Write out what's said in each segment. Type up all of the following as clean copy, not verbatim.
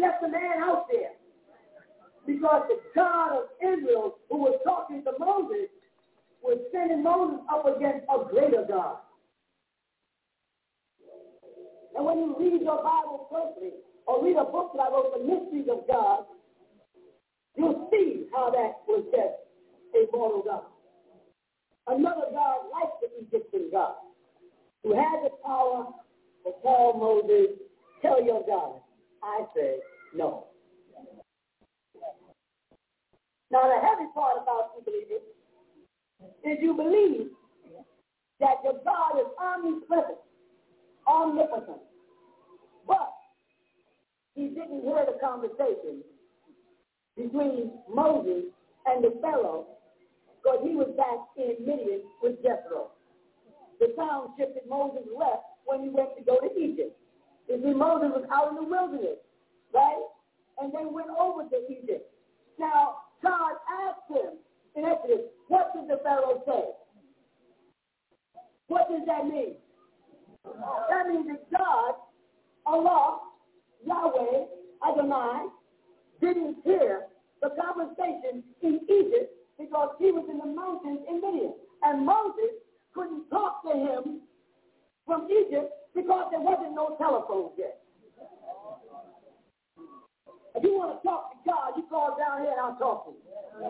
left the man out there. Because the God of Israel, who was talking to Moses, was sending Moses up against a greater God. And when you read your Bible closely, or read a book that I wrote, The Mysteries of God, you'll see how that was just a mortal God. Another God like the Egyptian God, who had the power to tell Moses, tell your God. I said, no. Now, the heavy part about you believing is you believe that your God is omnipresent, omnipotent. But he didn't hear the conversation between Moses and the Pharaoh because he was back in Midian with Jethro. The township that Moses left when he went to go to Egypt. You see, Moses was out in the wilderness, right? And they went over to Egypt. Now, God asked him in Exodus, what did the Pharaoh say? What does that mean? That means that God, Allah, Yahweh, Adonai, didn't hear the conversation in Egypt because he was in the mountains in Midian. And Moses couldn't talk to him from Egypt because there wasn't no telephone yet. If you want to talk to God, you call down here and I'll talk to you.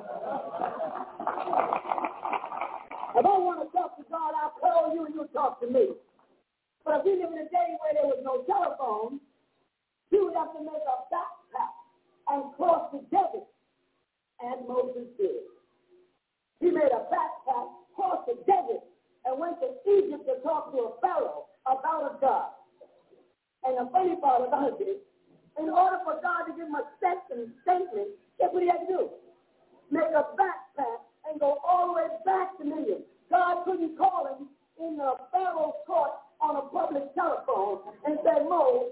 If I want to talk to God, I'll call you and you'll talk to me. But if we live in a day where there was no telephone, you would have to make a backpack and cross the desert, as Moses did. He made a backpack, crossed the desert, and went to Egypt to talk to a Pharaoh about a God. And the funny part about it is, in order for God to give him a statement, guess what he had to do? Make a backpack and go all the way back to Midian. God couldn't call him in the Pharaoh's court on a public telephone and say, Mo,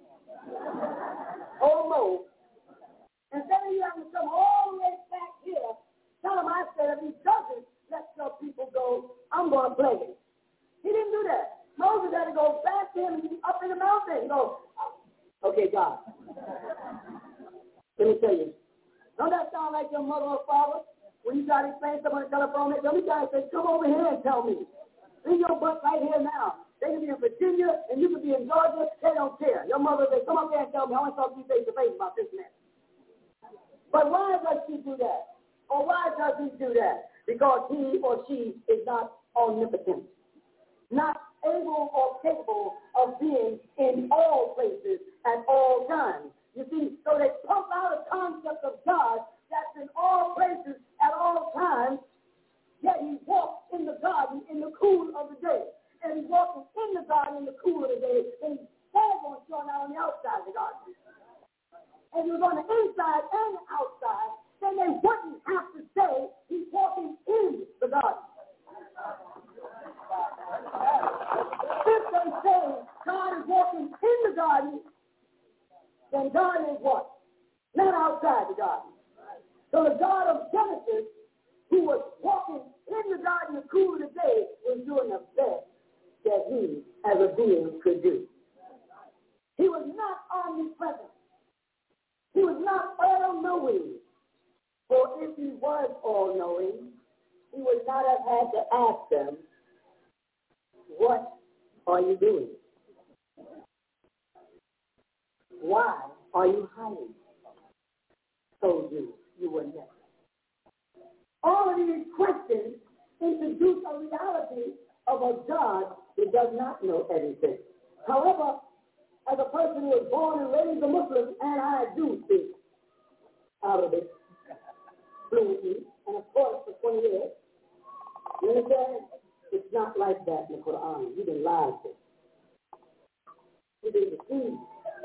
oh Mo. Instead of you having to come all the way back here, tell him I said if he doesn't let your people go, I'm going to play him. He didn't do that. Moses had to go back to him up in the mountain and go, okay, God, let me tell you. Don't that sound like your mother or father? When you try to explain something on the telephone, don't you try to say, come over here and tell me. Bring your butt right here now. They can be in Virginia and you can be in Georgia. They don't care. Your mother says, come up here and tell me. I want to talk to you face to face about this and that. But why does she do that? Or why does he do that? Because he or she is not omnipotent. Not able or capable of being in all places at all times. You see, so they pump out a concept of God that's in all places at all times, yet he walks in the garden in the cool of the day. And he's walking in the garden in the cool of the day, and he's on shore now on the outside of the garden. And he was on the inside and the outside, then they wouldn't have to say he's walking in the garden. If they say God is walking in the garden, then God is what? Not outside the garden. So the God of Genesis, who was walking in the garden in the cool of the day, was doing the best that he as a being could do. He was not omnipresent. He was not all-knowing. For if he was all-knowing, he would not have had to ask them, what are you doing? Why are you hiding? Told you you were never. All of these questions introduce a reality of a God that does not know everything. However, as a person who was born and raised a Muslim, and I do speak Arabic fluently, and of course for 20 years, you understand? It's not like that in the Quran. You've been lied to. You've been deceived.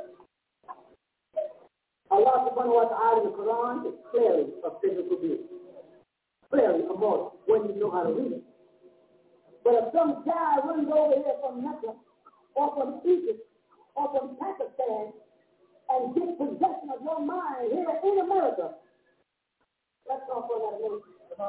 Allah subhanahu wa ta'ala in the Quran is clearly a physical being. Clearly immortal when you know how to read it. But if some guy runs over here from Mecca or from Egypt or from Pakistan and gets possession of your mind here in America, let's talk for that a minute.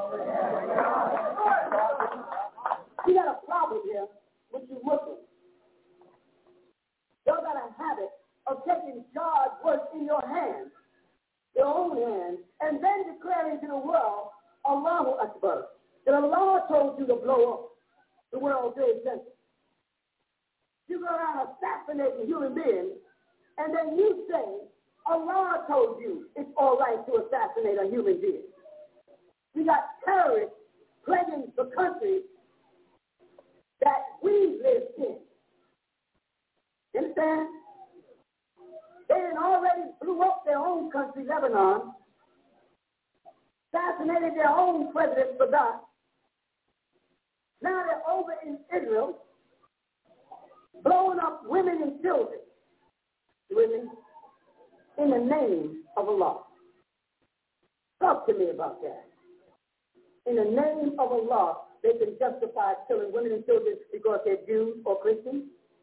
You got a problem here with you Muslims. Y'all got a habit of taking God's word in your hands, your own hands, and then declaring to the world, Allahu Akbar, that Allah told you to blow up the World Trade Center. You go around assassinating human beings, and then you say, Allah told you it's all right to assassinate a human being. We got terrorists plaguing the country that we live in. You understand? They had already blew up their own country, Lebanon, assassinated their own president, Sadat. Now they're over in Israel, blowing up women and children. Women, in the name of Allah. Talk to me about that. In the name of Allah, they can justify killing women and children because they're Jews or Christians.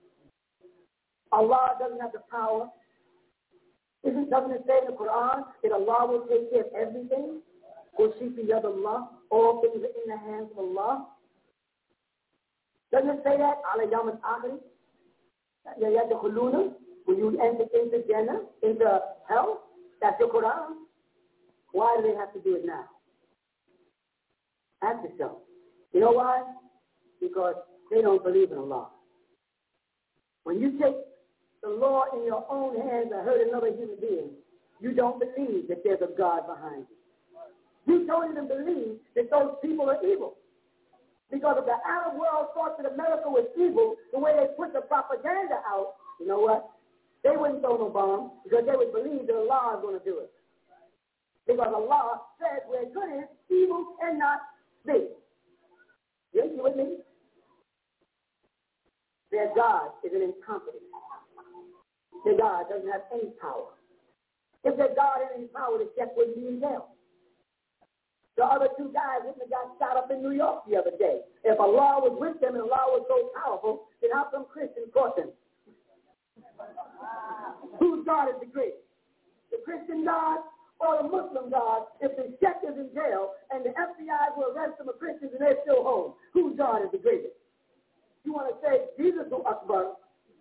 Allah doesn't have the power. Doesn't it say in the Quran that Allah will take care of everything? Allah, all things are in the hands of Allah. Doesn't it say that? Ala yawm al-akhir. When you enter into Jannah, into hell, that's your Quran. Why do they have to do it now? Ask yourself. You know why? Because they don't believe in Allah. When you take the law in your own hands and hurt another human being, you don't believe that there's a God behind you. You don't even believe that those people are evil. Because if the Arab world thought that America was evil, the way they put the propaganda out, you know what? They wouldn't throw no bombs because they would believe that Allah is going to do it. Because Allah says where good is, evil cannot be. You with me? Their God is an incompetent. Their God doesn't have any power. If their God had any power, the check wouldn't be in jail. The other two guys wouldn't have got shot up in New York the other day. If Allah was with them and Allah was so powerful, then how come Christians caught them? Whose God is the greatest? The Christian God or the Muslim God? If the check is in jail and the FBI will arrest them as Christians and they're still home, whose God is the greatest? You want to say Jesus who Akbar,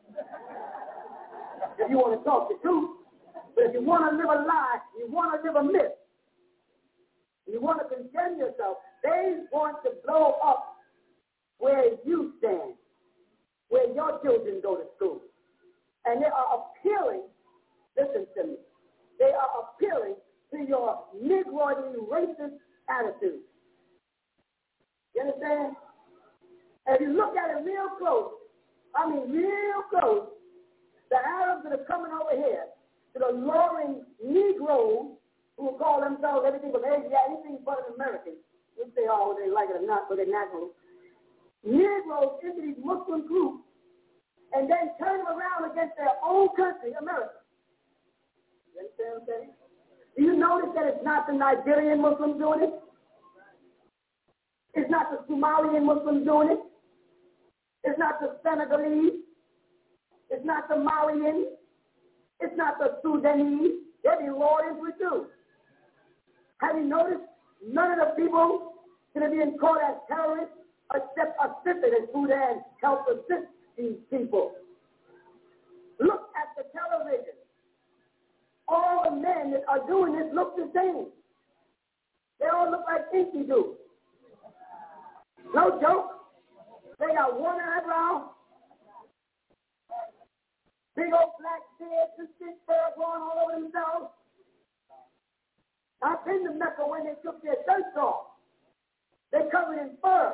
if you want to talk the truth. But if you want to live a lie, you want to live a myth, you want to condemn yourself, they want to blow up where you stand, where your children go to school. And they are appealing, listen to me, they are appealing to your Negroid racist attitude. You understand? And if you look at it real close, real close, the Arabs that are coming over here, that are luring Negroes who will call themselves everything but anything but an American. We'll say, oh, they like it or not, but they're nationals. Negroes into these Muslim groups and then turn them around against their own country, America. You understand what I'm saying? Do you notice that it's not the Nigerian Muslims doing it? It's not the Somalian Muslims doing it. It's not the Senegalese. It's not the Malians. It's not the Sudanese. They're the lawyers we do. Have you noticed none of the people that are being caught as terrorists except assisted in Sudan help assist these people? Look at the television. All the men that are doing this look the same. They all look like Inky do. No joke. They got one eyebrow, big old black beards and thick fur growing all over themselves. I've been to Mecca when they took their shirts off. They covered in fur.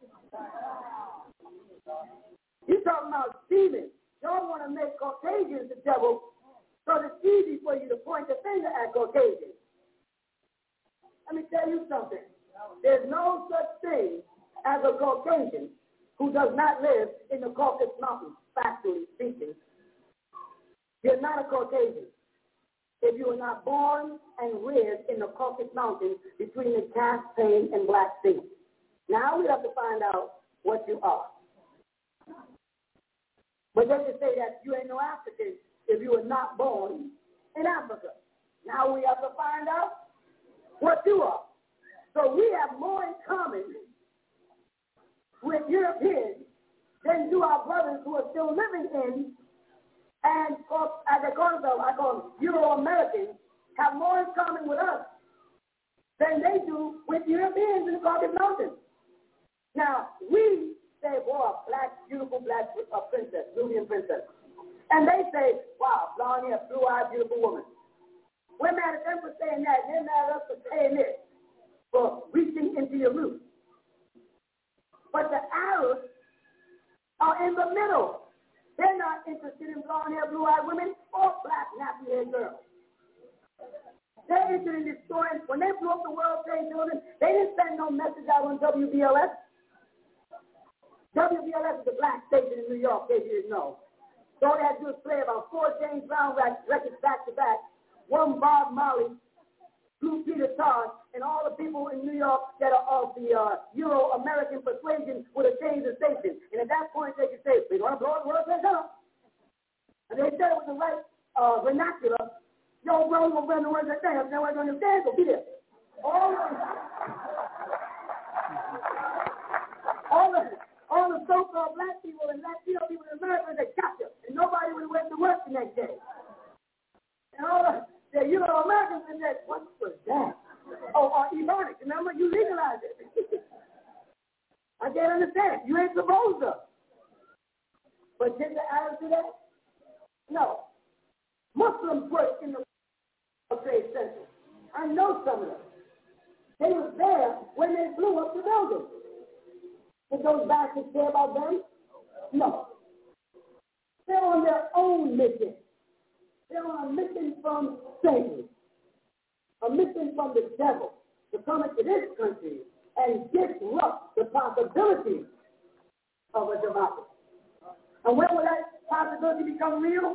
You talking about demons. Y'all want to make Caucasians the devil, so it's easy for you to point the finger at Caucasians. Let me tell you something. There's no such thing as a Caucasian who does not live in the Caucasus Mountains, factually speaking. You're not a Caucasian if you were not born and reared in the Caucasus Mountains between the Caspian and Black Sea. Now we have to find out what you are. But they can say that you ain't no African if you were not born in Africa. Now we have to find out what you are. So we have more in common with Europeans than do our brothers who are still living in And as I call them Euro-Americans, have more in common with us than they do with Europeans in the Caucasus Mountains. Now, we say, boy, beautiful black princess, Nubian princess. And they say, wow, blonde hair, blue-eyed, beautiful woman. We're mad at them for saying that, and they're mad at us for saying this, for reaching into your roots. But the Arabs are in the middle. They're not interested in blonde-haired, blue-eyed women or black, nappy-haired girls. They're interested in destroying. When they blew up the World Trade Building, they didn't send no message out on WBLS. WBLS is a black station in New York, in case you didn't know. So all they had to do is play about 4 James Brown records back to back, 1 Bob Marley, 2 Peter Tosh, and all the people in New York that are of the Euro-American persuasion would have changed the station. And at that point, they could say, we're going to blow the World Trade Center. And they said it was the right vernacular. Yo, bro, we're going to run the thing. I'm going to understand, so be there. All the so-called black people and Latino people in America, they got you. And nobody would have went to work the next day. And all the Euro-Americans said, what was that? Oh, Ebonics, remember? You legalized it. I can't understand. You ain't supposed to. But did the Arabs do that? No. Muslims worked in the World Trade Center. I know some of them. They were there when they blew up the building. Did those bastards care about them? No. They're on their own mission. They're on a mission from Satan, a mission from the devil to come into this country and disrupt the possibility of a democracy. And when will that possibility become real?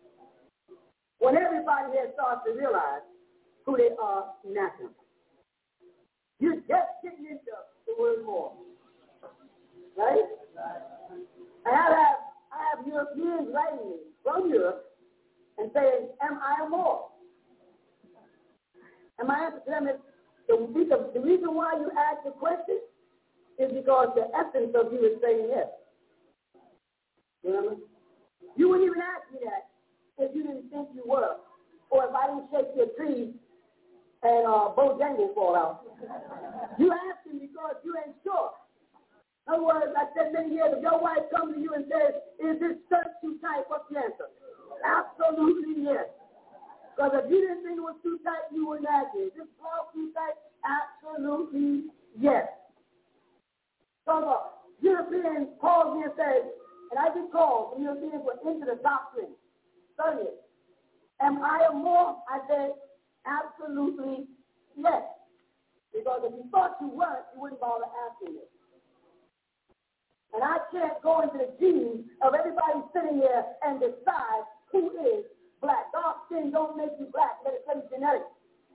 When everybody here starts to realize who they are nationally. You're just getting into the word more. Right? And I have Europeans writing me from Europe and saying, am I a Moor? And my answer to them is, the reason why you ask the question is because the essence of you is saying yes. You know what I mean? You wouldn't even ask me that if you didn't think you were, or if I didn't shake your tree and Bojangles fall out. You asked me because you ain't sure. In other words, I said many years, if your wife comes to you and says, is this shirt too tight, what's the answer? Absolutely yes. Because if you didn't think it was too tight, you wouldn't ask me. Is this blouse too tight? Absolutely yes. So the European calls me and says, and I get calls from Europeans were into the doctrine, study it. Am I a Moor? I said, absolutely yes. Because if you thought you weren't, you wouldn't bother asking me. And I can't go into the genes of everybody sitting here and decide who is black. Dark skin don't make you black. Let it say genetics.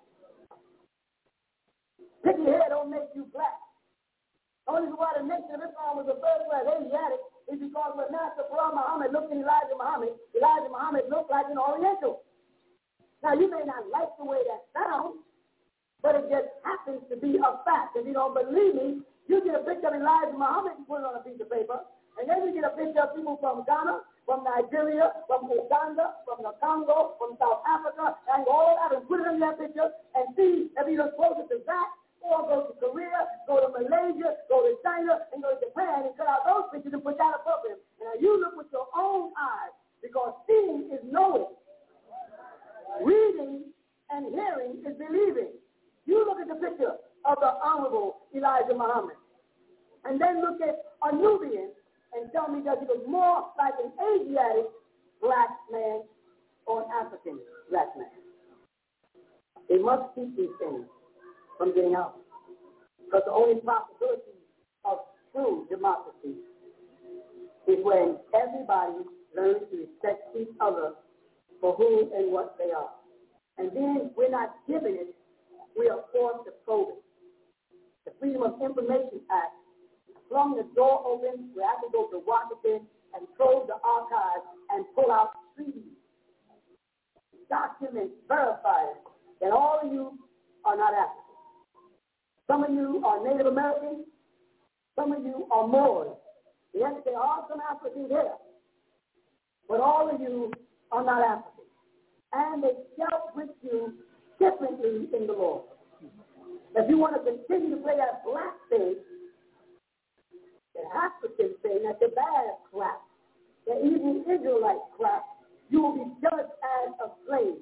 Pick your hair don't make you black. The only reason why the nation of Islam was the first class Asiatic is because when Master Prophet Muhammad looked at Elijah Muhammad looked like an Oriental. Now, you may not like the way that sounds, but it just happens to be a fact. If you don't believe me, you get a picture of Elijah Muhammad and put it on a piece of paper, and then you get a picture of people from Ghana, from Nigeria, from Uganda, from the Congo, from South Africa, and all that, and put it in that picture and see if you're closer to that, or go to Korea, go to Malaysia, go to China, and go to Japan, and cut out those pictures and put that above them. And now you look with your own eyes, because seeing is knowing. Reading and hearing is believing. You look at the picture of the Honorable Elijah Muhammad, and then look at a Nubian and tell me that he was more like an Asiatic black man or an African black man. They must keep these things from getting out, because the only possibility of true democracy is when everybody learns to respect each other for who and what they are. And then we're not given it, we are forced to probe it. The Freedom of Information Act flung the door open. We have to go to Washington and probe the archives and pull out treaties, documents, verified that all of you are not African. Some of you are Native Americans. Some of you are Moors. Yes, there are some Africans here. But all of you are not African. And they dealt with you differently in the Lord. If you want to continue to play that black thing, the African thing, that the bad crap, the evil Israelite crap, you will be judged as a slave.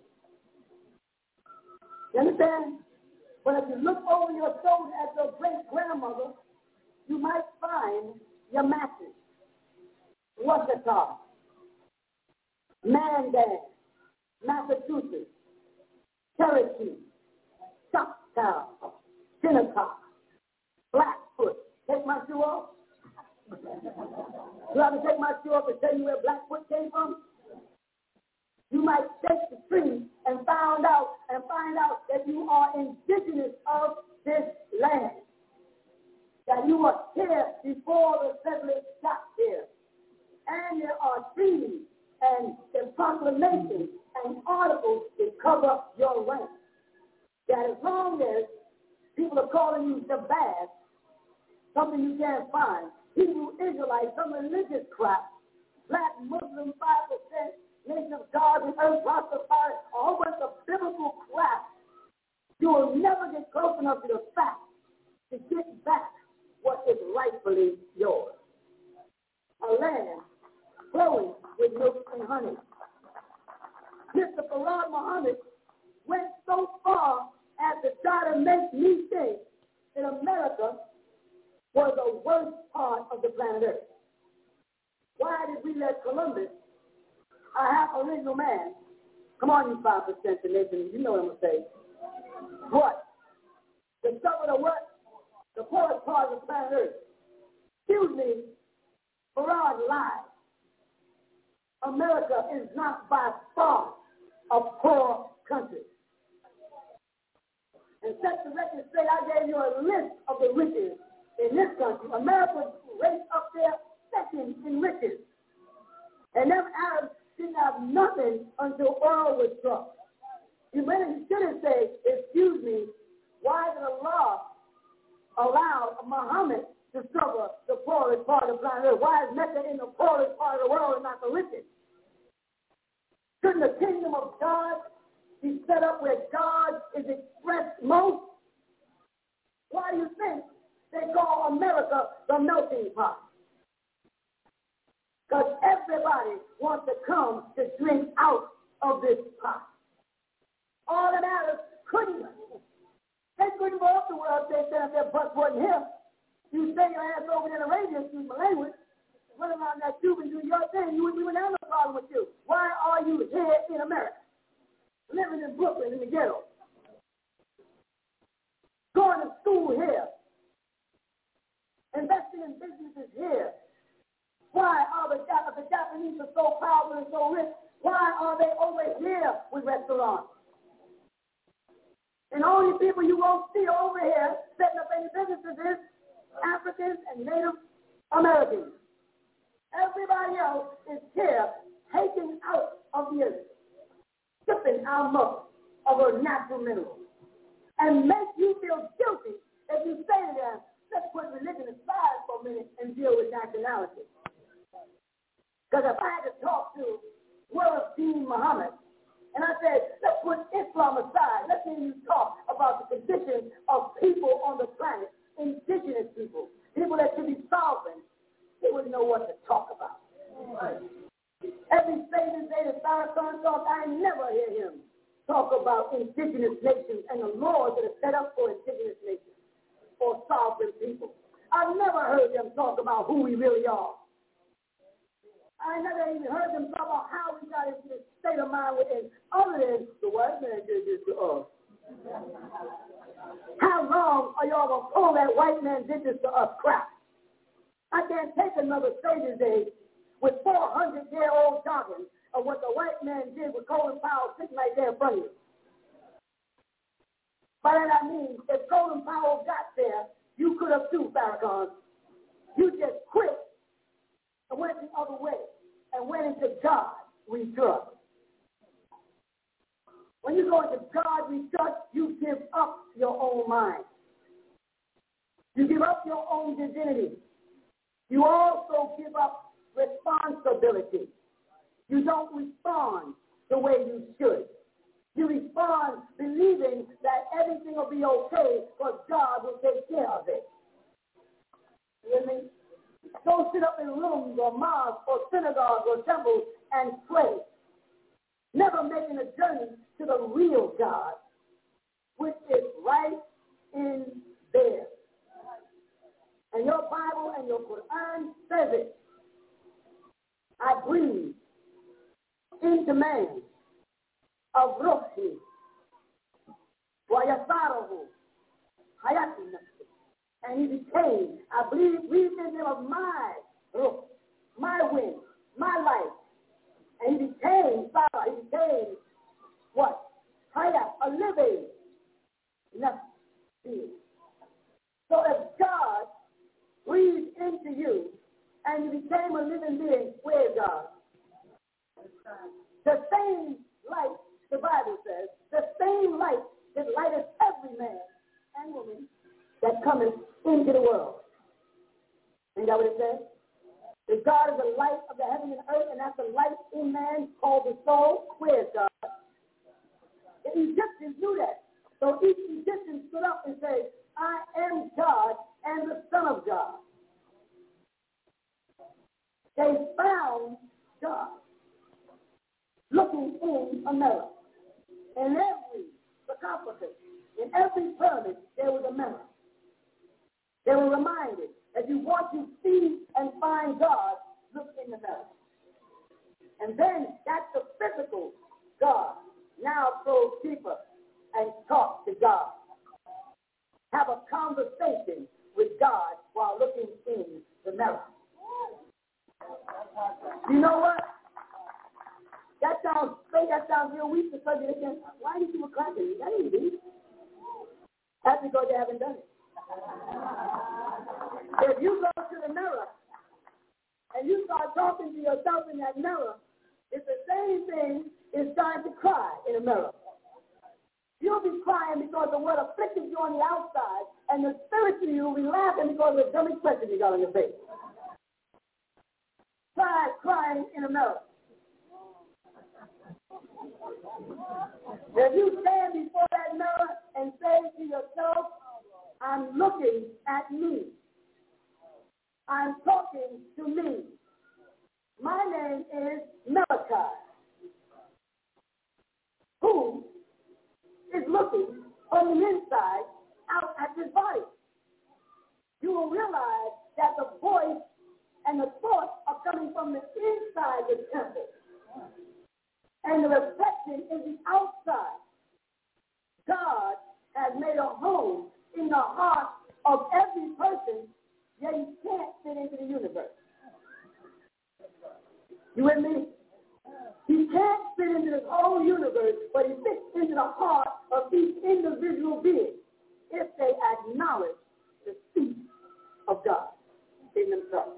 You understand? But if you look over your shoulder at your great-grandmother, you might find your matches. Waukesha, Mandan, Massachusetts, Cherokee, Choctaw, Shinnecock, Blackfoot. Take my shoe off? You have to take my shoe off and tell you where Blackfoot came from? You might take the tree and find out that you are indigenous of this land. That you were here before the settlers got here. And there are treaties and proclamations and articles that cover your rank. That as long as people are calling you the bad, something you can't find, Hebrew Israelites, some religious crap, black Muslim 5%, Nation of God, the earth, Rastafari, a whole bunch of biblical crap, you will never get close enough to the fact to get back what is rightfully yours. A land flowing with milk and honey. Mr. Farad Muhammad went so far as to try to make me think that America was the worst part of the planet Earth. Why did we let Columbus, a half original man, come on, you 5% the nation, you know what I'm going to say. What? Discover the what? The poorest part of the planet Earth. Excuse me, Farad lied. America is not by far a poor country. And set the record straight, I gave you a list of the riches in this country. America raised up there second in riches. And them Arabs didn't have nothing until oil was struck. You should have said, excuse me, why did Allah allow Muhammad to discover the poorest part of the planet Earth? Why is Mecca in the poorest part of the world and not the richest? Shouldn't the kingdom of God be set up where God is expressed most? Why do you think they call America the melting pot? Because everybody wants to come to drink out of this pot. All that matters couldn't. They couldn't go up the world if they said if their butts wasn't here. You stay your ass over in Arabia, excuse my language, run around that tube and do your thing, we wouldn't have no problem with you. Why are you here in America? Living in Brooklyn in the ghetto. Going to school here. Investing in businesses here. Why are the Japanese are so powerful and so rich? Why are they over here with restaurants? And the only people you won't see over here setting up any businesses is Africans and Native Americans. Everybody else is here taken out of the earth, stripping our mother of her natural minerals, and make you feel guilty if you say to them, let's put religion aside for a minute and deal with nationality. Because if I had to talk to Wahid Muhammad, and I said, let's put Islam aside, let's hear you talk about the condition of people on the planet, indigenous people, people that should be sovereign, they wouldn't know what to talk about. Every Savior day that Farrakhan talks, I never hear him talk about indigenous nations and the laws that are set up for indigenous nations or sovereign people. I've never heard them talk about who we really are. I never even heard them talk about how we got into this state of mind within, other than the white man did this to us. How long are y'all going to pull that white man did this to us crap? I can't take another Savior's Day with 400-year-old doctrine of what the white man did with Colin Powell sitting right there in front of you. By that I mean, if Colin Powell got there, you could have too, Farrakhan. You just quit and went the other way and went into God we trust. When you go into God we trust, you give up your own mind. You give up your own divinity. You also give up responsibility. You don't respond the way you should. You respond believing that everything will be okay because God will take care of it. You hear me? Don't sit up in rooms or mosques or synagogues or temples and pray. Never making a journey to the real God, which is right in there. And your Bible and your Quran says it. I breathe into man of Ruhi wa yasaruhu hayati nafsi. And he became, I breathed in him of my ruh, my wind, my life. And he became Sarah, he became what? Hayat, a living nafsi. So if God breathed into you and you became a living being, where is God? The same light, the Bible says, the same light that lighteth every man and woman that cometh into the world. Ain't that what it says? That God is the light of the heaven and earth, and that's the light in man called the soul. Where is God? The Egyptians knew that. So each Egyptian stood up and said, I am God and the Son of God. They found God looking in a mirror. In every sarcophagus, in every pyramid, there was a mirror. They were reminded, if you want to see and find God, look in the mirror. And then that's the physical God. Now probe deeper and talk to God. Have a conversation with God while looking in the mirror. You know what? That sounds real weak to somebody again. Why do people clapping? That ain't deep. That's because they haven't done it. If you go to the mirror and you start talking to yourself in that mirror, it's the same thing as trying to cry in a mirror. You'll be crying because of what afflicted you on the outside, and the spirit of you will be laughing because of the dumb expression you got on your face. Try crying in a mirror. If you stand before that mirror and say to yourself, I'm looking at me. I'm talking to me. My name is Malachi, who is looking from the inside out at his body. You will realize that the voice and the thoughts are coming from the inside the temple. And the reflection is the outside. God has made a home in the heart of every person, yet he can't fit into the universe. You with me? He can't fit into this whole universe, but he fits into the heart of each individual being if they acknowledge the speech of God in themselves.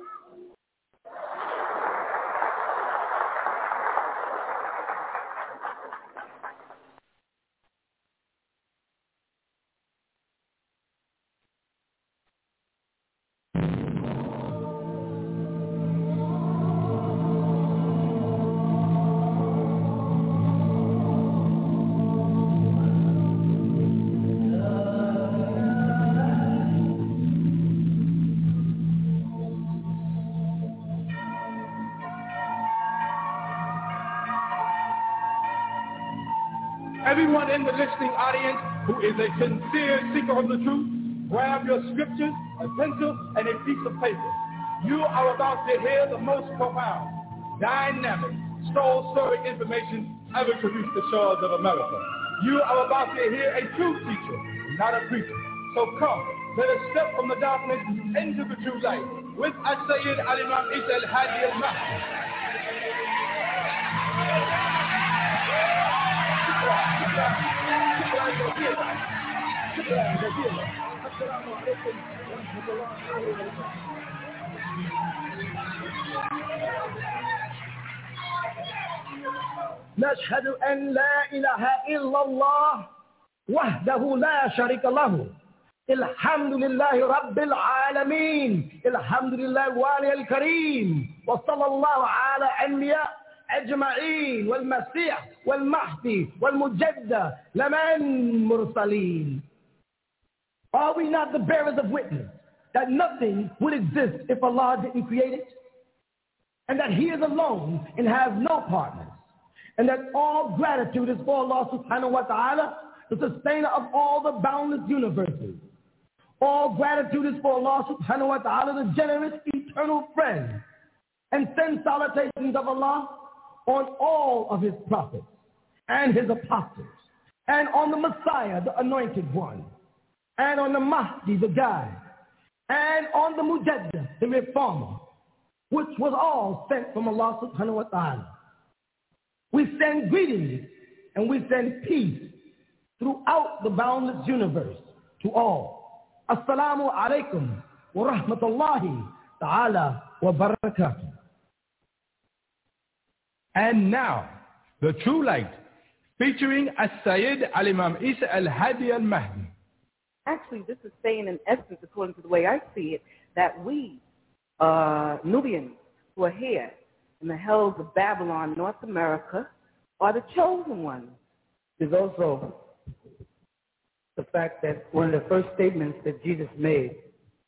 Everyone in the listening audience who is a sincere seeker of the truth, grab your scriptures, a pencil, and a piece of paper. You are about to hear the most profound, dynamic, soul-stirring information ever to reach the shores of America. You are about to hear a true teacher, not a preacher. So come, let us step from the darkness into the true light with As-Sayyid Al-Imam Isa Al-Hadi Al-Mahdi. نشهد أن لا إله إلا الله وحده لا شريك له الحمد لله رب العالمين الحمد لله الوالي الكريم وصلى الله على أنبياء أجمعين والمسيح والمهدي والمجدد لمن مرسلين. Are we not the bearers of witness that nothing would exist if Allah didn't create it? And that He is alone and has no partners? And that all gratitude is for Allah subhanahu wa ta'ala, the sustainer of all the boundless universes. All gratitude is for Allah subhanahu wa ta'ala, the generous eternal friend. And send salutations of Allah on all of His prophets and His apostles, and on the Messiah, the anointed one, and on the Mahdi, the guide, and on the Mujaddid, the reformer, which was all sent from Allah subhanahu wa ta'ala. We send greetings and we send peace throughout the boundless universe to all. Assalamu alaikum wa rahmatullahi ta'ala wa barakatuh. And now, the true light, featuring As-Sayyid Al-Imam Isa Al-Hadi Al-Mahdi. Actually, this is saying in essence, according to the way I see it, that we, Nubians who are here in the hells of Babylon, North America, are the chosen ones. There's also the fact that one of the first statements that Jesus made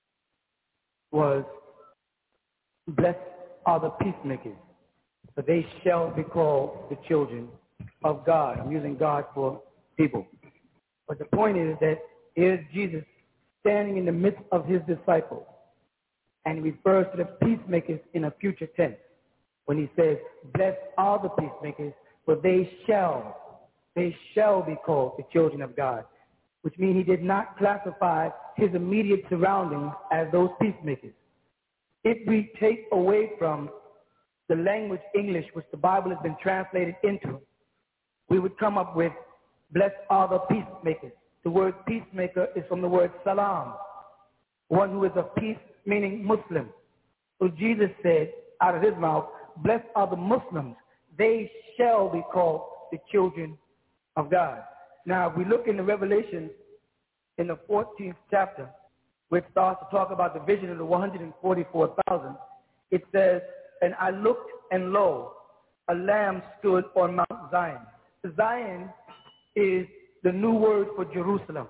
was, blessed are the peacemakers, for they shall be called the children of God. I'm using God for people. But the point is that here's Jesus standing in the midst of his disciples, and he refers to the peacemakers in a future tense when he says, blessed are the peacemakers, for they shall be called the children of God, which means he did not classify his immediate surroundings as those peacemakers. If we take away from the language English, which the Bible has been translated into, we would come up with, blessed are the peacemakers. The word peacemaker is from the word salam, one who is of peace, meaning Muslim. So Jesus said out of his mouth, blessed are the Muslims. They shall be called the children of God. Now, if we look in the Revelation in the 14th chapter, which starts to talk about the vision of the 144,000, it says, and I looked, and lo, a lamb stood on Mount Zion. Zion is the new word for Jerusalem.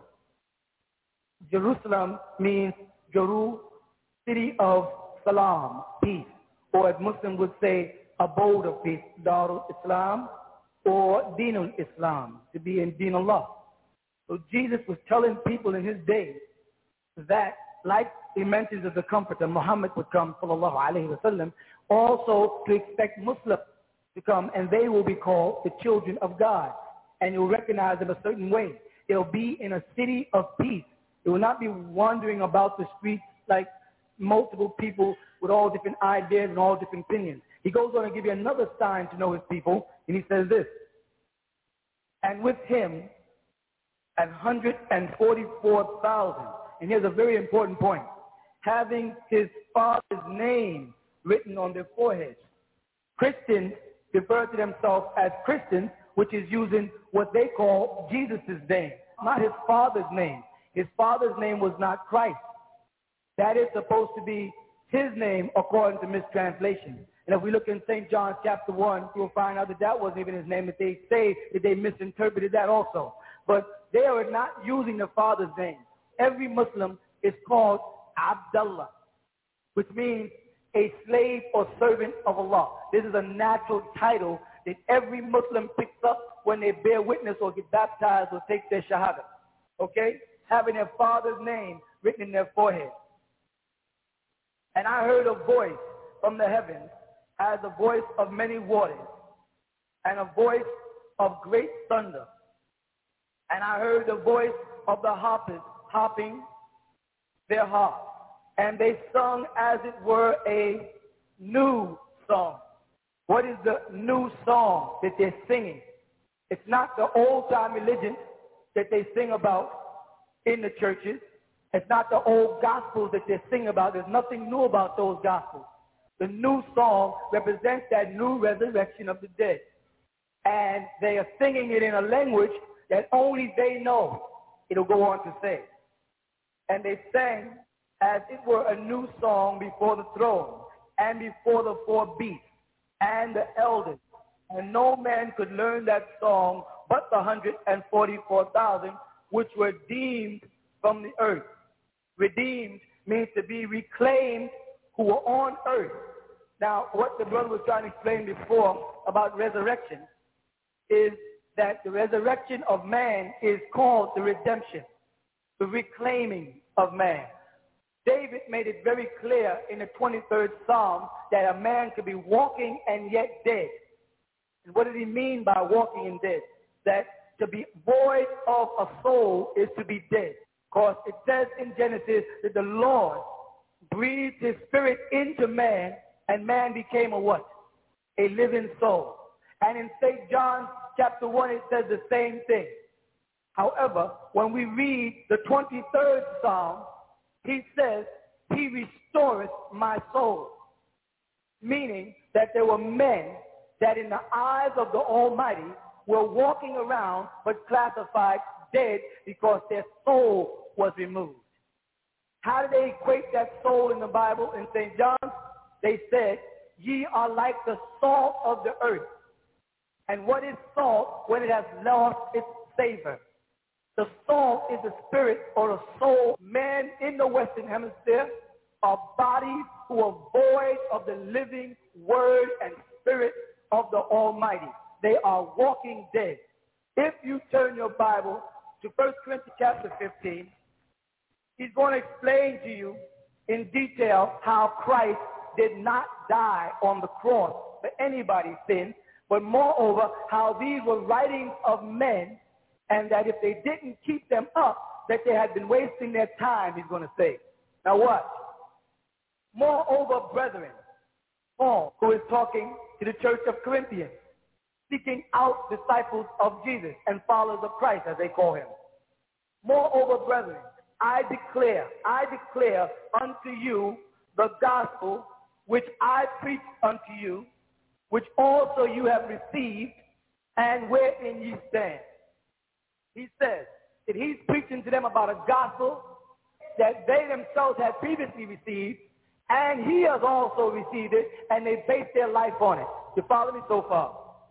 Jerusalem means Jeru, city of salam, peace, or as Muslims would say, abode of peace, Darul Islam, or Dinul Islam, to be in Din Allah. So Jesus was telling people in his day that, like he mentions of the comforter, Muhammad would come, sallallahu alayhi wa sallam, also to expect Muslims to come, and they will be called the children of God. And you'll recognize them a certain way. They'll be in a city of peace. They will not be wandering about the streets like multiple people with all different ideas and all different opinions. He goes on to give you another sign to know his people, and he says this, and with him 144,000, and here's a very important point, having his father's name written on their foreheads. Christians refer to themselves as Christians, which is using what they call Jesus' name, not his father's name. His father's name was not Christ. That is supposed to be his name according to mistranslation. And if we look in St. John chapter 1, you'll find out that that wasn't even his name, that they say that they misinterpreted that also. But they are not using the father's name. Every Muslim is called Abdullah, which means a slave or servant of Allah. This is a natural title that every Muslim picks up when they bear witness or get baptized or take their shahada. Okay? Having their father's name written in their forehead. And I heard a voice from the heavens as the voice of many waters and a voice of great thunder. And I heard the voice of the harpers harping their harp. And they sung as it were a new song. What is the new song that they're singing? It's not the old-time religion that they sing about in the churches. It's not the old gospels that they sing about. There's nothing new about those gospels. The new song represents that new resurrection of the dead. And they are singing it in a language that only they know. It'll go on to say. And they sang as it were a new song before the throne and before the four beasts and the elders. and no man could learn that song but the 144,000 which were redeemed from the earth. Redeemed means to be reclaimed who were on earth. Now, what the brother was trying to explain before about resurrection is that the resurrection of man is called the redemption, the reclaiming of man. David made it very clear in the 23rd Psalm that a man could be walking and yet dead. And what did he mean by walking and dead? That to be void of a soul is to be dead. Because it says in Genesis that the Lord breathed his spirit into man, and man became a what? A living soul. And in St. John chapter 1, it says the same thing. However, when we read the 23rd Psalm, he says, he restoreth my soul. Meaning that there were men that in the eyes of the Almighty were walking around but classified dead because their soul was removed. How do they equate that soul in the Bible in St. John? They said, ye are like the salt of the earth. And what is salt when it has lost its savor? The salt is the spirit or the soul. Men in the Western Hemisphere are bodies who are void of the living word and spirit of the Almighty. They are walking dead. If you turn your Bible to 1 Corinthians chapter 15, he's going to explain to you in detail how Christ did not die on the cross for anybody's sin, but moreover, how these were writings of men, and that if they didn't keep them up, that they had been wasting their time, he's going to say. Now watch. Moreover, brethren, Paul, who is talking to the church of Corinthians, seeking out disciples of Jesus and followers of Christ, as they call him. Moreover, brethren, I declare unto you the gospel which I preach unto you, which also you have received, and wherein ye stand. He says that he's preaching to them about a gospel that they themselves had previously received, and he has also received it, and they base their life on it. You follow me so far?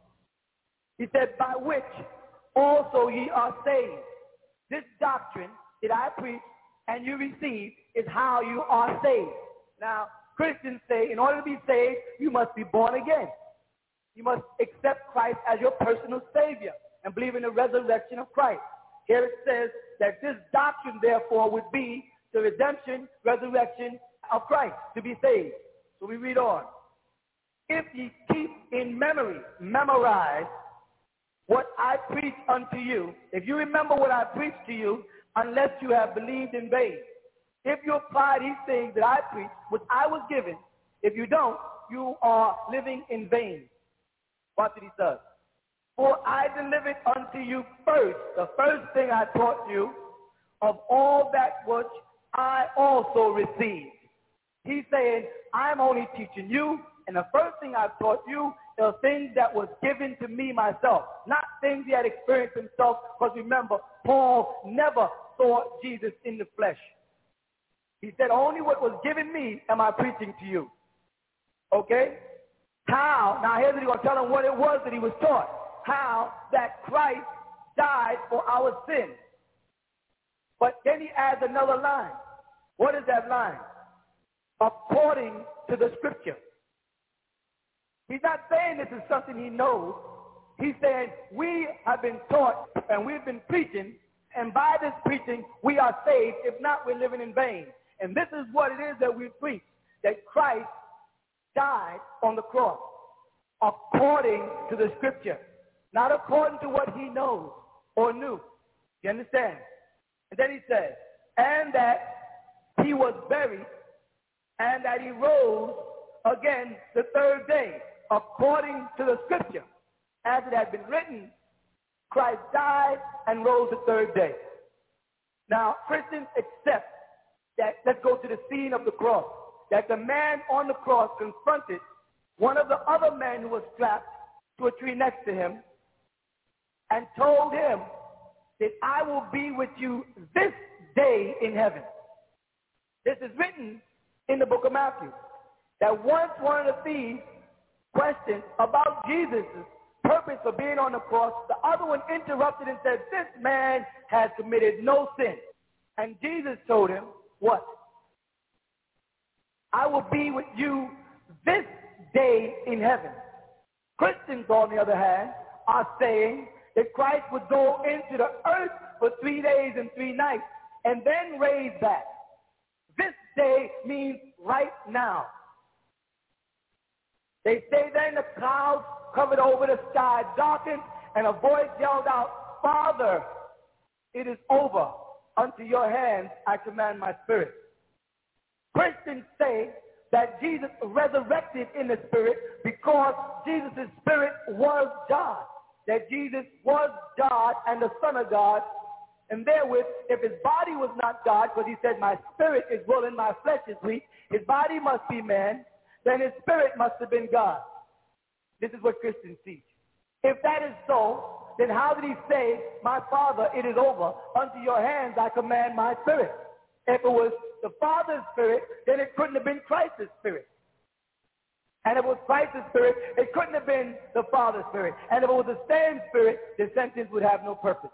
He said, by which also ye are saved. This doctrine that I preach and you receive is how you are saved. Now, Christians say in order to be saved, you must be born again. You must accept Christ as your personal Savior and believe in the resurrection of Christ. Here it says that this doctrine, therefore, would be the redemption, resurrection of Christ, to be saved. So we read on. If ye keep in memory, memorize what I preach unto you. If you remember what I preached to you, unless you have believed in vain. If you apply these things that I preach, which I was given, if you don't, you are living in vain. Watch what he says. For I delivered unto you first, the first thing I taught you, of all that which I also received. He's saying, I'm only teaching you, and the first thing I've taught you are things that was given to me myself, not things he had experienced himself, because remember, Paul never saw Jesus in the flesh. He said, only what was given me am I preaching to you. Okay? How? Now here's what he's going to tell him what it was that he was taught. How that Christ died for our sins. But then he adds another line. What is that line? According to the scripture. He's not saying this is something he knows. He's saying we have been taught and we've been preaching, and by this preaching we are saved. If not, we're living in vain. And this is what it is that we preach, that Christ died on the cross according to the scripture, not according to what he knows or knew. You understand? And then he says, and that he was buried, and that he rose again the third day, according to the scripture. As it had been written, Christ died and rose the third day. Now, Christians accept that, let's go to the scene of the cross, that the man on the cross confronted one of the other men who was strapped to a tree next to him and told him that I will be with you this day in heaven. This is written in the book of Matthew, that once one of the thieves questioned about Jesus' purpose for being on the cross. The other one interrupted and said, this man has committed no sin. And Jesus told him, what? I will be with you this day in heaven. Christians, on the other hand, are saying that Christ would go into the earth for 3 days and 3 nights and then raise back. This day means right now. They say then the clouds covered over the sky, darkened, and a voice yelled out, Father, it is over. Unto your hands I command my spirit. Christians say that Jesus resurrected in the spirit because Jesus' spirit was God. That Jesus was God and the Son of God. And therewith, if his body was not God, because he said, my spirit is willing, my flesh is weak, his body must be man, then his spirit must have been God. This is what Christians teach. If that is so, then how did he say, my Father, it is over. Unto your hands I command my spirit. If it was the Father's spirit, then it couldn't have been Christ's spirit. And if it was Christ's spirit, it couldn't have been the Father's spirit. And if it was the same spirit, the sentence would have no purpose.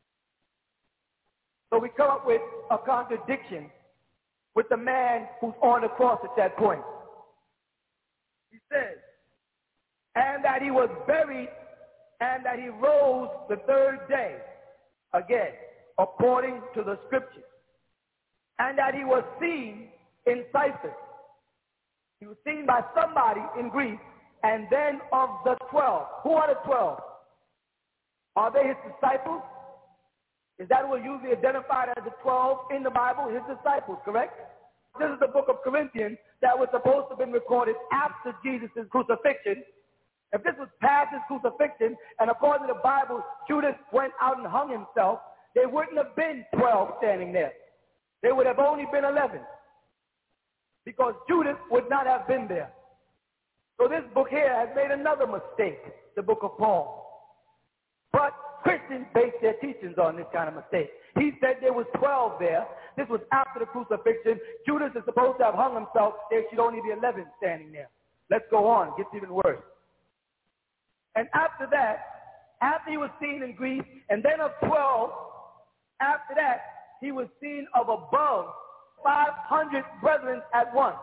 So we come up with a contradiction with the man who's on the cross at that point. He says, and that he was buried, and that he rose the 3rd day, again, according to the scriptures. And that he was seen in Cyprus. He was seen by somebody in Greece, and then of the 12. Who are the 12? Are they his disciples? Is that what usually identified as the 12 in the Bible? His disciples, correct? This is the book of Corinthians that was supposed to have been recorded after Jesus' crucifixion. If this was past his crucifixion, and according to the Bible, Judas went out and hung himself, there wouldn't have been 12 standing there. There would have only been 11. Because Judas would not have been there. So this book here has made another mistake, the book of Paul. But Christians base their teachings on this kind of mistake. He said there was 12 there. This was after the crucifixion. Judas is supposed to have hung himself. There should only be 11 standing there. Let's go on. It gets even worse. And after that, after he was seen in Greece, and then of 12, after that, he was seen of above 500 brethren at once.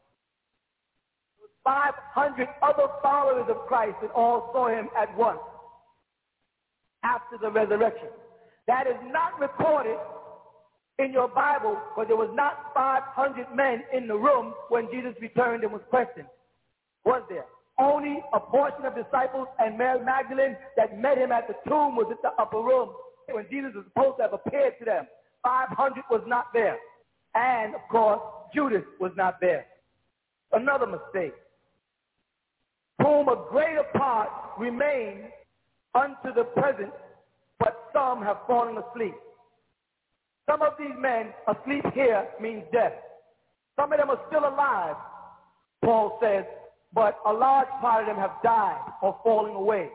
500 other followers of Christ that all saw him at once after the resurrection. That is not recorded in your Bible, because there was not 500 men in the room when Jesus returned and was questioned. Was there? Only a portion of disciples and Mary Magdalene that met him at the tomb was at the upper room. When Jesus was supposed to have appeared to them, 500 was not there. And, of course, Judas was not there. Another mistake. Whom a greater part remain unto the present, but some have fallen asleep. Some of these men asleep here means death. Some of them are still alive, Paul says, but a large part of them have died or fallen away.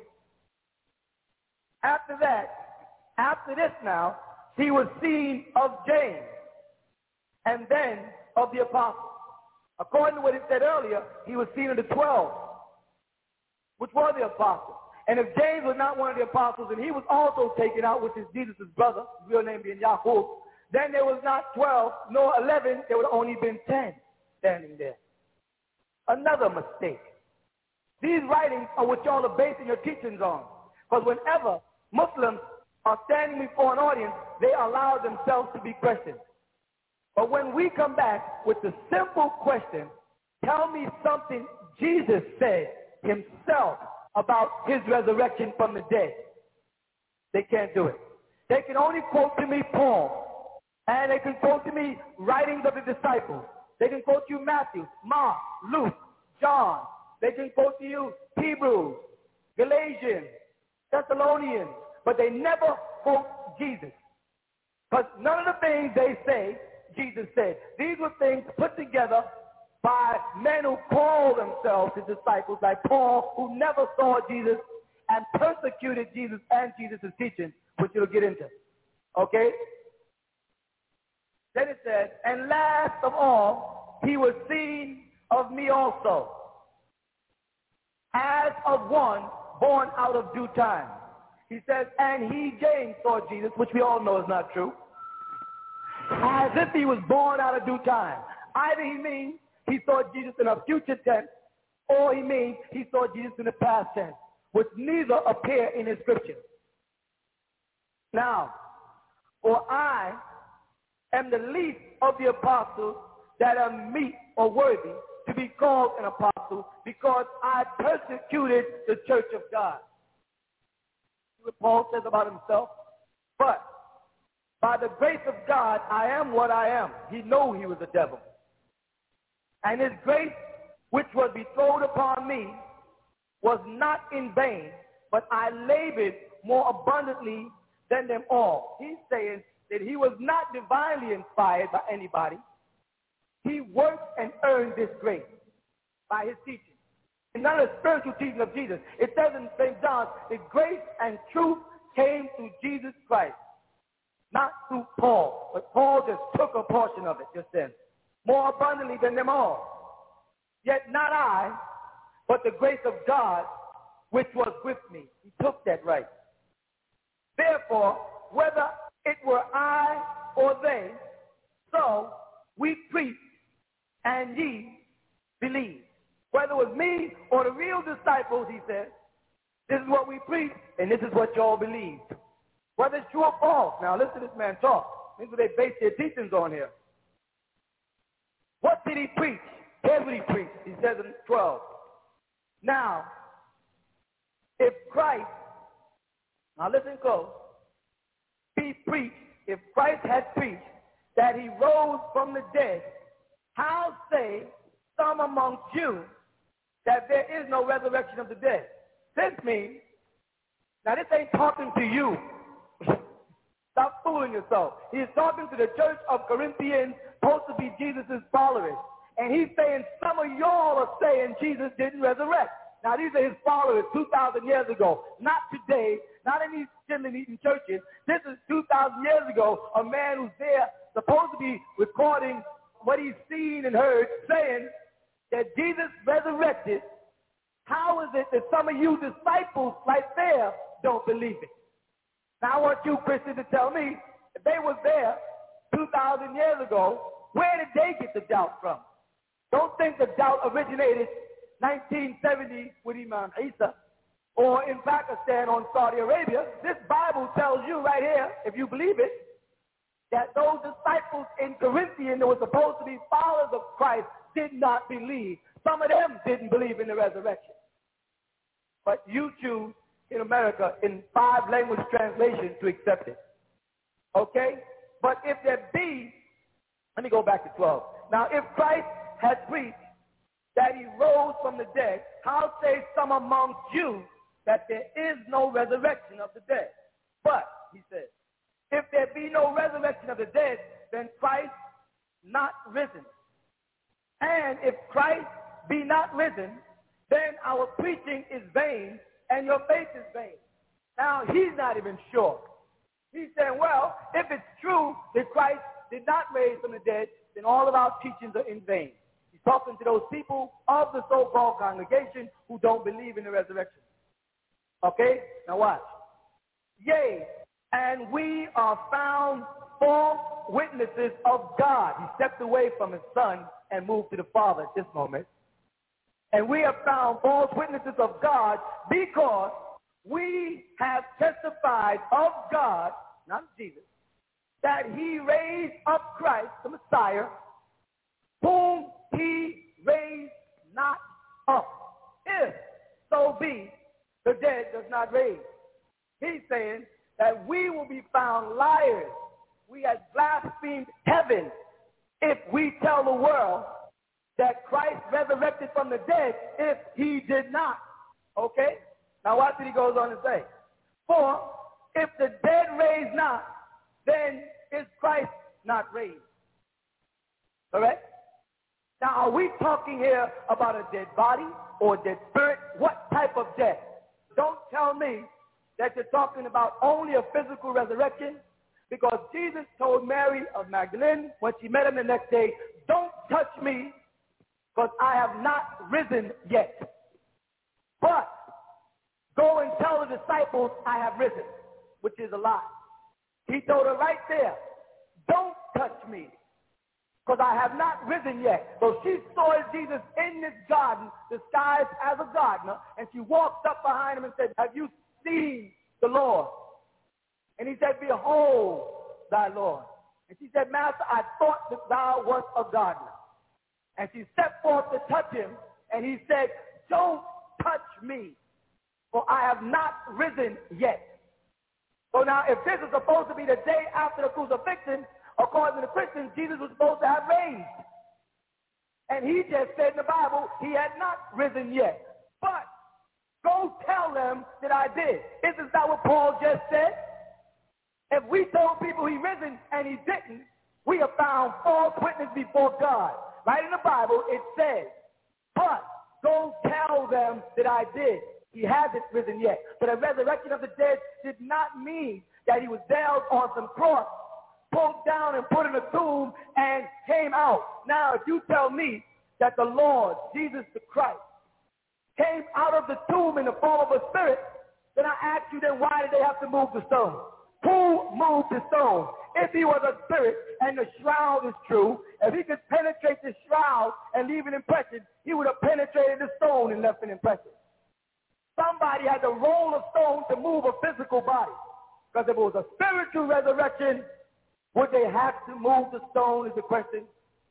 After that, after this now, he was seen of James, and then of the apostles. According to what it said earlier, he was seen of the 12, which were the apostles. And if James was not one of the apostles, and he was also taken out, which is Jesus' brother, real name being Yahweh, then there was not 12, nor 11, there would have only been 10 standing there. Another mistake. These writings are what y'all are basing your teachings on. Because whenever Muslims are standing before an audience, they allow themselves to be questioned. But when we come back with the simple question, tell me something Jesus said himself about his resurrection from the dead, they can't do it. They can only quote to me Paul, and they can quote to me writings of the disciples. They can quote you Matthew, Mark, Luke, John. They can quote to you Hebrews, Galatians, Thessalonians, but they never quote Jesus. Because none of the things they say, Jesus said. These were things put together by men who call themselves his disciples, like Paul, who never saw Jesus and persecuted Jesus and Jesus' teaching, which you'll get into. Okay? Then it says, and last of all, he was seen of me also, as of one born out of due time. He says, and he, James, saw Jesus, which we all know is not true, as if he was born out of due time. Either he means he saw Jesus in a future tense, or he means he saw Jesus in the past tense, which neither appear in his scripture. Now, for I am the least of the apostles that are meet or worthy to be called an apostle, because I persecuted the church of God. See what Paul says about himself? But by the grace of God, I am what I am. He knew he was a devil. And his grace, which was bestowed upon me, was not in vain, but I labored more abundantly than them all. He's saying that he was not divinely inspired by anybody. He worked and earned this grace by his teaching. It's not a spiritual teaching of Jesus. It says in St. John that grace and truth came through Jesus Christ, not through Paul. But Paul just took a portion of it just then, more abundantly than them all. Yet not I, but the grace of God which was with me. He took that right. Therefore, whether it were I or they, so we preach, and ye believe. Whether it was me or the real disciples, he said, this is what we preach, and this is what y'all believe. Whether it's true or false. Now listen to this man talk. This is what they base their teachings on here. What did he preach? Here's what he preached. He says in 12. Now, if Christ, now listen close, be preached, if Christ had preached that he rose from the dead, how say some amongst you that there is no resurrection of the dead? This means, now this ain't talking to you. Stop fooling yourself. He's talking to the church of Corinthians, supposed to be Jesus' followers. And he's saying some of y'all are saying Jesus didn't resurrect. Now these are his followers 2,000 years ago. Not today, not in these chimney-eating churches. This is 2,000 years ago, a man who's there supposed to be recording what he's seen and heard, saying that Jesus resurrected. How is it that some of you disciples right there don't believe it? Now I want you Christians to tell me, if they were there 2,000 years ago, where did they get the doubt from? Don't think the doubt originated 1970 with Imam Isa or in Pakistan or in Saudi Arabia. This Bible tells you right here, if you believe it, that those disciples in Corinthians that were supposed to be followers of Christ did not believe. Some of them didn't believe in the resurrection. But you choose in America in 5 language translations to accept it. Okay? But if there be, let me go back to 12. Now, if Christ had preached that he rose from the dead, how say some amongst you that there is no resurrection of the dead? But, he says, if there be no resurrection of the dead, then Christ not risen. And if Christ be not risen, then our preaching is vain, and your faith is vain. Now, he's not even sure. He's saying, well, if it's true that Christ did not raise from the dead, then all of our teachings are in vain. He's talking to those people of the so-called congregation who don't believe in the resurrection. Okay? Now watch. Yea, and we are found false witnesses of God. He stepped away from his son and moved to the Father at this moment. And we have found false witnesses of God because we have testified of God, not Jesus, that he raised up Christ, the Messiah, whom he raised not up. If so be the dead does not raise. He's saying that we will be found liars. We have blasphemed heaven if we tell the world that Christ resurrected from the dead if he did not. Okay? Now watch what he goes on to say. For if the dead raise not, then is Christ not raised. Correct? Now are we talking here about a dead body or a dead spirit? What type of death? Don't tell me that you're talking about only a physical resurrection, because Jesus told Mary of Magdalene when she met him the next day, don't touch me because I have not risen yet. But go and tell the disciples I have risen, which is a lie. He told her right there, don't touch me, because I have not risen yet. So she saw Jesus in this garden, disguised as a gardener, and she walked up behind him and said, have you seen the Lord? And he said, behold thy Lord. And she said, Master, I thought that thou wast a gardener. And she stepped forth to touch him, and he said, don't touch me, for I have not risen yet. So now, if this is supposed to be the day after the crucifixion, according to the Christians, Jesus was supposed to have raised. And he just said in the Bible, he had not risen yet. But go tell them that I did. Isn't that what Paul just said? If we told people he risen and he didn't, we have found false witness before God. Right in the Bible, it says, but go tell them that I did. He hasn't risen yet. So the resurrection of the dead did not mean that he was nailed on some cross, pulled down and put in a tomb and came out. Now, if you tell me that the Lord, Jesus the Christ, came out of the tomb in the form of a spirit, then I ask you, then why did they have to move the stone? Who moved the stone? If he was a spirit and the shroud is true, if he could penetrate the shroud and leave an impression, he would have penetrated the stone and left an impression. Somebody had to roll a stone to move a physical body. Because if it was a spiritual resurrection, would they have to move the stone is the question.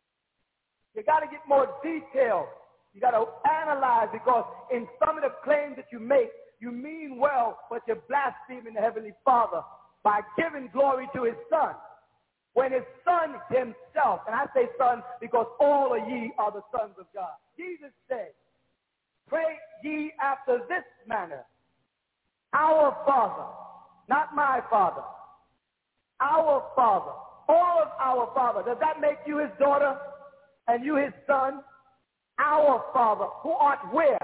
You got to get more detail. You got to analyze, because in some of the claims that you make, you mean well, but you're blaspheming the Heavenly Father by giving glory to his Son, when his Son himself, and I say Son because all of ye are the sons of God. Jesus said, pray ye after this manner, our Father, not my Father, our Father, all of our Father. Does that make you his daughter and you his son? Our Father, who art where?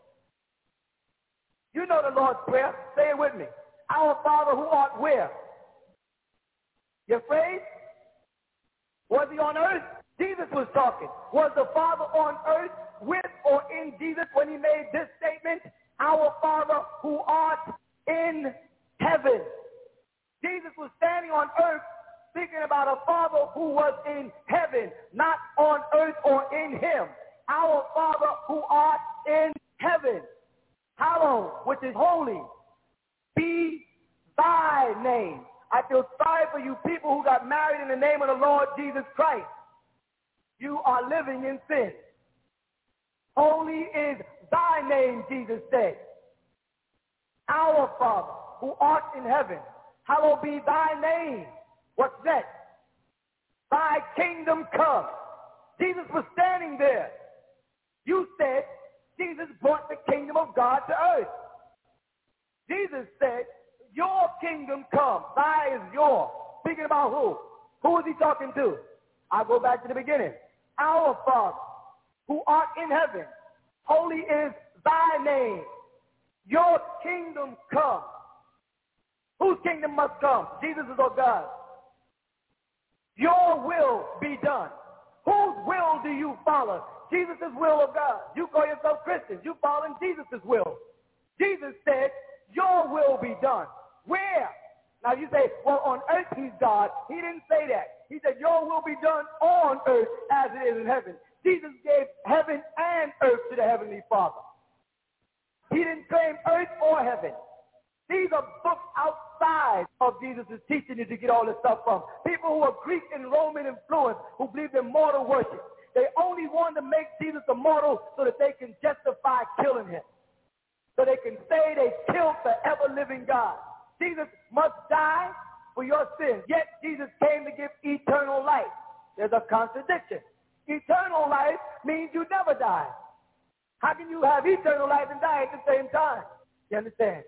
You know the Lord's Prayer. Say it with me. Our Father, who art where? You afraid? Was he on earth? Jesus was talking. Was the Father on earth with or in Jesus when he made this statement? Our Father, who art in heaven. Jesus was standing on earth speaking about a Father who was in heaven, not on earth or in him. Our Father, who art in heaven, hallowed, which is holy, be thy name. I feel sorry for you people who got married in the name of the Lord Jesus Christ. You are living in sin. Holy is thy name, Jesus said. Our Father, who art in heaven, hallowed be thy name. What's next? Thy kingdom come. Jesus was standing there. You said Jesus brought the kingdom of God to earth. Jesus said, your kingdom come. Thy is your. Speaking about who? Who is he talking to? I'll go back to the beginning. Our Father, who art in heaven, holy is thy name. Your kingdom come. Whose kingdom must come? Jesus is our God. Your will be done. Whose will do you follow? Jesus' will of God. You call yourself Christians. You follow Jesus' will. Jesus said, your will be done. Where? Now you say, well, on earth he's God. He didn't say that. He said, your will be done on earth as it is in heaven. Jesus gave heaven and earth to the Heavenly Father. He didn't claim earth or heaven. These are books outside of Jesus' teaching you to get all this stuff from. People who are Greek and Roman influenced, who believe in mortal worship. They only want to make Jesus immortal so that they can justify killing him. So they can say they killed the ever-living God. Jesus must die for your sins. Yet Jesus came to give eternal life. There's a contradiction. Eternal life means you never die. How can you have eternal life and die at the same time? You understand?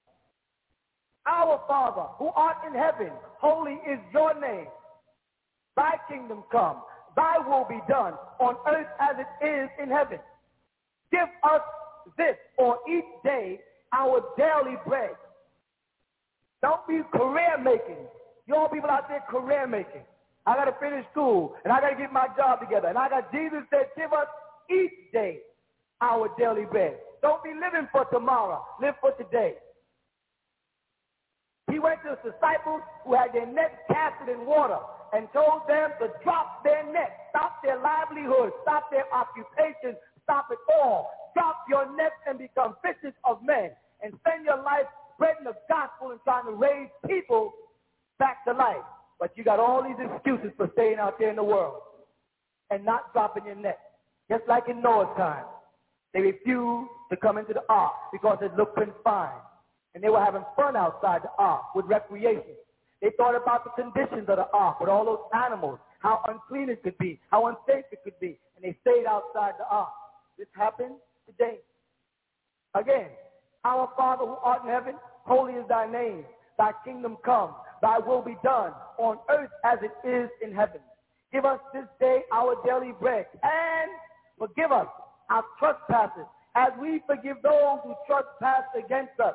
Our Father, who art in heaven, holy is your name. Thy kingdom come. Thy will be done on earth as it is in heaven. Give us this, or each day, our daily bread. Don't be career making. You all people out there career making. I got to finish school, and I got to get my job together. And Jesus said, give us each day our daily bread. Don't be living for tomorrow. Live for today. He went to his disciples who had their nets casted in water and told them to drop their nets, stop their livelihood, stop their occupation, stop it all. Drop your nets and become fishers of men and spend your life spreading the gospel and trying to raise people back to life. But you got all these excuses for staying out there in the world and not dropping your net. Just like in Noah's time. They refused to come into the ark because it looked confined. And they were having fun outside the ark with recreation. They thought about the conditions of the ark with all those animals, how unclean it could be, how unsafe it could be. And they stayed outside the ark. This happened today. Again, our Father who art in heaven, holy is thy name. Thy kingdom come. Thy will be done on earth as it is in heaven. Give us this day our daily bread. And forgive us our trespasses as we forgive those who trespass against us.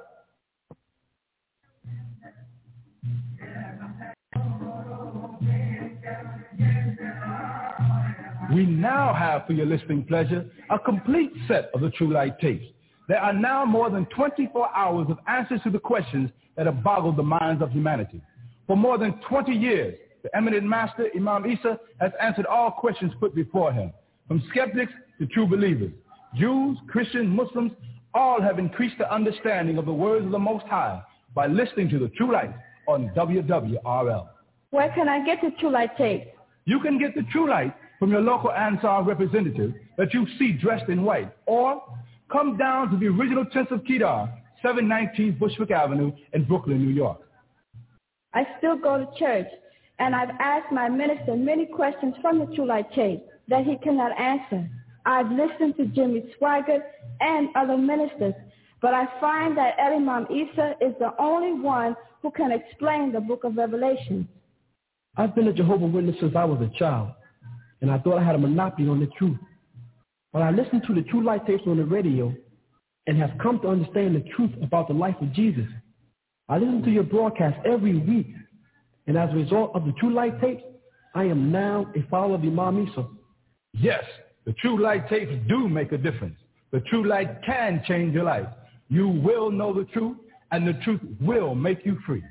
We now have for your listening pleasure a complete set of the True Light tapes. There are now more than 24 hours of answers to the questions that have boggled the minds of humanity. For more than 20 years, the eminent master, Imam Isa, has answered all questions put before him. From skeptics to true believers, Jews, Christians, Muslims, all have increased their understanding of the words of the Most High by listening to the True Light on WWRL. Where can I get the True Light tape? You can get the True Light from your local Ansar representative that you see dressed in white, or come down to the original Tents of Kedar, 719 Bushwick Avenue in Brooklyn, New York. I still go to church, and I've asked my minister many questions from the True Light tape that he cannot answer. I've listened to Jimmy Swaggart and other ministers, but I find that Imam Isa is the only one who can explain the book of Revelation. I've been a Jehovah's Witness since I was a child, and I thought I had a monopoly on the truth. But I listened to the True Light tapes on the radio and have come to understand the truth about the life of Jesus. I listen to your broadcast every week, and as a result of the True Light tapes, I am now a follower of Imam Isa. Yes, the True Light tapes do make a difference. The True Light can change your life. You will know the truth, and the truth will make you free.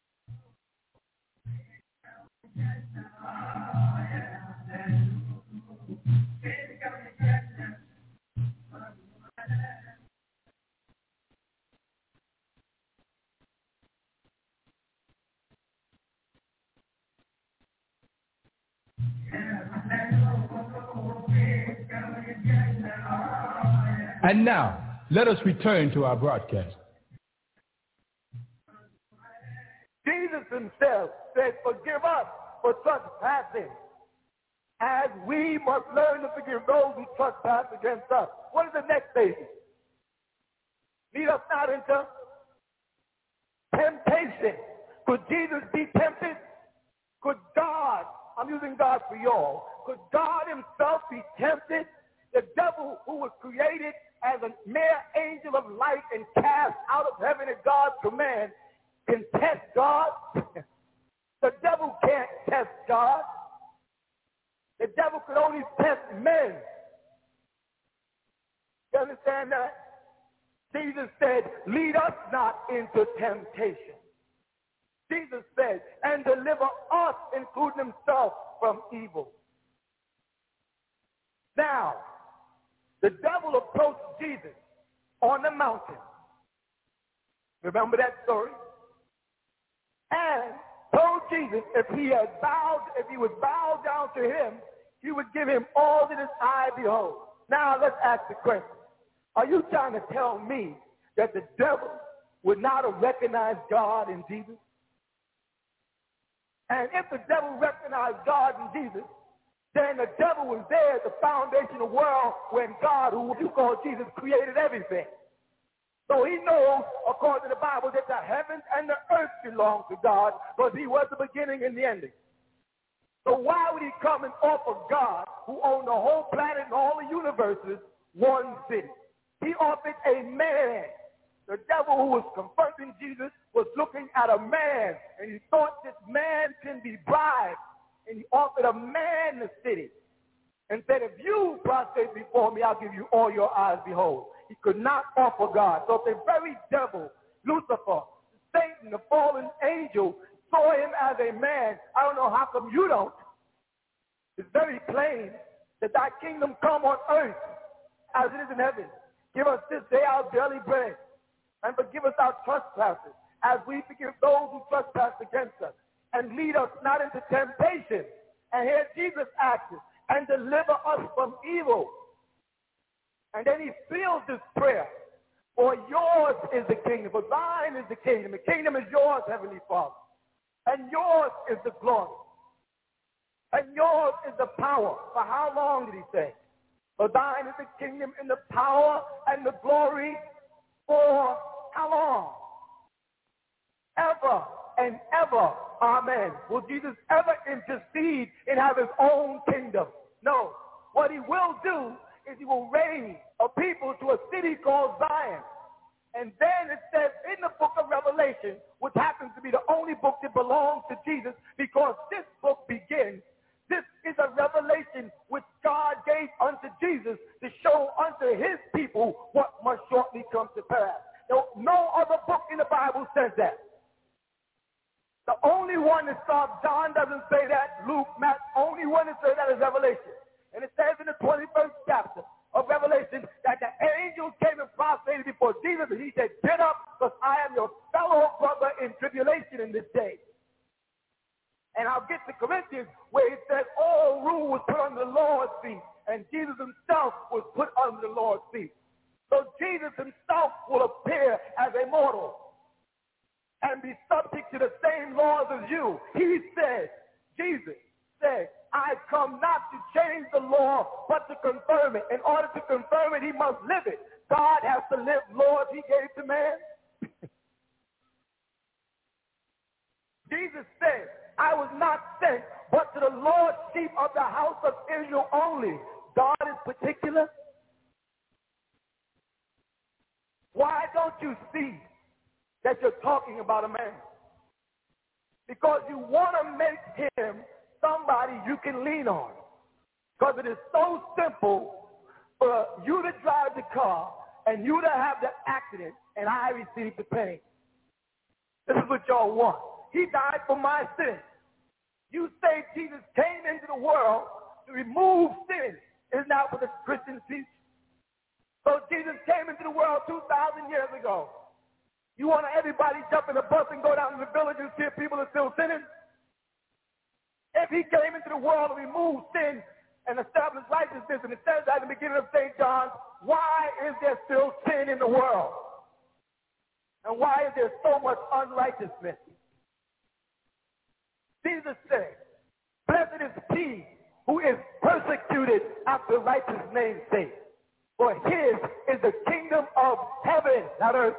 And now, let us return to our broadcast. Jesus himself said, forgive us for trespassing, as we must learn to forgive those who trespass against us. What is the next statement? Lead us not into temptation. Could Jesus be tempted? Could God, I'm using God for y'all, could God himself be tempted? The devil, who was created as a mere angel of light and cast out of heaven at God's command, can test God? The devil can't test God. The devil could only test men. You understand that? Jesus said, lead us not into temptation. Jesus said, and deliver us, including himself, from evil. Now, the devil approached Jesus on the mountain. Remember that story? And told Jesus if he would bow down to him, he would give him all that his eye behold. Now let's ask the question. Are you trying to tell me that the devil would not have recognized God in Jesus? And if the devil recognized God in Jesus, then the devil was there at the foundation of the world when God, who you call Jesus, created everything. So he knows, according to the Bible, that the heavens and the earth belong to God, because he was the beginning and the ending. So why would he come and offer God, who owned the whole planet and all the universes, one city? He offered a man. The devil who was confronting Jesus was looking at a man, and he thought this man can be bribed. And he offered a man the city and said, if you prostrate before me, I'll give you all your eyes behold. he could not offer God. So the very devil, Lucifer, Satan, the fallen angel, saw him as a man. I don't know how come you don't. It's very plain that thy kingdom come on earth as it is in heaven. Give us this day our daily bread, and forgive us our trespasses, as we forgive those who trespass against us. And lead us not into temptation. And here Jesus asks, and deliver us from evil. And then he seals this prayer. For yours is the kingdom, for thine is the kingdom. The kingdom is yours, Heavenly Father. And yours is the glory. And yours is the power. For how long did he say? For thine is the kingdom and the power and the glory for how long? Ever and ever. Amen. Will Jesus ever intercede and have his own kingdom? No. What he will do is he will raise a people to a city called Zion. And then it says in the book of Revelation, which happens to be the only book that belongs to Jesus, because this book begins, this is a revelation which God gave unto Jesus to show unto his people what must shortly come to pass. No other book in the Bible says that. The only one that starts, John doesn't say that, Luke, Matt, only one that says that is Revelation. And it says in the 21st chapter of Revelation that the angels came and prostrated before Jesus, and he said, get up, because I am your fellow brother in tribulation in this day. And I'll get to Corinthians, where it says all rule was put under the Lord's feet, and Jesus himself was put under the Lord's feet. So Jesus himself will appear as a mortal and be subject to the same laws as you. He said, Jesus said, I come not to change the law, but to confirm it. In order to confirm it, he must live it. God has to live laws he gave to man. Jesus said, I was not sent, but to the lost sheep of the house of Israel only. God is particular. Why don't you see that you're talking about a man? Because you want to make him somebody you can lean on. Because it is so simple for you to drive the car and you to have the accident and I receive the pain. This is what y'all want. He died for my sins. You say Jesus came into the world to remove sin. Isn't that what the Christians teach? So Jesus came into the world 2,000 years ago. You want everybody jump in the bus and go down to the village and see if people are still sinning? If he came into the world to remove sin and establish righteousness, and it says that in the beginning of St. John, why is there still sin in the world? And why is there so much unrighteousness? Jesus said, blessed is he who is persecuted after righteous name's sake, for his is the kingdom of heaven, not earth.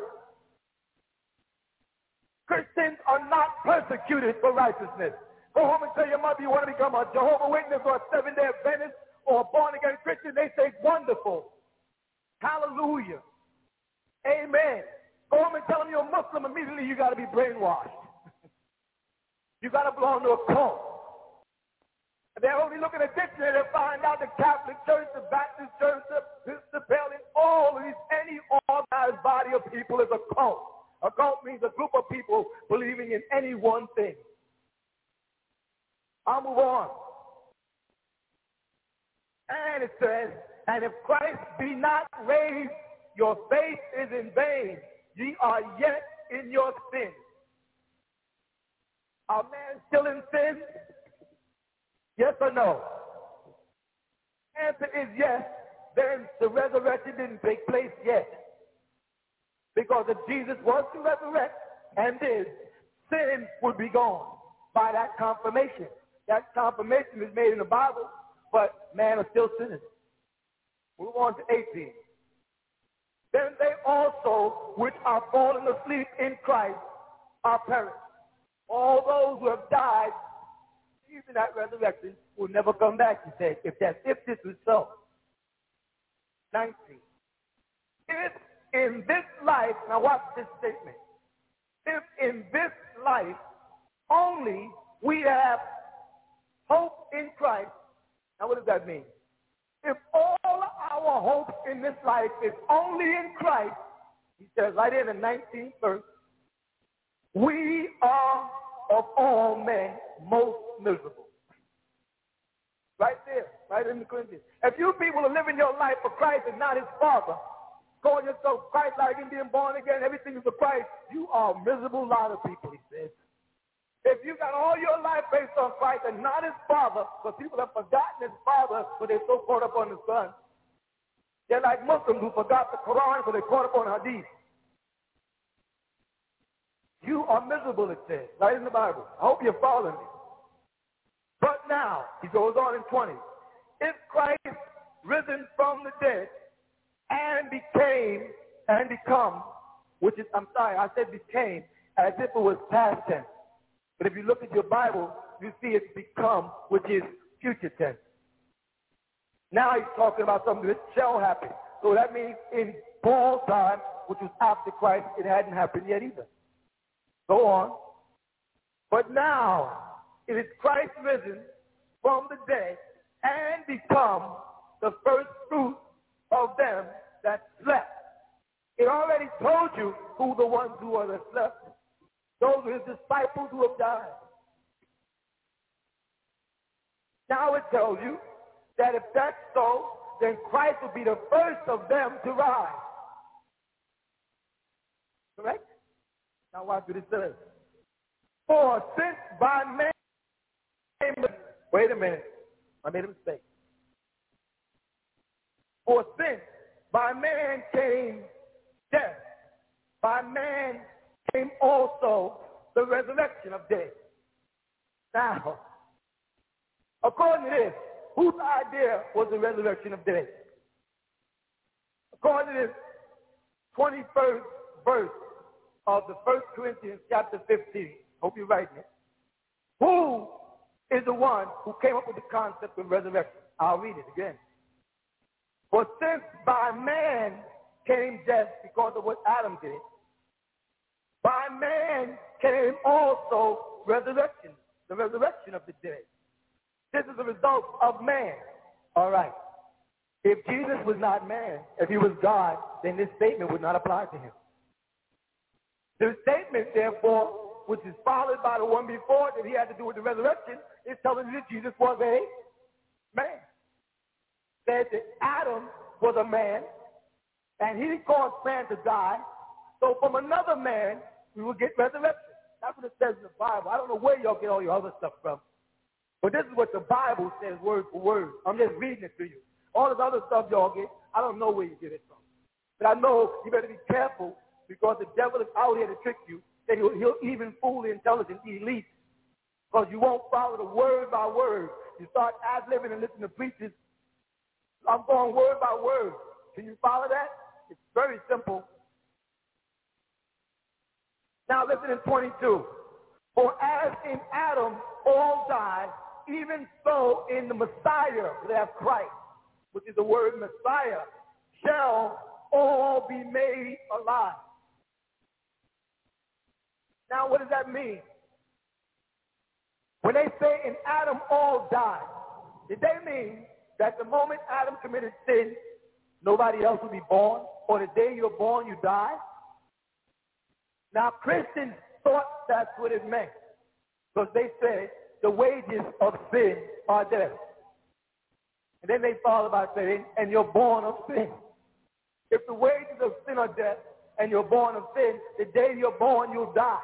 Christians are not persecuted for righteousness. Go home and tell your mother you want to become a Jehovah's Witness or a Seventh-day Adventist or a born-again Christian. They say, wonderful. Hallelujah. Amen. Go home and tell them you're a Muslim. Immediately you got to be brainwashed. You got to belong to a cult. They're only looking at dictionary to find out the Catholic Church, the Baptist Church, the Episcopalian, all of these, any organized body of people is a cult. A cult means a group of people believing in any one thing. I'll move on. And it says, and if Christ be not raised, your faith is in vain. Ye are yet in your sin. Are men still in sin? Yes or no? Answer is yes. Then the resurrection didn't take place yet. Because if Jesus was to resurrect and did, sin would be gone by that confirmation. That confirmation is made in the Bible, but man is still sinning. Move on to 18. Then they also, which are fallen asleep in Christ, are perished. All those who have died, even that resurrection, will never come back, he said, if this is so. 19. If in this life, now watch this statement, if in this life only we have hope in Christ, now what does that mean? If all our our hope in this life is only in Christ, he says right in the 19th verse, we are of all men most miserable. Right there, right in the Corinthians. If you people are living your life for Christ and not his Father, calling yourself Christ-like and being born again, everything is for Christ, you are a miserable lot of people, he says. If you got all your life based on Christ and not his Father, because people have forgotten his Father, but they're so caught up on the Son. They're like Muslims who forgot the Quran, so they're caught up on Hadith. You are miserable, it says, right in the Bible. I hope you're following me. But now, he goes on in 20, if Christ risen from the dead and became and become, which is, I'm sorry, I said became as if it was past tense. But if you look at your Bible, you see it's become, which is future tense. Now he's talking about something that shall happen. So that means in Paul's time, which was after Christ, it hadn't happened yet either. Go on. But now, it is Christ risen from the dead and become the first fruit of them that slept. It already told you who the ones who are that slept. Those are his disciples who have died. Now it tells you that if that's so, then Christ will be the first of them to rise. Correct? Now watch what it says. For since by man, wait a minute, I made a mistake. For since by man came death, by man came also the resurrection of dead. Now, according to this, whose idea was the resurrection of dead? According to this 21st verse of the 1 Corinthians chapter 15, hope you're writing it. Who is the one who came up with the concept of resurrection? I'll read it again. For since by man came death because of what Adam did, by man came also resurrection, the resurrection of the dead. This is the result of man. All right. If Jesus was not man, if he was God, then this statement would not apply to him. The statement, therefore, which is followed by the one before that he had to do with the resurrection, is telling you that Jesus was a man. Said that Adam was a man, and he caused man to die. So from another man, we will get resurrection. That's what it says in the Bible. I don't know where y'all get all your other stuff from. But this is what the Bible says word for word. I'm just reading it to you. All this other stuff y'all get, I don't know where you get it from. But I know you better be careful because the devil is out here to trick you. That he'll even fool the intelligent elite because you won't follow the word by word. You start ad-libbing and listening to preachers. I'm going word by word. Can you follow that? It's very simple. Now listen in 22. For as in Adam all died, even so in the Messiah, that Christ, which is the word Messiah, shall all be made alive. Now what does that mean? When they say in Adam all died, did they mean that the moment Adam committed sin, nobody else would be born? Or the day you're born, you die? Now Christians thought that's what it meant. Because they said the wages of sin are death. And then they followed by saying, and you're born of sin. If the wages of sin are death and you're born of sin, the day you're born, you'll die.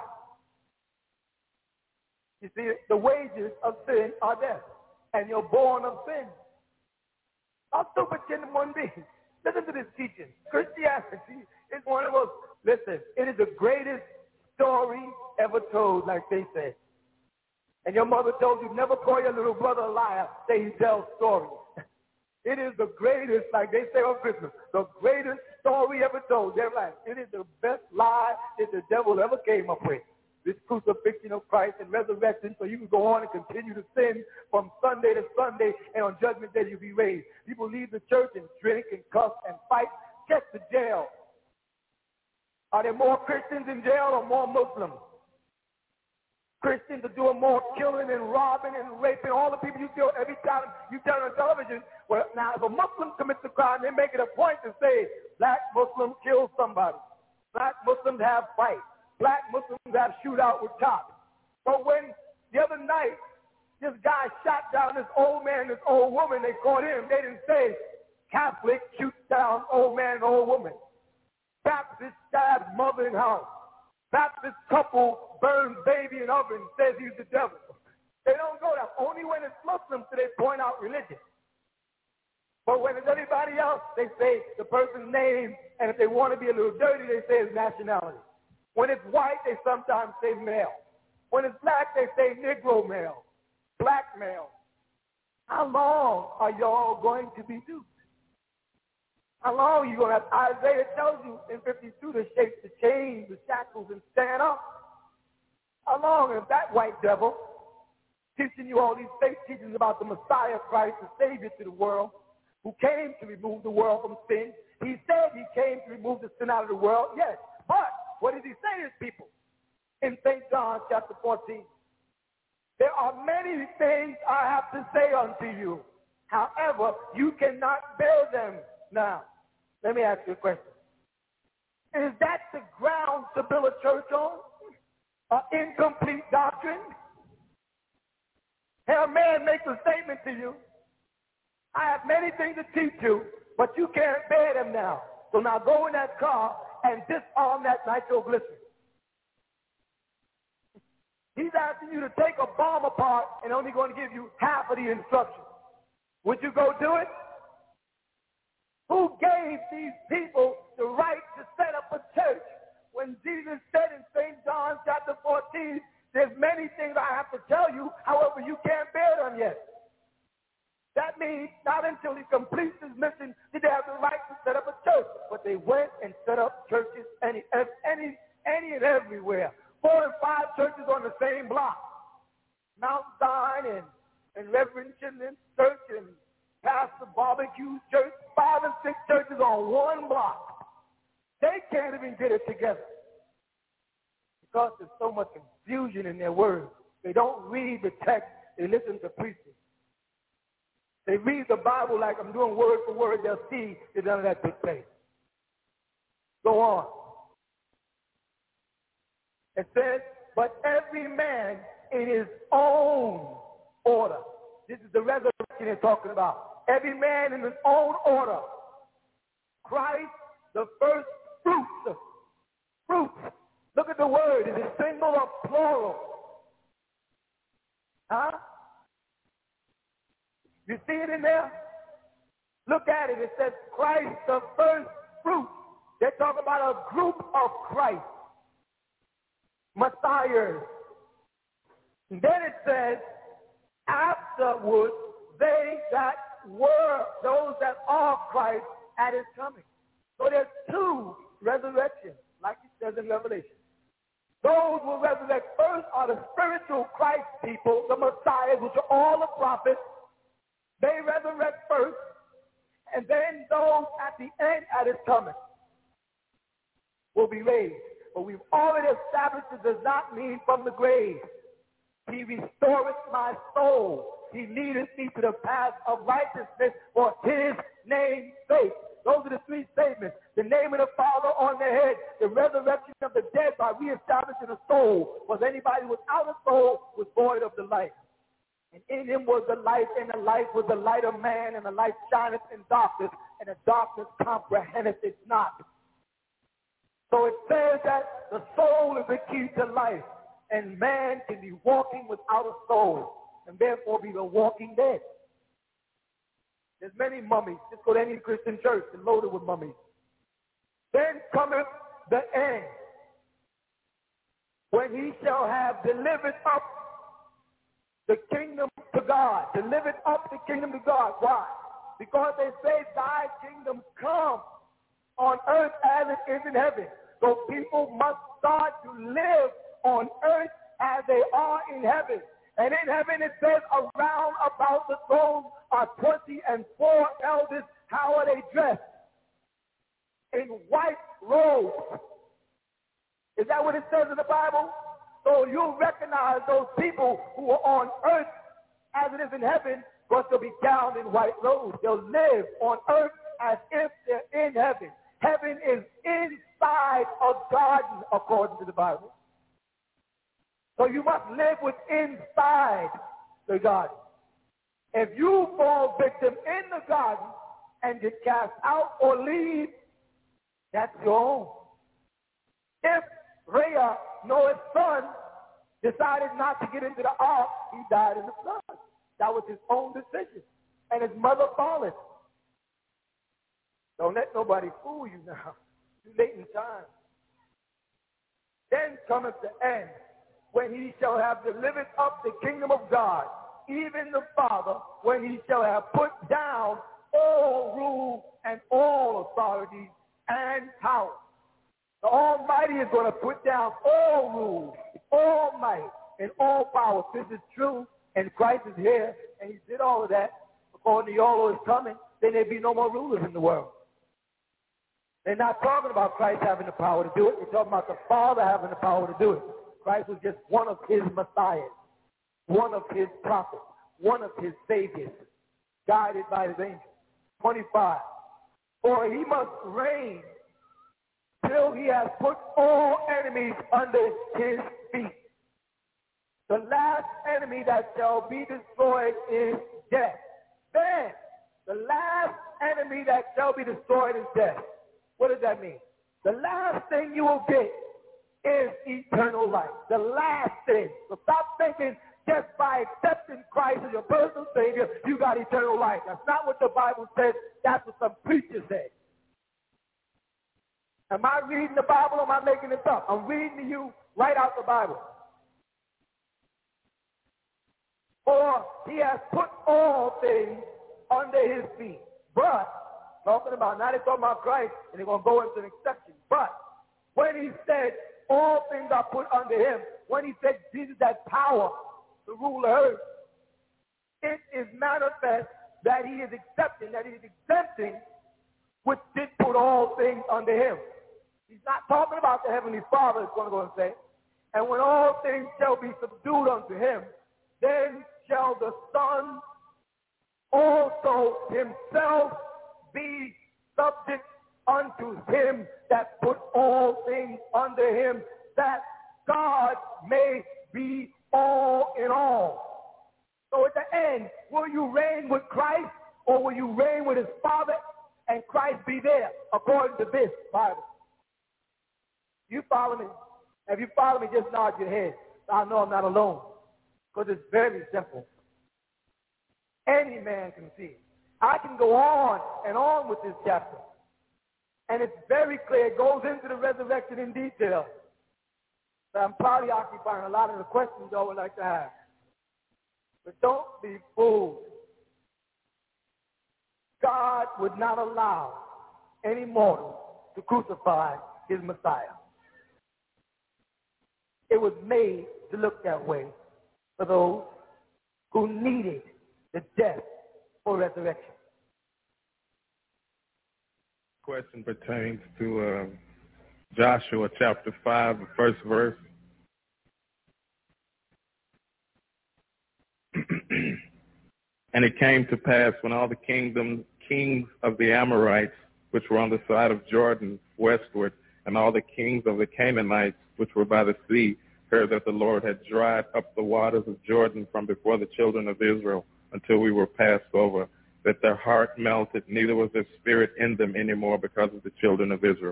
You see, the wages of sin are death, and you're born of sin. How stupid can one be? Listen to this teaching. Christianity is one of those, listen, it is the greatest story ever told, like they say. And your mother told you, never call your little brother a liar, say he tells stories. It is the greatest, like they say on Christmas, the greatest story ever told. They're like, it is the best lie that the devil ever came up with. This crucifixion of Christ and resurrection so you can go on and continue to sin from Sunday to Sunday, and on Judgment Day you'll be raised. People leave the church and drink and cuss and fight. Check the jail. Are there more Christians in jail or more Muslims? Christians are doing more killing and robbing and raping. All the people you kill every time you turn on television. Well, now, if a Muslim commits a crime, they make it a point to say, black Muslims kill somebody. Black Muslims have fights. Black Muslims have shootout with cops. But when the other night, this guy shot down this old man and this old woman, they caught him. They didn't say Catholic shoots down old man and old woman. Baptist stabs mother in house. Baptist couple burns baby in oven, says he's the devil. They don't go there. Only when it's Muslims do they point out religion. But when it's anybody else, they say the person's name, and if they want to be a little dirty, they say his nationality. When it's white, they sometimes say male. When it's black, they say Negro male, black male. How long are y'all going to be duped? How long are you going to have? Isaiah tells you in 52 to shake the chains, the shackles, and stand up. How long is that white devil teaching you all these fake teachings about the Messiah Christ, the Savior to the world, who came to remove the world from sin? He said he came to remove the sin out of the world, yes. But what did he say to his people? In St. John chapter 14, there are many things I have to say unto you. However, you cannot bear them now. Let me ask you a question. Is that the ground to build a church on? An incomplete doctrine? Hey, a man makes a statement to you. I have many things to teach you, but you can't bear them now. So now go in that car and disarm that nitroglycerin. He's asking you to take a bomb apart and only going to give you half of the instructions. Would you go do it? Who gave these people the right to set up a church when Jesus said in St. John chapter 14, there's many things I have to tell you, however, you can't bear them yet. That means not until he completes his mission did they have the right to set up a church. But they went and set up churches any and everywhere. 4 and 5 churches on the same block. Mount Zion and Reverend Chinlin's church and Pastor Barbecue's church, 5 and 6 churches on one block. They can't even get it together because there's so much confusion in their words. They don't read the text. They listen to preaching. They read the Bible like I'm doing word for word. They'll see that none of that took place. Go on. It says, but every man in his own order. This is the resurrection they're talking about. Every man in his own order. Christ, the first fruits. Fruits. Look at the word. It's a single or plural. Huh? You see it in there? Look at it. It says Christ, the first fruits. They're talking about a group of Christ. Messiahs. And then it says, afterwards, they that were, those that are Christ at his coming. So there's 2 resurrections, like it says in Revelation. Those who resurrect first are the spiritual Christ people, the Messiahs, which are all the prophets. They resurrect first, and then those at the end at his coming will be raised. But we've already established it does not mean from the grave. He restoreth my soul. He leadeth me to the path of righteousness for his name's sake. Those are the 3 statements. The name of the Father on their head, the resurrection of the dead by reestablishing a soul. Was anybody without a soul was void of the light. And in him was the light, and the light was the light of man, and the light shineth in darkness, and the darkness comprehendeth it not. So it says that the soul is the key to life, and man can be walking without a soul, and therefore be the walking dead. There's many mummies. Just go to any Christian church and loaded with mummies. Then cometh the end, when he shall have delivered up the kingdom to God. Delivered up the kingdom to God. Why? Because they say thy kingdom come on earth as it is in heaven. So people must start to live on earth as they are in heaven. And in heaven it says around about the throne are 24 elders. How are they dressed? In white robes. Is that what it says in the Bible? So you'll recognize those people who are on earth as it is in heaven, but they'll be gowned in white robes. They'll live on earth as if they're in heaven. Heaven is inside a garden, according to the Bible. So you must live with inside the garden. If you fall victim in the garden and get cast out or leave, that's your own. If Rhea, Noah's son, decided not to get into the ark, he died in the flood. That was his own decision. And his mother followed. Don't let nobody fool you now. Too late in time. Then cometh the end, when he shall have delivered up the kingdom of God, even the Father, when he shall have put down all rule and all authority and power. The Almighty is going to put down all rule, all might, and all power. This is true, and Christ is here, and he did all of that. According to y'all who is coming, then there'd be no more rulers in the world. They're not talking about Christ having the power to do it. They're talking about the Father having the power to do it. Christ was just one of his messiahs, one of his prophets, one of his saviors, guided by his angels. 25. For he must reign till he has put all enemies under his feet. The last enemy that shall be destroyed is death. Then, the last enemy that shall be destroyed is death. What does that mean? The last thing you will get is eternal life. The last thing. So stop thinking just by accepting Christ as your personal Savior, you got eternal life. That's not what the Bible says. That's what some preachers say. Am I reading the Bible or am I making this up? I'm reading to you right out the Bible. For he has put all things under his feet. But, now they're talking about Christ, and they're going to go into an exception. But, when he said all things are put under him, when he said Jesus has power to rule the earth, it is manifest that he is accepting, that he is exempting, which did put all things under him. He's not talking about the Heavenly Father, it's going to go and say. And when all things shall be subdued unto him, then shall the Son also himself be subject unto him that put all things under him, that God may be all in all. So at the end, will you reign with Christ or will you reign with his Father and Christ be there, according to this Bible? You follow me? If you follow me, just nod your head. I know I'm not alone, because it's very simple. Any man can see it. I can go on and on with this chapter, and it's very clear. It goes into the resurrection in detail. But I'm probably occupying a lot of the questions y'all would like to have. But don't be fooled. God would not allow any mortal to crucify his Messiah. It was made to look that way for those who needed the death for resurrection. Question pertains to Joshua chapter 5, the first verse. And it came to pass when all the kings of the Amorites, which were on the side of Jordan westward, and all the kings of the Canaanites, which were by the sea, heard that the Lord had dried up the waters of Jordan from before the children of Israel until we were passed over, that their heart melted, neither was there spirit in them anymore because of the children of Israel.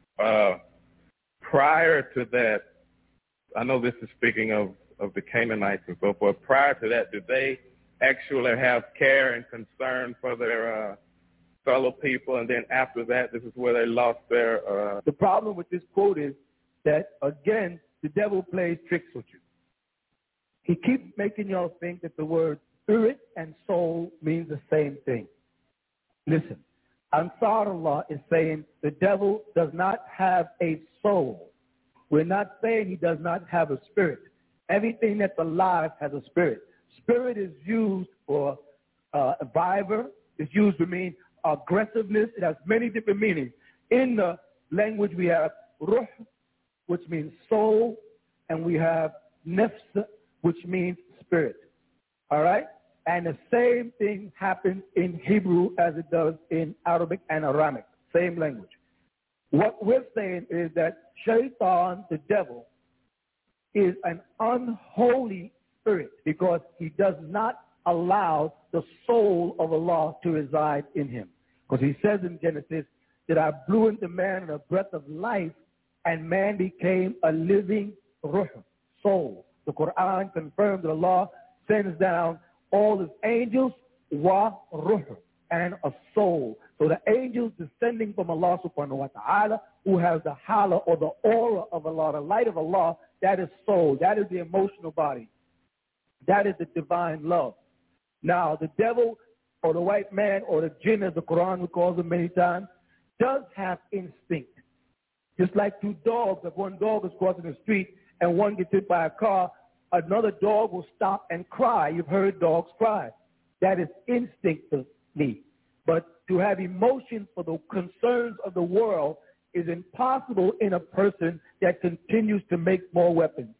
Prior to that, I know this is speaking of the Canaanites and so forth. Prior to that, did they actually have care and concern for their fellow people? And then after that, this is where they lost their... The problem with this quote is that, again, the devil plays tricks with you. He keeps making y'all think that the word spirit and soul means the same thing. Listen, Ansarullah is saying the devil does not have a soul. We're not saying he does not have a spirit. Everything that's alive has a spirit. Spirit is used for vigor. It's used to mean aggressiveness. It has many different meanings. In the language we have ruh, which means soul, and we have nafs, which means spirit. All right? And the same thing happens in Hebrew as it does in Arabic and Aramaic, same language. What we're saying is that Shaitan, the devil, is an unholy spirit because he does not allow the soul of Allah to reside in him. Because he says in Genesis that I blew into man a breath of life and man became a living ruh, soul. The Quran confirms that Allah sends down all his angels, wa ruh, and a soul. So the angels descending from Allah subhanahu wa ta'ala, who has the hala or the aura of Allah, the light of Allah, that is soul. That is the emotional body. That is the divine love. Now, the devil or the white man or the jinn, as the Quran calls them many times, does have instinct. Just like two dogs, if one dog is crossing the street and one gets hit by a car, another dog will stop and cry. You've heard dogs cry. That is instinctively. But to have emotion for the concerns of the world is impossible in a person that continues to make more weapons.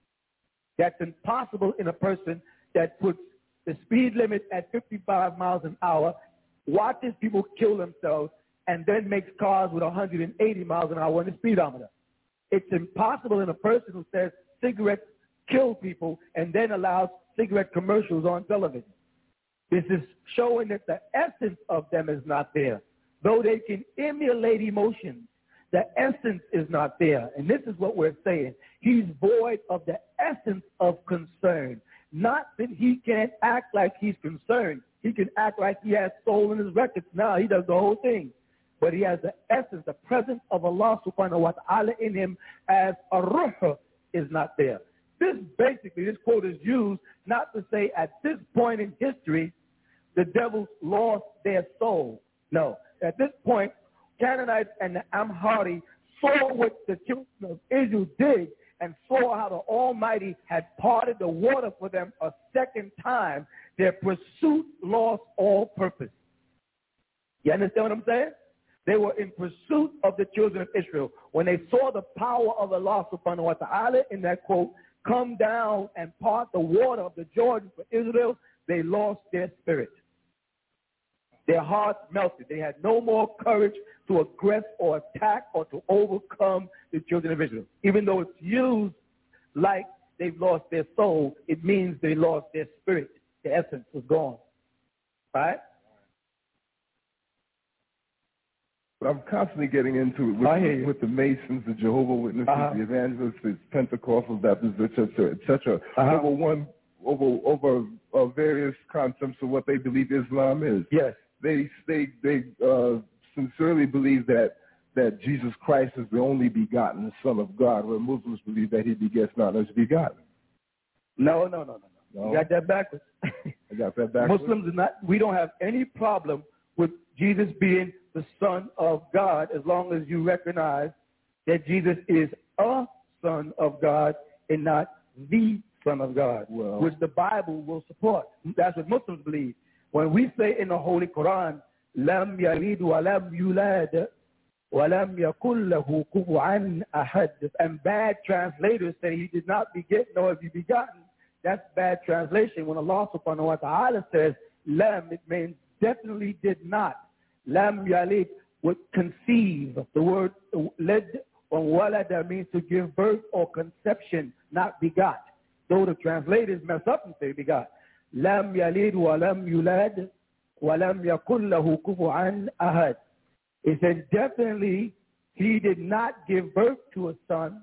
That's impossible in a person that puts the speed limit at 55 miles an hour, watches people kill themselves, and then makes cars with 180 miles an hour in the speedometer. It's impossible in a person who says cigarettes kill people and then allows cigarette commercials on television. This is showing that the essence of them is not there. Though they can emulate emotions, the essence is not there. And this is what we're saying. He's void of the essence of concern. Not that he can't act like he's concerned. He can act like he has soul in his records. Now he does the whole thing. But he has the essence, the presence of Allah subhanahu wa ta'ala in him as a ruh is not there. This quote is used not to say at this point in history the devils lost their soul. No. At this point, Canaanites and the Amhari saw what the children of Israel did and saw how the Almighty had parted the water for them a second time. Their pursuit lost all purpose. You understand what I'm saying? They were in pursuit of the children of Israel. When they saw the power of Allah subhanahu wa ta'ala in that quote, come down and part the water of the Jordan for Israel, they lost their spirit. Their hearts melted. They had no more courage to aggress or attack or to overcome the children of Israel. Even though it's used like they've lost their soul, it means they lost their spirit. The essence was gone. Right? But I'm constantly getting into it with the Masons, the Jehovah's Witnesses, the Evangelists, the Pentecostals, Baptists, etc. Over various concepts of what they believe Islam is. Yes. They sincerely believe that Jesus Christ is the only begotten Son of God, where Muslims believe that he begets not as begotten. No. You got that backwards. I got that backwards. Muslims we don't have any problem with Jesus being the Son of God as long as you recognize that Jesus is a Son of God and not the Son of God, which the Bible will support. That's what Muslims believe. When we say in the Holy Quran, Lam yalid wa lam yulad wa lam yakul lahu kufuwan ahad, and bad translators say he did not beget nor is he begotten, that's bad translation. When Allah subhanahu wa ta'ala says lam, it means definitely did not. Lam yalid would conceive. The word led or walada means to give birth or conception, not begot. Though the translators mess up and say begot. Lam yalid wa lam yulad wa lam yakul lahu kufuwan ahad. It said definitely he did not give birth to a son,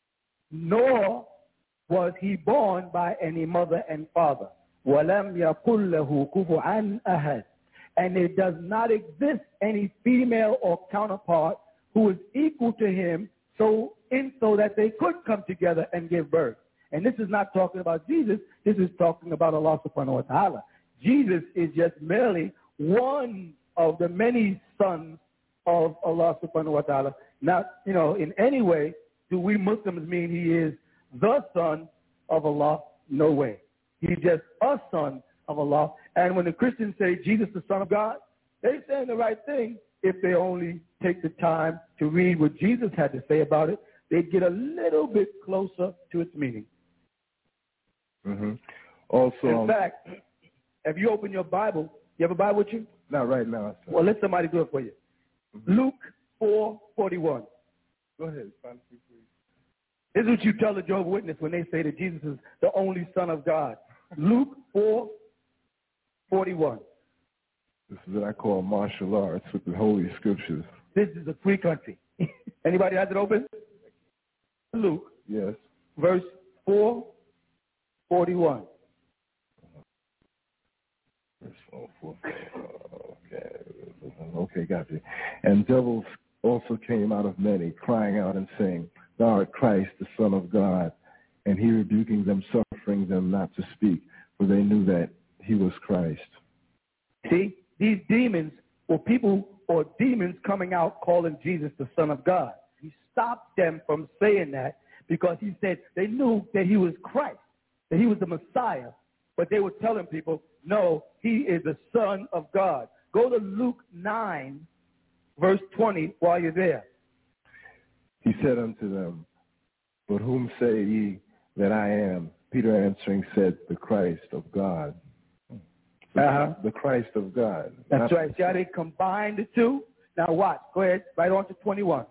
nor was he born by any mother and father. Wa lam yakul lahu kufuwan ahad. And there does not exist any female or counterpart who is equal to him so that they could come together and give birth. And this is not talking about Jesus. This is talking about Allah subhanahu wa ta'ala. Jesus is just merely one of the many sons of Allah subhanahu wa ta'ala. Not, in any way do we Muslims mean he is the son of Allah. No way. He's just a son of Allah. And when the Christians say Jesus the Son of God, they're saying the right thing if they only take the time to read what Jesus had to say about it. they'd get a little bit closer to its meaning. Mm-hmm. Also, in fact, if you open your Bible, you have a Bible with you? Not right now, sir. Well, let somebody do it for you. Mm-hmm. Luke 4:41. Go ahead. This is what you tell the Jehovah's Witness when they say that Jesus is the only Son of God. Luke 4:41. This is what I call martial arts with the Holy Scriptures. This is a free country. Anybody has it open? Luke. Yes. Verse 4:41. Okay, got you. And devils also came out of many, crying out and saying, Thou art Christ, the Son of God. And he rebuking them, suffering them not to speak, for they knew that he was Christ. See, these demons were people or demons coming out calling Jesus the Son of God. He stopped them from saying that because he said they knew that he was Christ, that he was the Messiah. But they were telling people, no, he is the Son of God. Go to Luke 9, verse 20 while you're there. He said unto them, But whom say ye that I am? Peter answering said, The Christ of God. The Christ of God. That's right. See how they combined the two? Now watch. Go ahead. Right on to 21.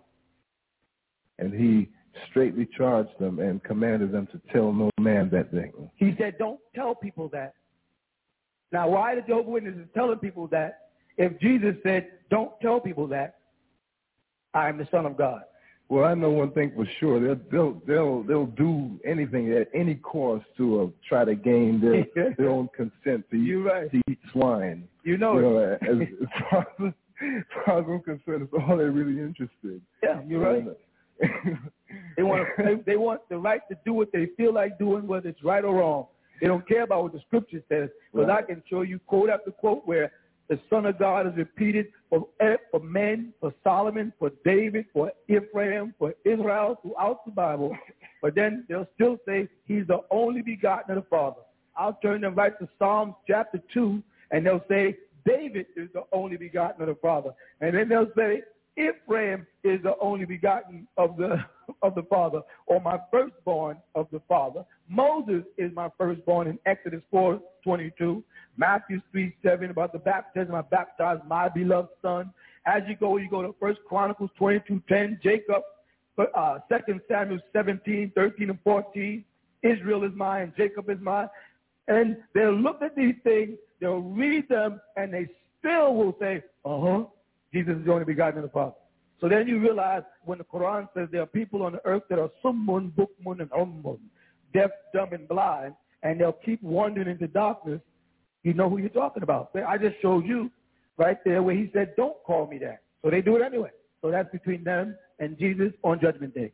And he straightly charged them and commanded them to tell no man that thing. He said, don't tell people that. Now, why the Jehovah's Witnesses telling people that if Jesus said, don't tell people that I am the Son of God? Well, I know one thing for sure. They'll do anything at any cost to try to gain their own consent to eat swine. You know it. As far as I'm concerned, it's all they're really interested. Yeah, you're right. They want the right to do what they feel like doing, whether it's right or wrong. They don't care about what the Scripture says. Because I can show you quote after quote where the Son of God is repeated for men, for Solomon, for David, for Ephraim, for Israel throughout the Bible. But then they'll still say he's the only begotten of the Father. I'll turn them right to Psalms chapter 2, and they'll say David is the only begotten of the Father. And then they'll say Ephraim is the only begotten of the Father, or my firstborn of the Father. Moses is my firstborn in Exodus 4:22. Matthew 3:7 about the baptism. I baptized my beloved son. As you go to 1 Chronicles 22:10. Jacob, 2 Samuel 17:13 and 14. Israel is mine, Jacob is mine. And they'll look at these things, they'll read them, and they still will say, Jesus is the only begotten of the Father. So then you realize when the Quran says there are people on the earth that are summun, bukmun, and ummun, deaf, dumb, and blind, and they'll keep wandering into darkness, you know who you're talking about. I just showed you right there where he said, don't call me that. So they do it anyway. So that's between them and Jesus on Judgment Day.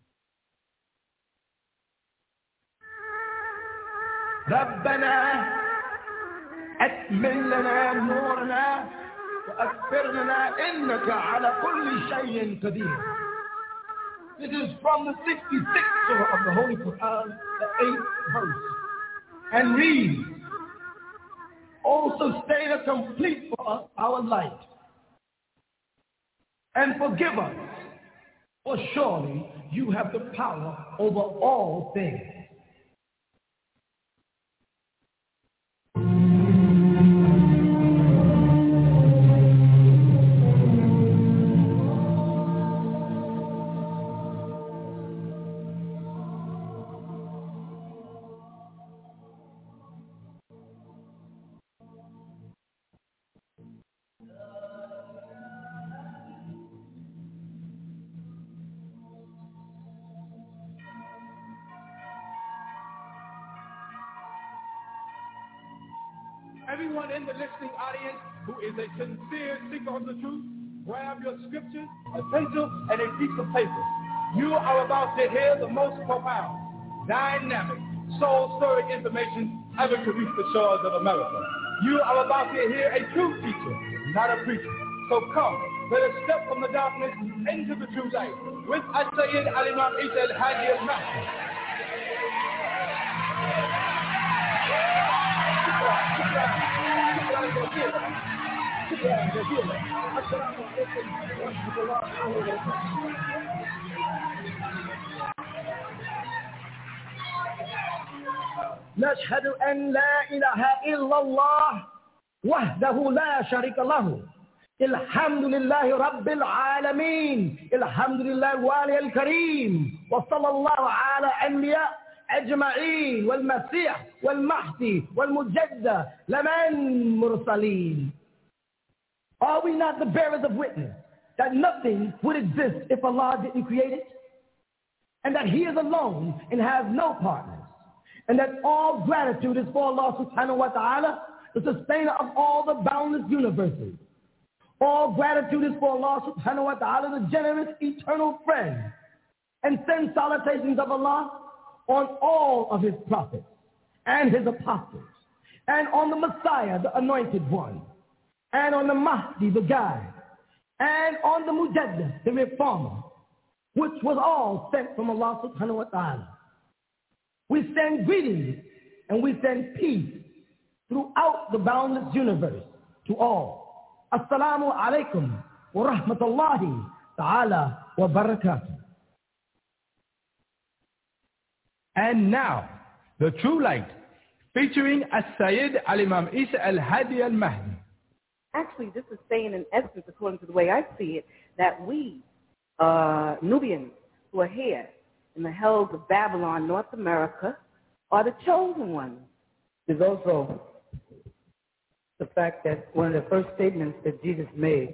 ربنا أكمل لنا نورنا وأكفر لنا إنك على كل شيء قدير. This is from the 66th surah of the Holy Quran, the 8th verse. And read, O sustainer, complete for us our light, and forgive us, for surely you have the power over all things. Everyone in the listening audience who is a sincere seeker of the truth, grab your scriptures, a pencil, and a piece of paper. You are about to hear the most profound, dynamic, soul-stirring information ever to reach the shores of America. You are about to hear a true teacher, not a preacher. So come, let us step from the darkness into the true light with Sayyid Al-Imam Isa Al-Hadi Al-Master. نشهد أن لا إله إلا الله وحده لا شريك له الحمد لله رب العالمين الحمد لله الوالي الكريم وصلى الله على أنبياء أجمعين والمسيح والمهدي والمجدد لمن مرسلين. Are we not the bearers of witness that nothing would exist if Allah didn't create it? And that He is alone and has no partners? And that all gratitude is for Allah subhanahu wa ta'ala, the sustainer of all the boundless universes. All gratitude is for Allah subhanahu wa ta'ala, the generous eternal friend. And send salutations of Allah on all of His prophets and His apostles, and on the Messiah, the anointed one, and on the Mahdi, the guide, and on the Mujaddid, the reformer, which was all sent from Allah subhanahu wa ta'ala. We send greetings and we send peace throughout the boundless universe to all. Assalamu alaikum wa rahmatullahi ta'ala wa barakatuh. And now, the True Light, featuring As-Sayyid Al-Imam Isa Al-Hadi Al-Mahdi. Actually, this is saying in essence, according to the way I see it, that we, Nubians who are here in the hells of Babylon, North America, are the chosen ones. There's also the fact that one of the first statements that Jesus made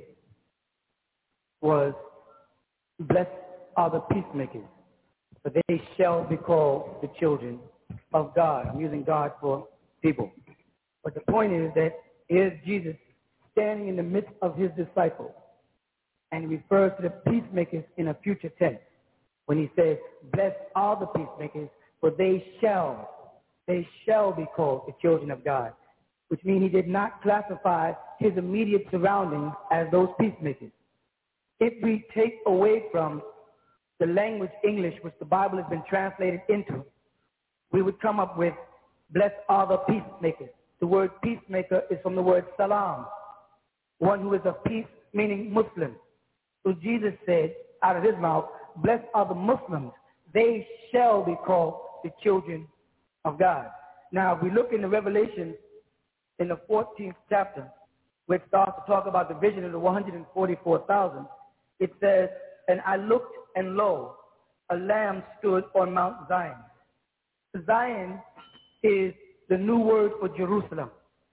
was, blessed are the peacemakers, for they shall be called the children of God. I'm using God for people. But the point is that here's Jesus standing in the midst of his disciples, and he refers to the peacemakers in a future tense when he says, blessed are the peacemakers, for they shall be called the children of God, which means he did not classify his immediate surroundings as those peacemakers. If we take away from the language English, which the Bible has been translated into, we would come up with, blessed are the peacemakers. The word peacemaker is from the word salam, one who is of peace, meaning Muslim. So Jesus said out of his mouth, blessed are the Muslims, they shall be called the children of God. Now, if we look in the Revelation in the 14th chapter, which starts to talk about the vision of the 144,000, it says, and I looked, and lo, a lamb stood on Mount Zion. Zion is the new word for Jerusalem.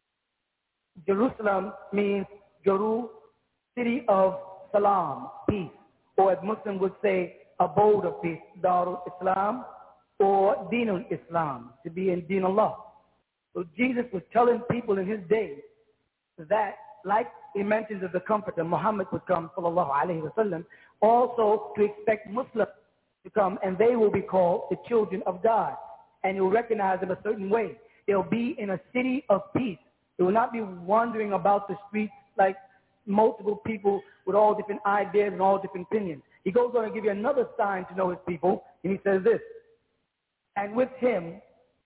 Jerusalem means Jeru, city of salam, peace, or as Muslims would say, abode of peace, Darul Islam, or Dinul Islam, to be in Din Allah. So Jesus was telling people in his day that, like he mentions of the Comforter, Muhammad would come, sallallahu alayhi wa sallam, also to expect Muslims to come, and they will be called the children of God. And you'll recognize them a certain way. They'll be in a city of peace. They will not be wandering about the streets like multiple people with all different ideas and all different opinions. He goes on to give you another sign to know his people, and he says this, and with him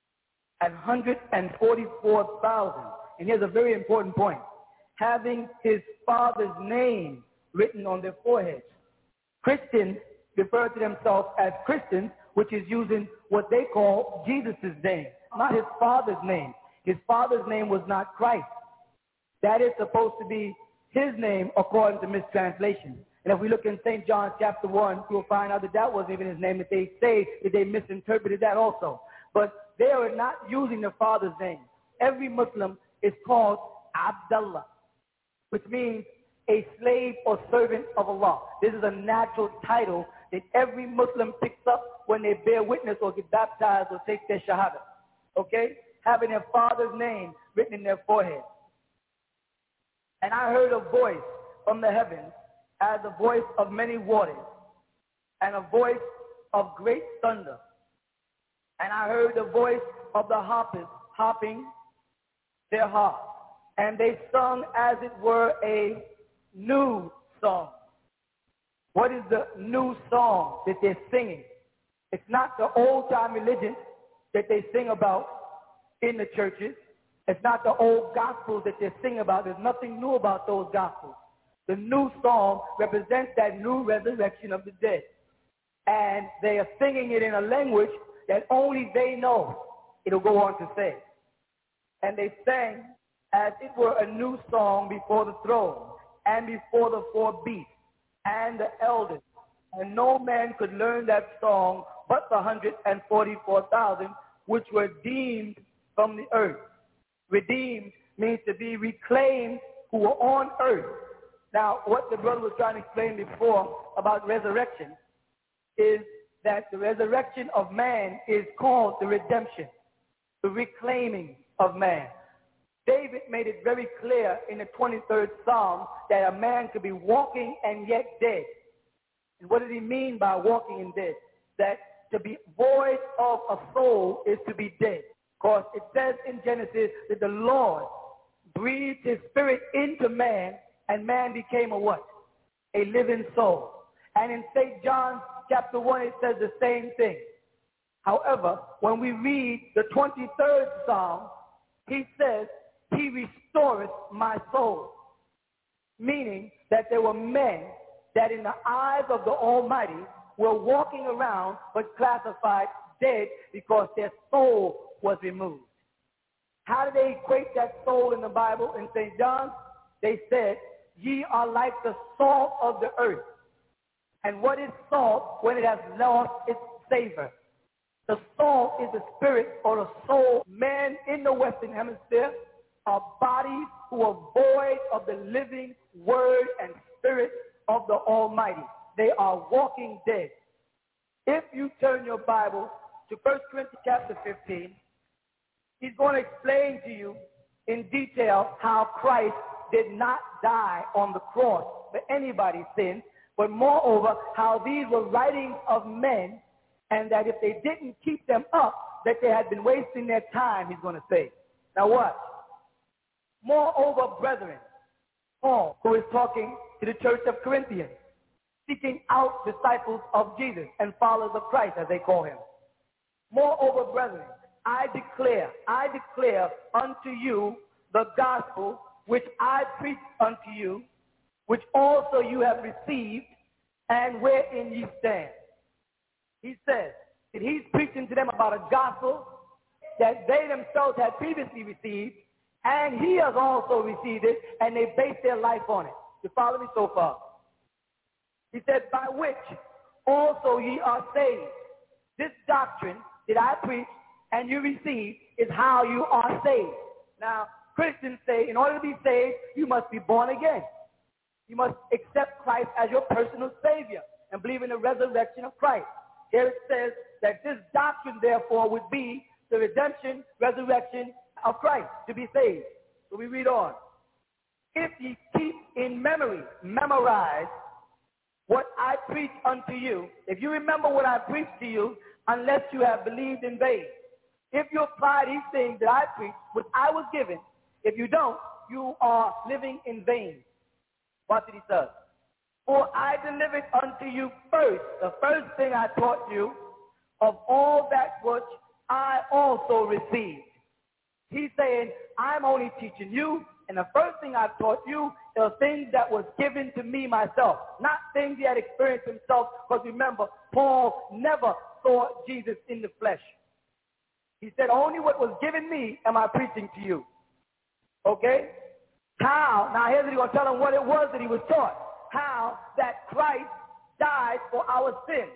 144,000, and here's a very important point, having his father's name written on their foreheads. Christians refer to themselves as Christians, which is using what they call Jesus' name, not his father's name. His father's name was not Christ. That is supposed to be his name according to mistranslation. And if we look in St. John chapter 1, you'll find out that that wasn't even his name, that they say that they misinterpreted that also. But they are not using their father's name. Every Muslim is called Abdullah, which means a slave or servant of Allah. This is a natural title that every Muslim picks up when they bear witness or get baptized or take their shahada. Okay? Having their father's name written in their forehead. And I heard a voice from the heavens as the voice of many waters and a voice of great thunder. And I heard the voice of the harpers harping their harps. And they sung as it were a new song. What is the new song that they're singing? It's not the old-time religion that they sing about in the churches. It's not the old gospels that they sing about. There's nothing new about those gospels. The new song represents that new resurrection of the dead. And they are singing it in a language that only they know. it'll go on to say, and they sang as it were a new song before the throne and before the four beasts and the elders. And no man could learn that song but the 144,000 which were redeemed from the earth. Redeemed means to be reclaimed who were on earth. Now, what the brother was trying to explain before about resurrection is that the resurrection of man is called the redemption, the reclaiming of man. David made it very clear in the 23rd Psalm that a man could be walking and yet dead. And what did he mean by walking and dead? That to be void of a soul is to be dead. Because it says in Genesis that the Lord breathed his spirit into man, and man became a what? A living soul. And in St. John chapter 1, it says the same thing. However, when we read the 23rd Psalm, he says, he restoreth my soul. Meaning that there were men that in the eyes of the Almighty were walking around but classified dead because their soul was removed. How do they equate that soul in the Bible in St. John? They said, ye are like the salt of the earth. And what is salt when it has lost its savor? The salt is the spirit or the soul. Men in the Western Hemisphere are bodies who are void of the living word and spirit of the Almighty. They are walking dead. If you turn your Bible to 1 Corinthians chapter 15, he's going to explain to you in detail how Christ did not die on the cross for anybody's sin, but moreover, how these were writings of men, and that if they didn't keep them up, that they had been wasting their time, he's going to say. Now what? Moreover, brethren, Paul, who is talking to the church of Corinthians, seeking out disciples of Jesus and followers of Christ, as they call him. Moreover, brethren, I declare unto you the gospel which I preached unto you, which also you have received, and wherein ye stand. He says that he's preaching to them about a gospel that they themselves had previously received, and he has also received it, and they base their life on it. You follow me so far? He said, by which also ye are saved. This doctrine that I preach and you receive is how you are saved. Now, Christians say in order to be saved, you must be born again. You must accept Christ as your personal Savior and believe in the resurrection of Christ. Here it says that this doctrine, therefore, would be the redemption, resurrection of Christ to be saved. So we read on. If ye keep in memory, memorize what I preach unto you. If you remember what I preached to you, unless you have believed in vain. If you apply these things that I preached, which I was given, if you don't, you are living in vain. Watch what he says. For I delivered unto you first, the first thing I taught you, of all that which I also received. He's saying, I'm only teaching you, and the first thing I taught you are things that was given to me myself, not things he had experienced himself, because remember, Paul never saw Jesus in the flesh. He said, only what was given me am I preaching to you. Okay? How? Now here's what he's going to tell him what it was that he was taught. How that Christ died for our sins.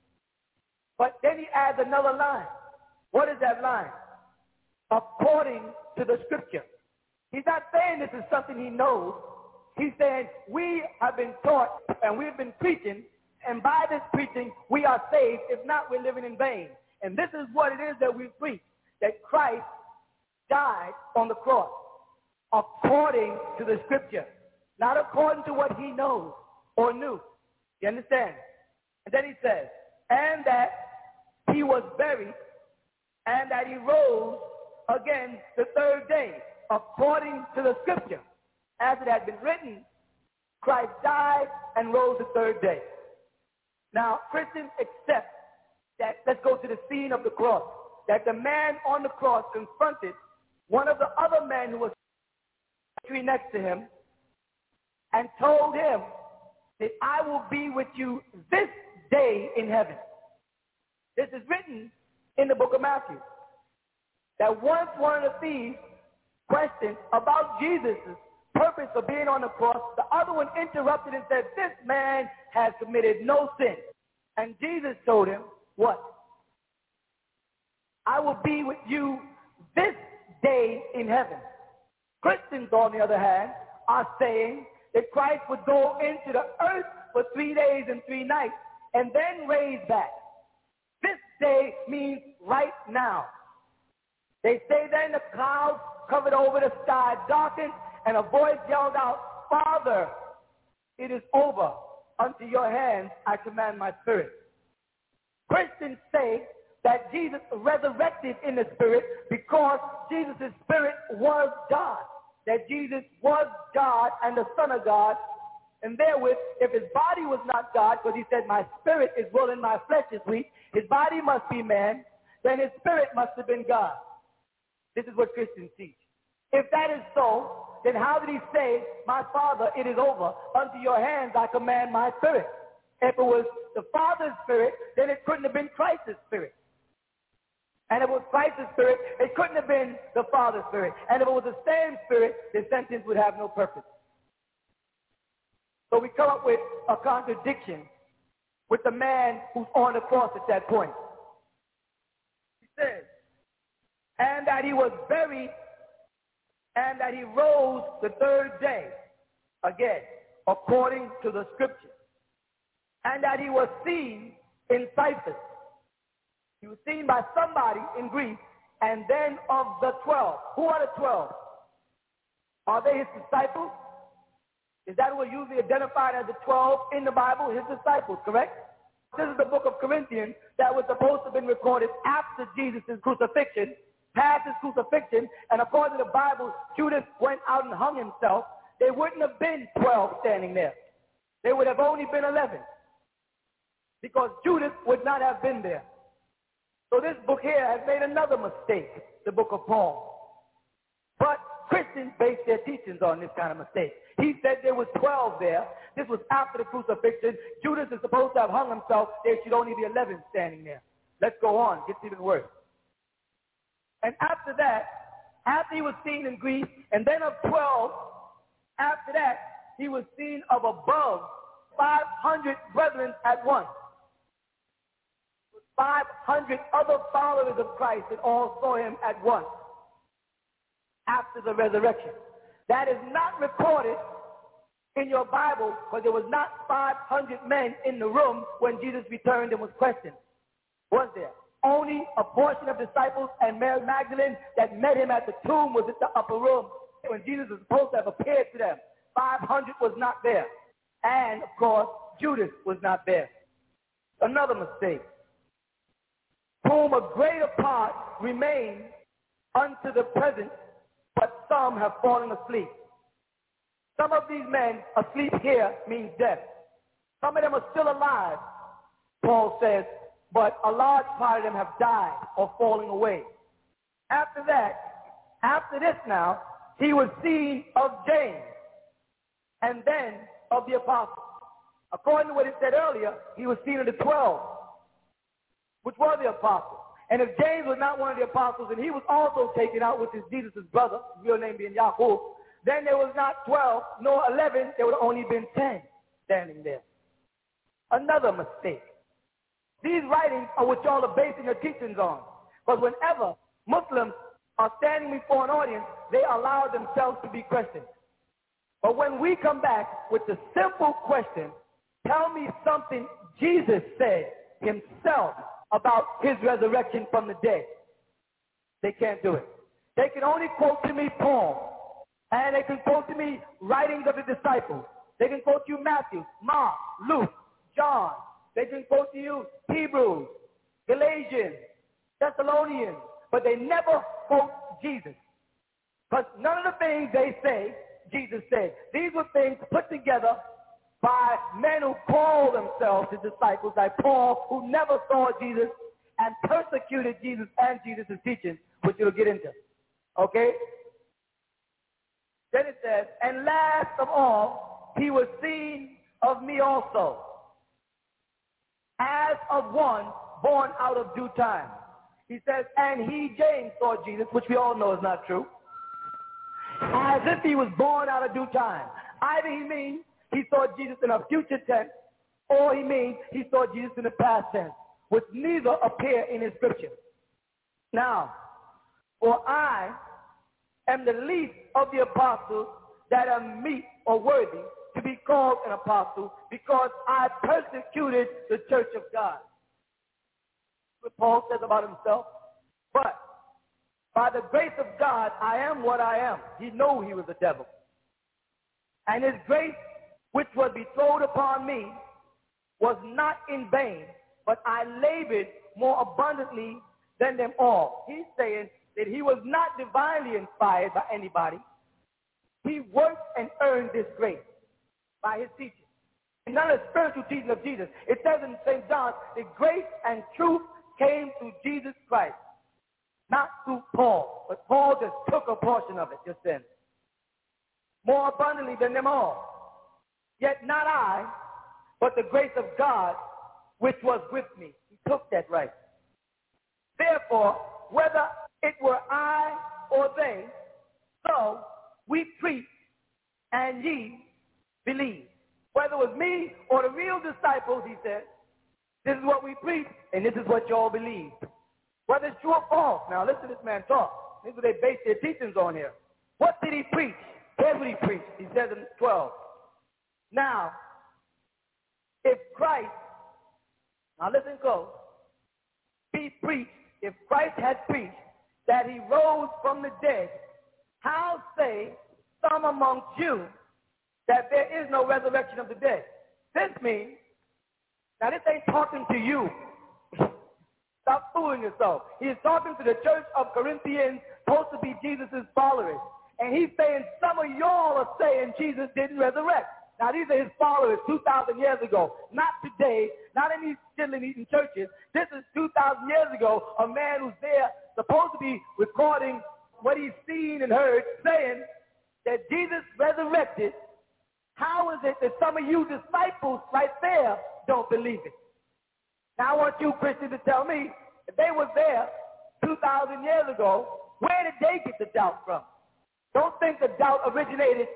But then he adds another line. What is that line? According to the scripture. He's not saying this is something he knows. He's saying we have been taught and we've been preaching, and by this preaching we are saved. If not, we're living in vain. And this is what it is that we preach, that Christ died on the cross according to the scripture, not according to what he knows or knew. You understand? And then he says, and that he was buried, and that he rose again the third day, according to the scripture. As it had been written, Christ died and rose the third day. Now, Christians accept that, let's go to the scene of the cross, that the man on the cross confronted one of the other men who was next to him and told him that I will be with you this day in heaven. This is written in the book of Matthew. that once one of the thieves questioned about Jesus' purpose for being on the cross, the other one interrupted and said, this man has committed no sin. And Jesus told him, what? I will be with you this day in heaven. Christians, on the other hand, are saying that Christ would go into the earth for 3 days and 3 nights and then raise back. This day means right now. They say then the clouds covered over the sky, darkened, and a voice yelled out, Father, it is over. Unto your hands I command my spirit. Christians say that Jesus resurrected in the spirit because Jesus' spirit was God. That Jesus was God and the Son of God. And therewith, if his body was not God, because he said, my spirit is willing, my flesh is weak, his body must be man, then his spirit must have been God. This is what Christians teach. If that is so, then how did he say, my Father, it is over. Unto your hands I command my spirit. If it was the Father's spirit, then it couldn't have been Christ's spirit. And if it was Christ's spirit, it couldn't have been the Father's spirit. And if it was the same spirit, the sentence would have no purpose. So we come up with a contradiction with the man who's on the cross at that point. He says, and that he was buried, and that he rose the third day, again, according to the scripture. And that he was seen in Cyprus. He was seen by somebody in Greece, and then of the 12. Who are the 12? Are they his disciples? Is that who are usually identified as the 12 in the Bible? His disciples, correct? This is the book of Corinthians that was supposed to have been recorded after Jesus' crucifixion, past his crucifixion, and according to the Bible, Judas went out and hung himself. There wouldn't have been 12 standing there. There would have only been 11, because Judas would not have been there. So this book here has made another mistake, the book of Paul. But Christians base their teachings on this kind of mistake. He said there was 12 there. This was after the crucifixion. Judas is supposed to have hung himself. There should only be 11 standing there. Let's go on. It gets even worse. And after that, after he was seen in Greece, and then of 12, after that, he was seen of above 500 brethren at once. 500 other followers of Christ that all saw him at once after the resurrection. That is not recorded in your Bible, because there was not 500 men in the room when Jesus returned and was questioned. Was there? Only a portion of disciples and Mary Magdalene that met him at the tomb was at the upper room when Jesus was supposed to have appeared to them. 500 was not there. And, of course, Judas was not there. Another mistake. Whom a greater part remain unto the present, but some have fallen asleep. Some of these men asleep here means death. Some of them are still alive, Paul says, but a large part of them have died or fallen away. After that, after this now, he was seen of James, and then of the apostles. According to what it said earlier, he was seen of the 12, which were the apostles. And if James was not one of the apostles, and he was also taken out, which is Jesus' brother, his real name being Yahweh, then there was not 12 nor 11, there would have only been 10 standing there. Another mistake. These writings are what y'all are basing your teachings on. But whenever Muslims are standing before an audience, they allow themselves to be questioned. But when we come back with the simple question, tell me something Jesus said himself about his resurrection from the dead, they can't do it. They can only quote to me Paul, and they can quote to me writings of the disciples. They can quote you Matthew, Mark, Luke, John. They can quote to you Hebrews, Galatians, Thessalonians, but they never quote Jesus. But none of the things they say, Jesus said. These were things put together by men who call themselves the disciples, like Paul, who never saw Jesus and persecuted Jesus and Jesus' teachings, which we'll get into. Okay? Then it says, and last of all, he was seen of me also, as of one born out of due time. He says, and he, James, saw Jesus, which we all know is not true, as if he was born out of due time. Either he means he saw Jesus in a future tense, or he means he saw Jesus in the past tense, which neither appear in his scripture. Now, for I am the least of the apostles that am meet or worthy to be called an apostle, because I persecuted the church of God. What Paul says about himself. But by the grace of God, I am what I am. He knew he was a devil. And his grace, which was bestowed upon me, was not in vain, but I labored more abundantly than them all. He's saying that he was not divinely inspired by anybody. He worked and earned this grace by his teaching. And not a spiritual teaching of Jesus. It says in St. John that grace and truth came through Jesus Christ, not through Paul. But Paul just took a portion of it just then. More abundantly than them all. Yet not I, but the grace of God which was with me. He took that right. Therefore, whether it were I or they, so we preach and ye believe. Whether it was me or the real disciples, he said, this is what we preach and this is what y'all believe. Whether it's true or false. Now listen to this man talk. This is what they base their teachings on here. What did he preach? Here's what he preached. He says in 12. Now, if Christ, now listen close, he preached, if Christ had preached that he rose from the dead, how say some amongst you that there is no resurrection of the dead? This means, now this ain't talking to you. Stop fooling yourself. He is talking to the church of Corinthians, supposed to be Jesus' followers. And he's saying some of y'all are saying Jesus didn't resurrect. Now these are his followers 2,000 years ago. Not today, not in these chilling-eating churches. This is 2,000 years ago, a man who's there supposed to be recording what he's seen and heard, saying that Jesus resurrected. How is it that some of you disciples right there don't believe it? Now I want you Christians to tell me, if they were there 2,000 years ago, where did they get the doubt from? Don't think the doubt originated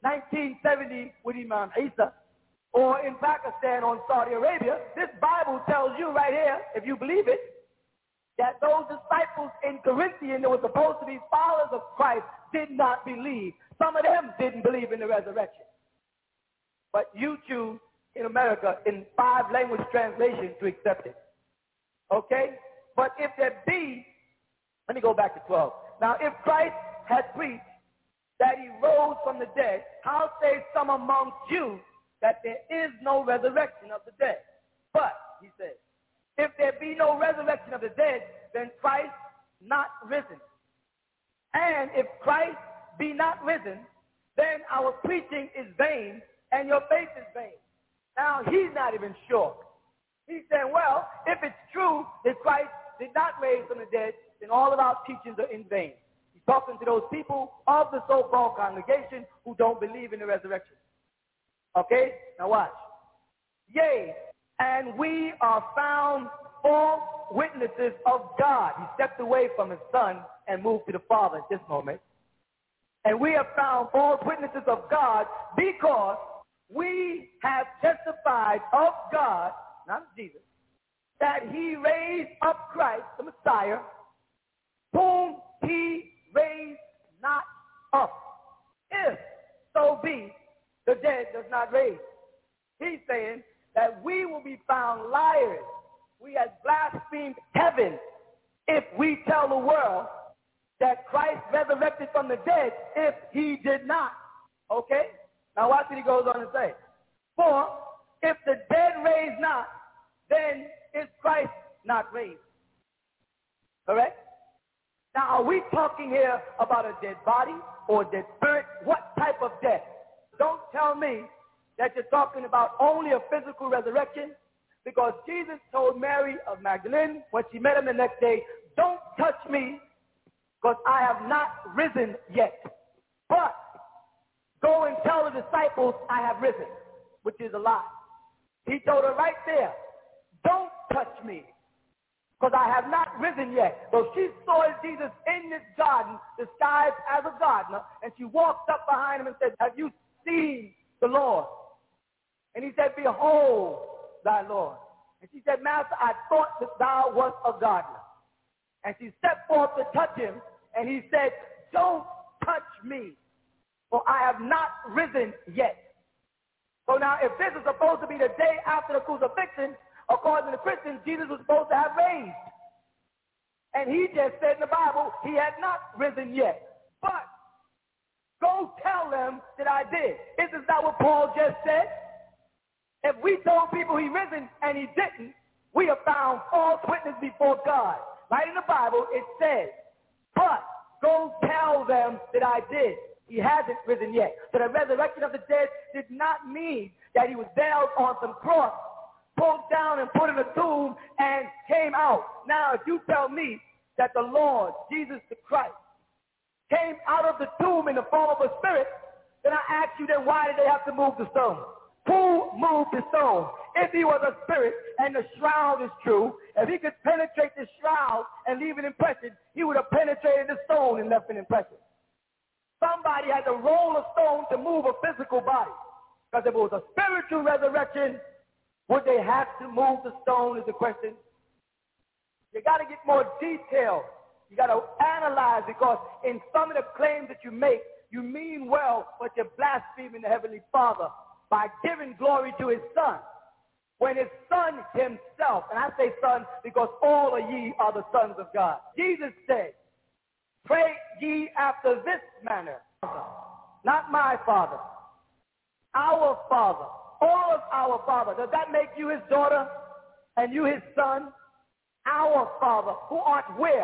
1970 with Imam Isa or in Pakistan or in Saudi Arabia. This Bible tells you right here, if you believe it, that those disciples in Corinthian that were supposed to be followers of Christ did not believe. Some of them didn't believe in the resurrection. But you choose in America in 5 language translations to accept it. Okay? But if there be, let me go back to 12. Now, if Christ had preached that he rose from the dead, how say some amongst you that there is no resurrection of the dead? But, he says, if there be no resurrection of the dead, then Christ not risen. And if Christ be not risen, then our preaching is vain, and your faith is vain. Now, he's not even sure. He's saying, well, if it's true that Christ did not raise from the dead, then all of our teachings are in vain. He's talking to those people of the so-called congregation who don't believe in the resurrection. Okay? Now watch. Yea, and we are found false witnesses of God. He stepped away from his son and moved to the Father at this moment. And we have found false witnesses of God because we have testified of God, not Jesus, that he raised up Christ, the Messiah, whom he raised not up. If so be the dead does not raise. He's saying that we will be found liars. We have blasphemed heaven if we tell the world that Christ resurrected from the dead if he did not. Okay? Now watch what he goes on to say. For if the dead raise not, then is Christ not raised. Correct? Now are we talking here about a dead body or a dead spirit? What type of death? Don't tell me that you're talking about only a physical resurrection, because Jesus told Mary of Magdalene when she met him the next day, don't touch me because I have not risen yet. But go and tell the disciples I have risen, which is a lie. He told her right there, don't touch me. because I have not risen yet. So she saw Jesus in this garden, disguised as a gardener, and she walked up behind him and said, have you seen the Lord? And he said, behold thy Lord. And she said, Master, I thought that thou wast a gardener. And she stepped forth to touch him, and he said, don't touch me, for I have not risen yet. So now, if this is supposed to be the day after the crucifixion, according to the Christians, Jesus was supposed to have raised. And he just said in the Bible, he had not risen yet. But go tell them that I did. Isn't that what Paul just said? If we told people he risen and he didn't, we have found false witness before God. Right in the Bible, it says, but go tell them that I did. He hasn't risen yet. So the resurrection of the dead did not mean that he was nailed on some cross, pulled down and put in a tomb and came out. Now, if you tell me that the Lord, Jesus the Christ, came out of the tomb in the form of a spirit, then I ask you, then why did they have to move the stone? Who moved the stone? If he was a spirit and the shroud is true, if he could penetrate the shroud and leave an impression, he would have penetrated the stone and left an impression. Somebody had to roll a stone to move a physical body. Because if it was a spiritual resurrection, would they have to move the stone is the question. You got to get more detail. You got to analyze, because in some of the claims that you make, you mean well, but you're blaspheming the Heavenly Father by giving glory to his Son, when his Son himself, and I say son because all of ye are the sons of God. Jesus said, pray ye after this manner, not my Father, our Father, all of our Father. Does that make you his daughter and you his son? Our Father, who art where?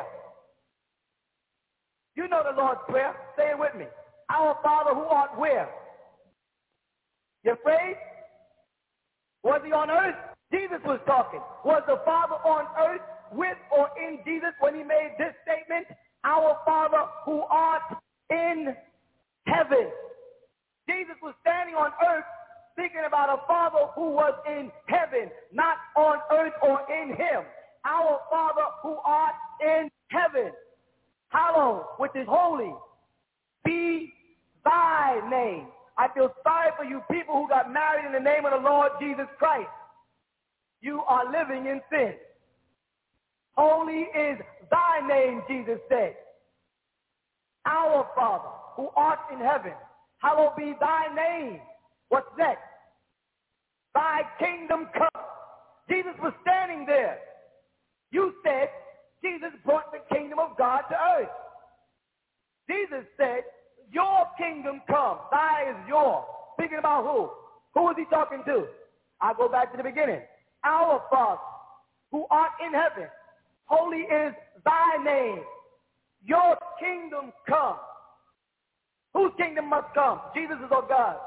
You know the Lord's Prayer. Say it with me. Our Father, who art where? You afraid? Was he on earth? Jesus was talking. Was the Father on earth with or in Jesus when he made this statement? Our Father who art in heaven. Jesus was standing on earth thinking about a Father who was in heaven, not on earth or in him. Our Father who art in heaven, hallowed, which is holy, be thy name. I feel sorry for you people who got married in the name of the Lord Jesus Christ. You are living in sin. Holy is thy name, Jesus said. Our Father, who art in heaven, hallowed be thy name. What's next? Thy kingdom come. Jesus was standing there. You said Jesus brought the kingdom of God to earth. Jesus said, your kingdom come. Thy is yours. Speaking about who? Who is he talking to? I'll go back to the beginning. Our Father, who art in heaven, holy is thy name. Your kingdom come. Whose kingdom must come? Jesus is or God?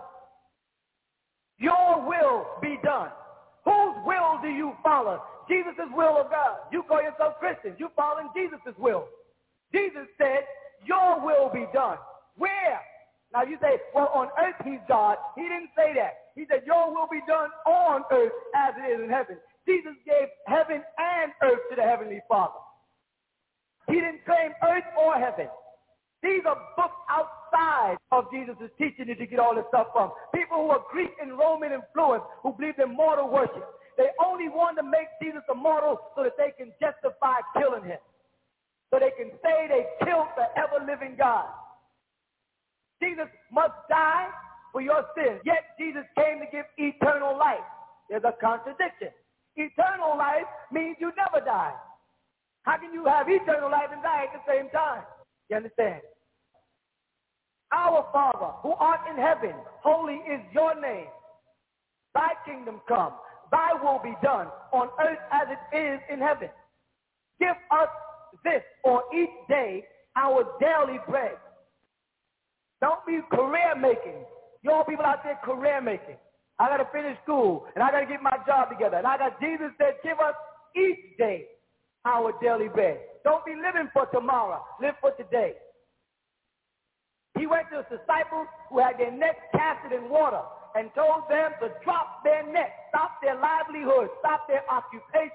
Your will be done. Whose will do you follow? Jesus' will or God? You call yourself Christian. You following Jesus' will. Jesus said, your will be done. Where? Now you say, well, on earth he's God. He didn't say that. He said, your will be done on earth as it is in heaven. Jesus gave heaven and earth to the Heavenly Father. He didn't claim earth or heaven. These are books outside of Jesus' teaching that you get all this stuff from. People who are Greek and Roman influenced, who believe in mortal worship. They only want to make Jesus immortal so that they can justify killing him. So they can say they killed the ever-living God. Jesus must die for your sins. Yet Jesus came to give eternal life. There's a contradiction. Eternal life means you never die. How can you have eternal life and die at the same time? You understand? Our Father, who art in heaven, holy is your name. Thy kingdom come. Thy will be done on earth as it is in heaven. Give us this, or each day, our daily bread. Don't be career making. You all people out there career making. I got to finish school, and I got to get my job together. And I got Jesus said, give us each day our daily bread. Don't be living for tomorrow. Live for today. He went to his disciples who had their nets casted in water and told them to drop their nets, stop their livelihood, stop their occupation,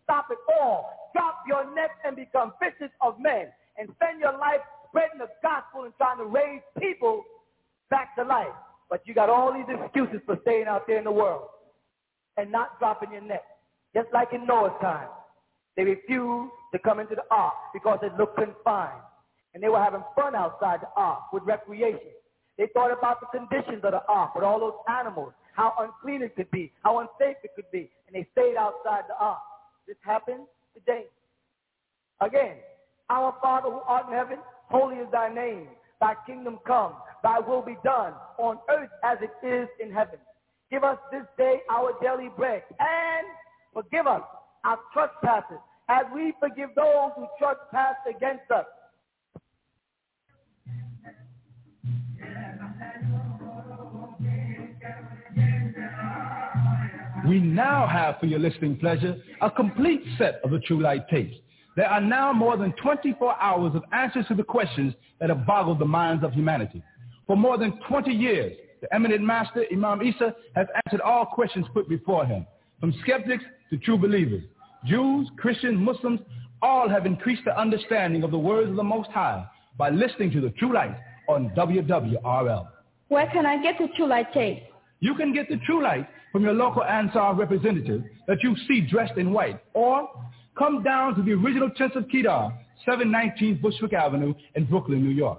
stop it all. Drop your net and become fishers of men and spend your life spreading the gospel and trying to raise people back to life. But you got all these excuses for staying out there in the world and not dropping your net. Just like in Noah's time. They refused to come into the ark because it looked confined. And they were having fun outside the ark with recreation. They thought about the conditions of the ark with all those animals, how unclean it could be, how unsafe it could be. And they stayed outside the ark. This happens today. Again, our Father who art in heaven, holy is thy name. Thy kingdom come, thy will be done on earth as it is in heaven. Give us this day our daily bread, and forgive us our trespasses, as we forgive those who trespass against us. We now have for your listening pleasure a complete set of the True Light tapes. There are now more than 24 hours of answers to the questions that have boggled the minds of humanity. For more than 20 years, the eminent master, Imam Isa, has answered all questions put before him, from skeptics to true believers. Jews, Christians, Muslims, all have increased their understanding of the words of the Most High by listening to the True Light on WWRL. Where can I get the True Light tape? You can get the True Light from your local Ansar representative that you see dressed in white, or come down to the original Chance of Kedar, 719 Bushwick Avenue in Brooklyn, New York.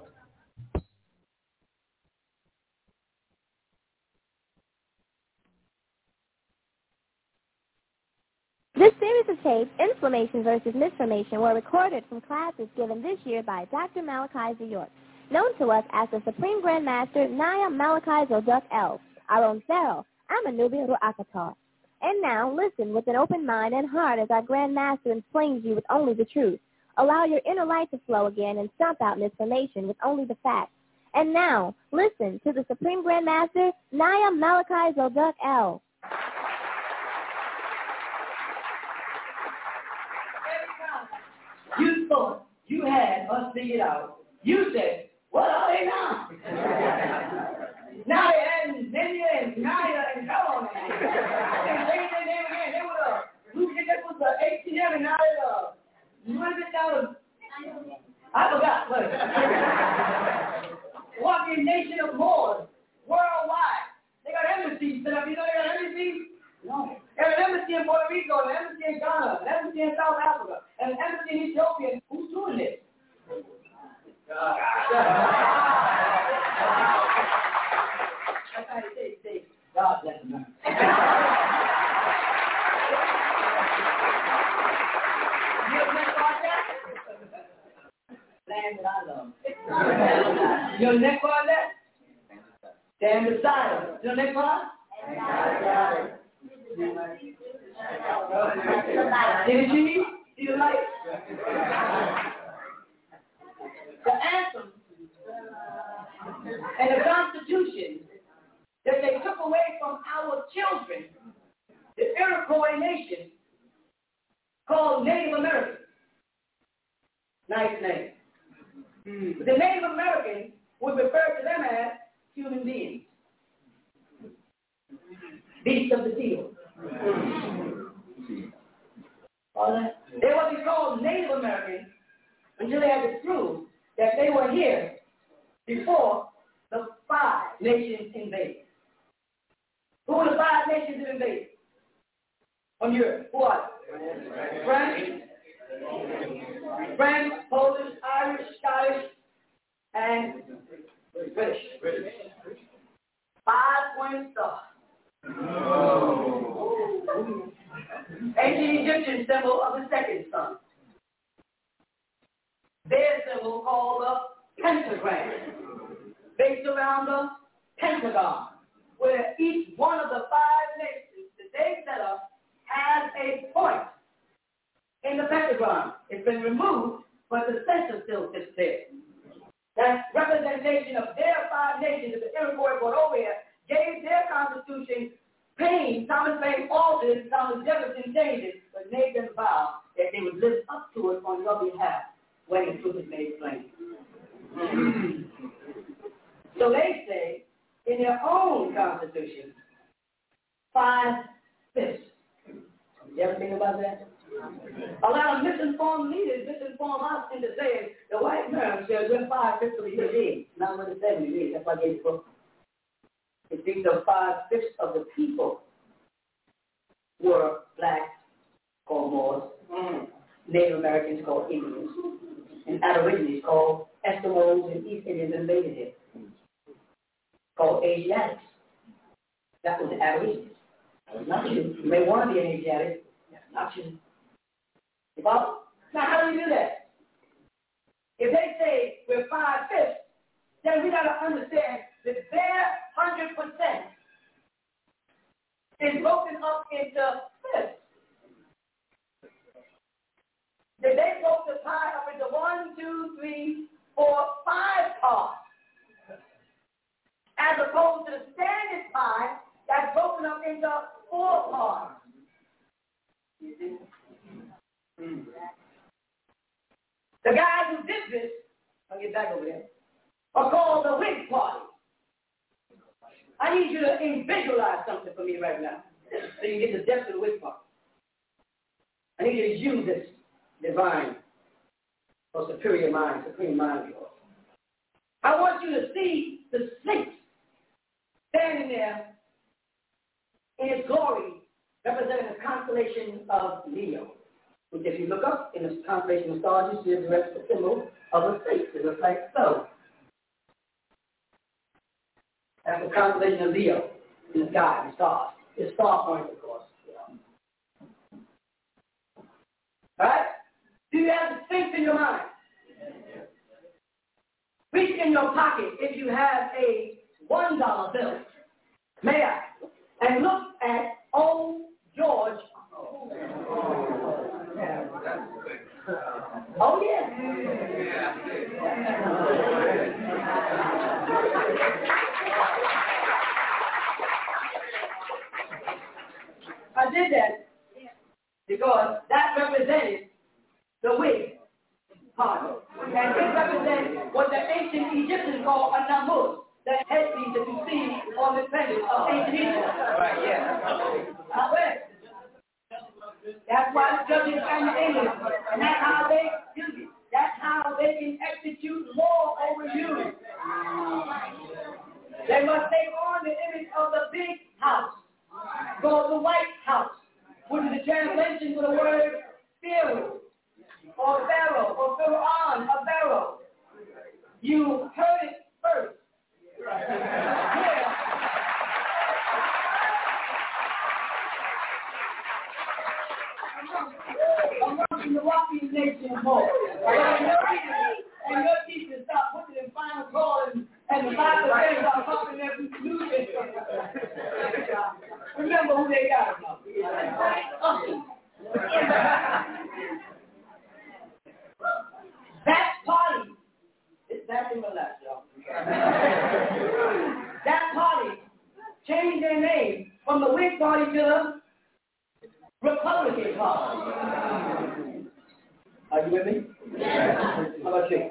This series of tapes, Inflammation versus Misformation, were recorded from classes given this year by Dr. Malachi Zayort, known to us as the Supreme Grand Master Naya Malachi Zoduk El, our own Pharaoh, Amanubi Ru'akatar. And now, listen with an open mind and heart as our Grand Master explains you with only the truth. Allow your inner light to flow again and stomp out misinformation with only the facts. And now, listen to the Supreme Grand Master Naya Malachi Zoduk El. You thought you had us figured out. You said, what are they now? Now they adding Naya and Naya and hell on it. They changed their name again. They were that was the ATM and now what is it now? I forgot. Look. Walking nation of Moors, worldwide. They got embassies set up. You know they got embassies? No. There's an embassy in Puerto Rico, an embassy in Ghana, an embassy in South Africa, and an embassy in Ethiopia. Who's doing this? That's how they say, God bless America. You know next part that? Land that I love. You know next part that? Stand beside us. You know next part? See the cheese? See the light? The anthem and the Constitution that they took away from our children, the Iroquois nation, called Native American. Nice name. The Native American would refer to them as human beings. Beasts of the field. They wasn't called Native Americans until they had to prove that they were here before the 5 nations invaded. Who were the 5 nations that invaded on Europe? Who are they? French, Polish, Irish, Scottish, and British. 5 pointing stars. Ancient Egyptian symbol of the second sun. Their symbol called the pentagram, based around the pentagon, where each one of the 5 nations that they set up has a point in the pentagon. It's been removed, but the center still sits there. That representation of their 5 nations that the Iroquois brought over here gave their constitution Paine, Thomas Paine altered, Thomas Jefferson changed it, but made them vow that they would live up to it on your behalf when the truth is made plain. So they say, in their own constitution, 5/5. You ever think about that? A lot of misinformed leaders misinform us into saying the white man says we're 5/5 of the human beings. Not what it says we read. That's why I gave the book. It thinks of 5/5 of the people were blacks called Moors, Native Americans called Indians, and Aborigines called Eskimos and East Indians and Native called Asiatics. That was the Aborigines. That was not you. You may want to be an Asiatic. That's not you. You follow? Now, how do you do that? If they say we're 5/5, then we got to understand that their 100% is broken up into fifths. That they broke the pie up into 1, 2, 3, 4, 5 parts, as opposed to the standard pie that's broken up into 4 parts. You see? The guys who did this, I'll get back over there, are called the Whig Party. I need you to visualize something for me right now, so you get the depth of the Whig Party. I need you to use this divine or superior mind, supreme mind of yours. I want you to see the Sphinx standing there in its glory, representing the constellation of Leo. Which, if you look up in the constellation of stars, you see a direct symbol of a Sphinx. It looks like so. That's the constellation of Leo in the sky, the stars. It's star points, of course. All right? Do you have the Sphinx in your mind? Reach in your pocket if you have a $1 bill. May I? And look at old George. Oh, yeah. I did that because that represented the Whig Party. And it represented what the ancient Egyptians called a Namuz, the headpiece that you see on the pendant of ancient Egypt. Right, yeah. That's why the judges and the English, and that's how they do it. That's how they can execute law over you. They must take on the image of the big house, called the White House, which is a translation for the word Pharaoh, or Pharaoh, or Pharaoh, a Pharaoh. You heard it first. Yeah. Among the Rocky Nation more. And your teachers start putting in final call and the Bible says start popping their conclusions. Remember who they got now. That party is back in the left, y'all. That party changed their name from the Whig Party to the Republican Party. Are you with me? How about you?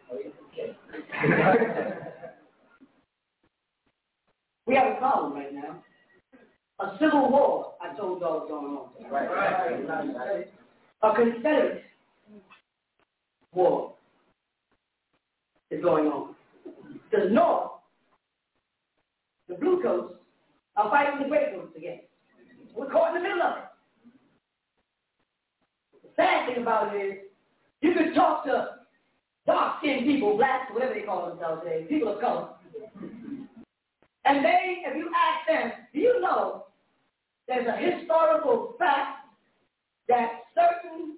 We have a problem right now. A civil war, I told y'all, is going on. Right. A Confederate war is going on. The North, the Blue Coats, are fighting the Gray Coats again. We're caught in the middle of it. The sad thing about it is, you can talk to dark-skinned people, blacks, whatever they call themselves today, people of color. And they, if you ask them, do you know there's a historical fact that certain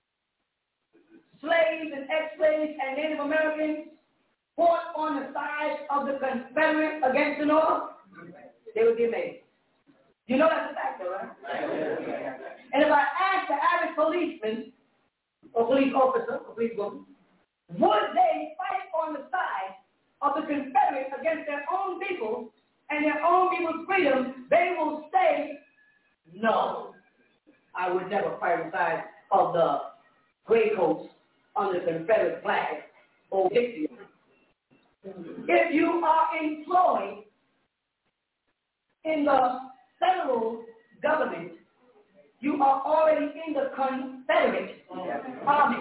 slaves and ex-slaves and Native Americans fought on the side of the Confederate against the North? They would get made. You know that's a fact, though, right? And if I ask the average policeman, or police officer, or police woman, would they fight on the side of the Confederates against their own people and their own people's freedom, they will say, no, I would never fight on the side of the Gray Coats under the Confederate flag or Dixie. If you are employed in the federal government, you are already in the Confederate Army.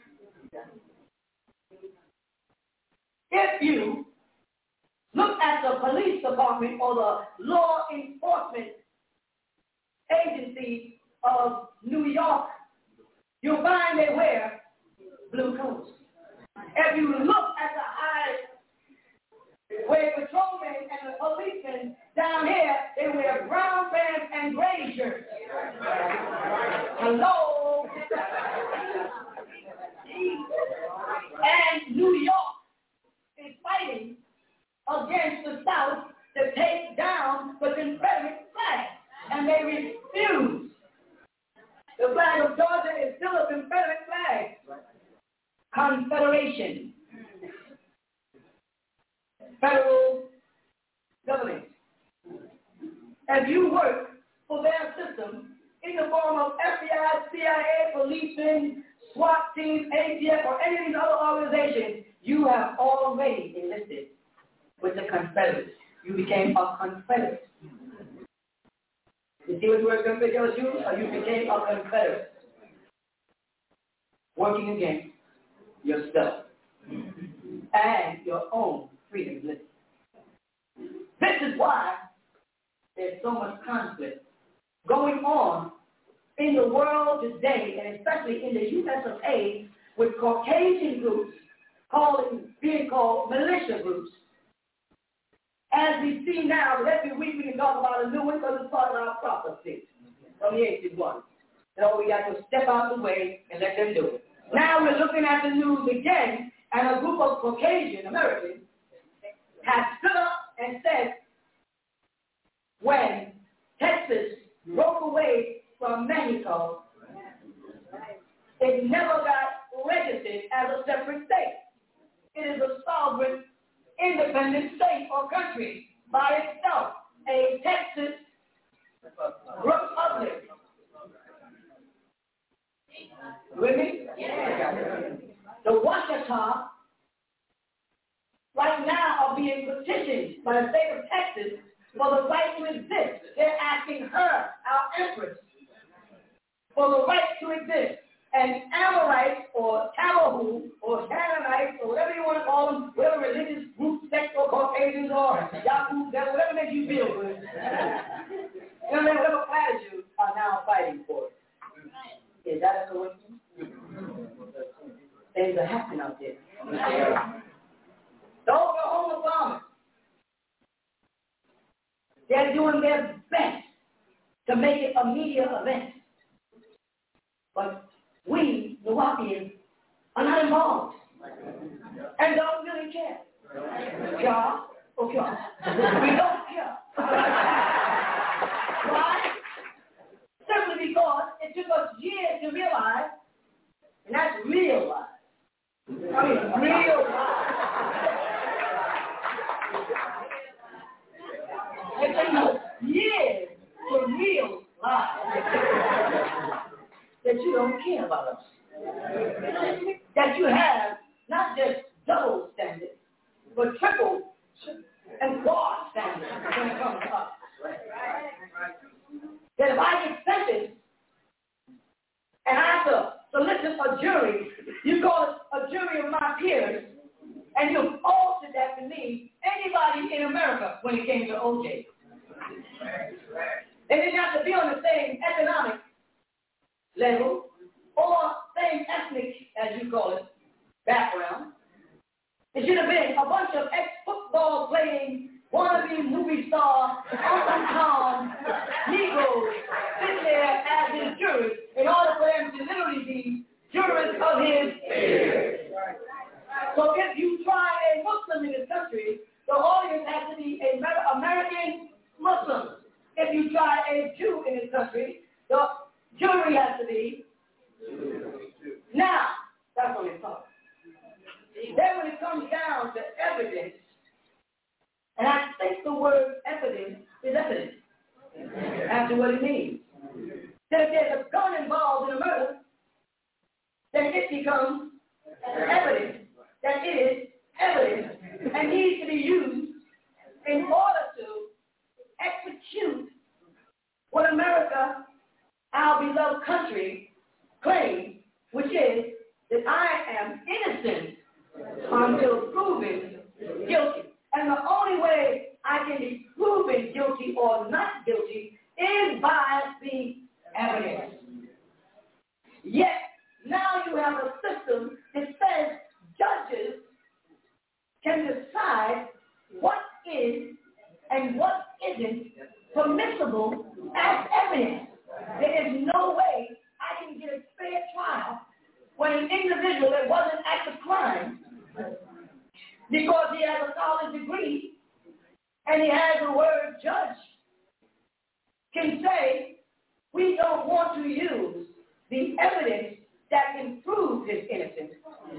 If you look at the police department or the law enforcement agency of New York, you'll find they wear blue coats. If you look at the highway patrolmen and the policemen down here, they wear brown pants and gray shirts. Hello? And New York is fighting against the South to take down the Confederate flag. And they refuse. The flag of Georgia is still a Confederate flag. Confederation. Federal government. If you work for their system in the form of FBI, CIA, policemen, SWAT teams, ATF, or any of these other organizations, you have already enlisted with the Confederates. You became a Confederate. You see what the word Confederate used? Or you became a Confederate. Working against yourself and your own freedom. This is why there's so much conflict going on in the world today, and especially in the U.S. of A., with Caucasian groups being called militia groups. As we see now, that every week we can talk about a new one because it's part of our prophecy from the ancient one. So we got to step out of the way and let them do it. Now we're looking at the news again, and a group of Caucasian Americans has stood up and said, when Texas broke away from Mexico, it never got registered as a separate state. It is a sovereign, independent state or country by itself, a Texas republic. With me? Yeah. The Ouachita right now are being petitioned by the state of Texas for the right to exist. They're asking her, our empress, for the right to exist. And Amorites or Tawahu or Canaanites or whatever you want to call them, whatever religious group, sect or Caucasians or Yahoo, whatever makes you feel good, whatever class you are now fighting for. Is that a coincidence? Things are happening out there. The Oklahoma bombers, they're doing their best to make it a media event. But we, the Wapians, are not involved and don't really care. Yeah, okay. We don't care. Why? Simply because it took us years to realize, and that's realize. I mean, realize. It took us years to realize that you don't care about us. That you have not just double standards, but triple and quad standards when it comes to us. That if I get sentenced and I have to solicit a jury, you call it a jury of my peers, and you've altered that to me, anybody in America when it came to OJ. They didn't have to be on the same economic level or same ethnic, as you call it, background. It should have been a bunch of ex-football playing, wannabe movie star, Uncle Tom, Negroes, sit there as his jurors in order for them to literally be jurors of his peers. So if you try a Muslim in this country, the audience has to be a American Muslim. If you try a Jew in this country, the jury has to be. Now, that's what it's called. Then when it comes down to evidence, and I think the word evidence is evidence as to what it means. That if there's a gun involved in a murder, then it becomes evidence that it is evidence and needs to be used in order to execute what America, I'll our beloved country claims, which is that I am innocent until proven guilty. And the only way I can be proven guilty or not guilty is by the evidence. Yet, now you have a system that says judges can decide what is and what isn't permissible as evidence. There is no way I can get a fair trial when an individual that wasn't at the crime, because he has a college degree and he has the word judge, can say, we don't want to use the evidence that can prove his innocence.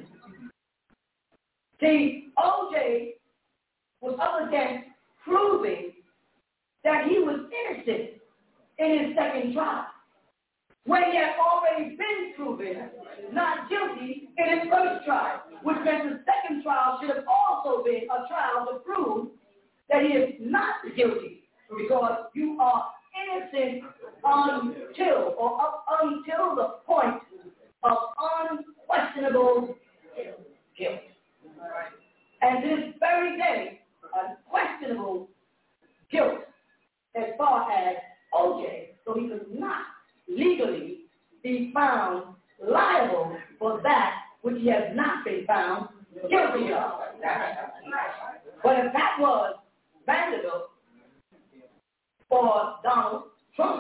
See, O.J. was up against proving that he was innocent in his second trial, when he had already been proven not guilty in his first trial, which meant the second trial should have also been a trial to prove that he is not guilty, because you are innocent until the point of unquestionable guilt. And this very day, unquestionable guilt as far as O.J., so he could not legally be found liable for that which he has not been found guilty of. But if that was Vanderbilt or Donald Trump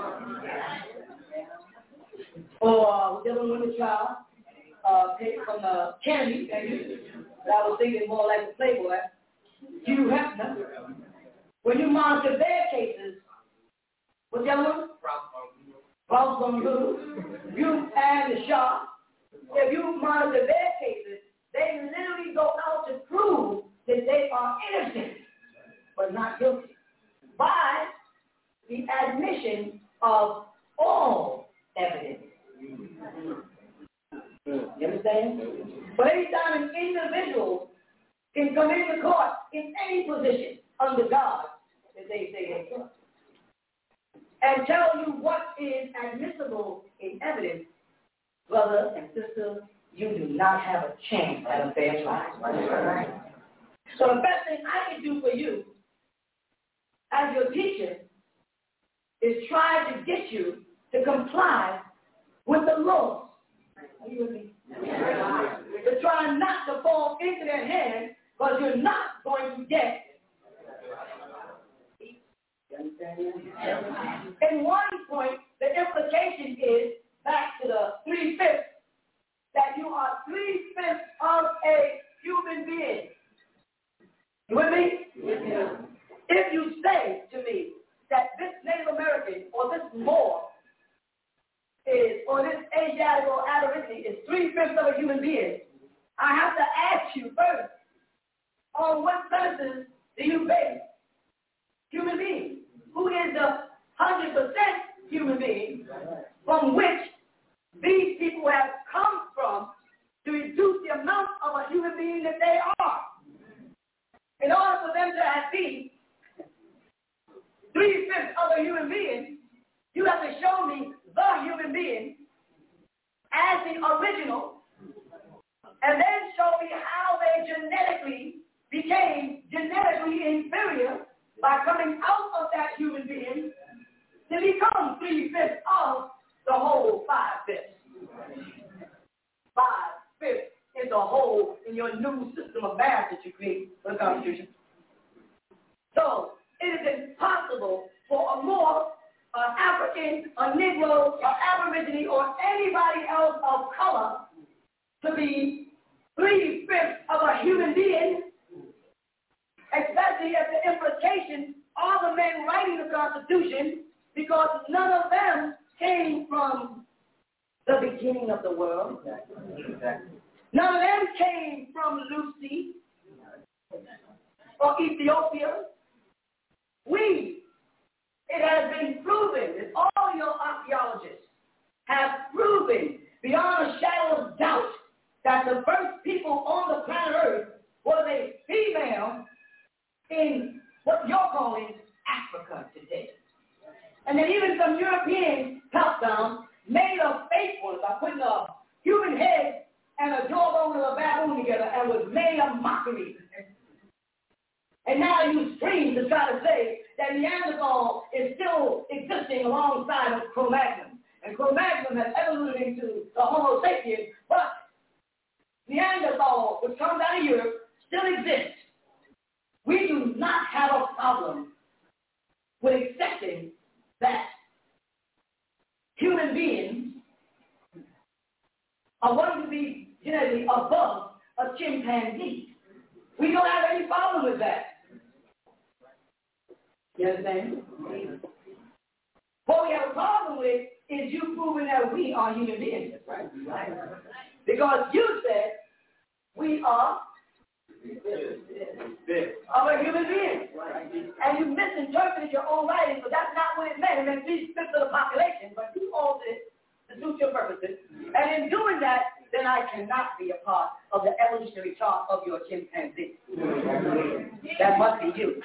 or the other one in the trial, from Kennedy, that I was thinking more like the Playboy, Hugh Hefner. When you monitor their cases, what's the other one? Ralph you and the Shaw. If you monitor their cases, they literally go out to prove that they are innocent but not guilty by the admission of all evidence. You understand? But anytime an individual can come into court in any position under God that they say they trust and tell you what is admissible in evidence, brother and sister, you do not have a chance at a fair trial. So the best thing I can do for you as your teacher is try to get you to comply with the laws. Are you with me? To try not to fall into their hands, because you're not going to get. You understand? In one point, the implication is back to the 3/5, that you are 3/5 of a human being. You with me? Yes. If you say to me that this Native American or this Moor is, or this Asiatic or Aborigine is 3/5 of a human being, I have to ask you first, on what census do you base human being? Who is the 100% human being from which these people have come from to reduce the amount of a human being that they are? In order for them to have been 3/5 of a human being, you have to show me the human being as the original, and then show me how they genetically became genetically inferior by coming out of that human being to become 3/5 of the whole 5/5. 5/5 is the whole in your new system of math that you create for the Constitution. So it is impossible for a Moor, an African, a Negro, an Aborigine, or anybody else of color to be 3/5 of a human being, especially if the implications are the men writing the Constitution, because none of them came from the beginning of the world. None of them came from Lucy or Ethiopia. It has been proven, that all your archaeologists have proven beyond a shadow of doubt that the first people on the planet Earth was a female in what you're calling Africa today. And then even some Europeans helped them made a fake one by putting a human head and a jawbone of a baboon together and was made a mockery. And now you scream to try to say that Neanderthal is still existing alongside of Cro-Magnon. And Cro-Magnon has evoluted into the Homo sapiens, but Neanderthal, which comes out of Europe, still exists. We do not have a problem with accepting that human beings are going to be genetically above a chimpanzee. We don't have any problem with that. You understand? What we have a problem with is you proving that we are human beings, right? Because you said we are a human being. And you misinterpreted your own writings, but that's not what it meant. It meant 3/5 of the population, but you altered it to suit your purposes. And in doing that, then I cannot be a part of the evolutionary chart of your chimpanzee. That must be you.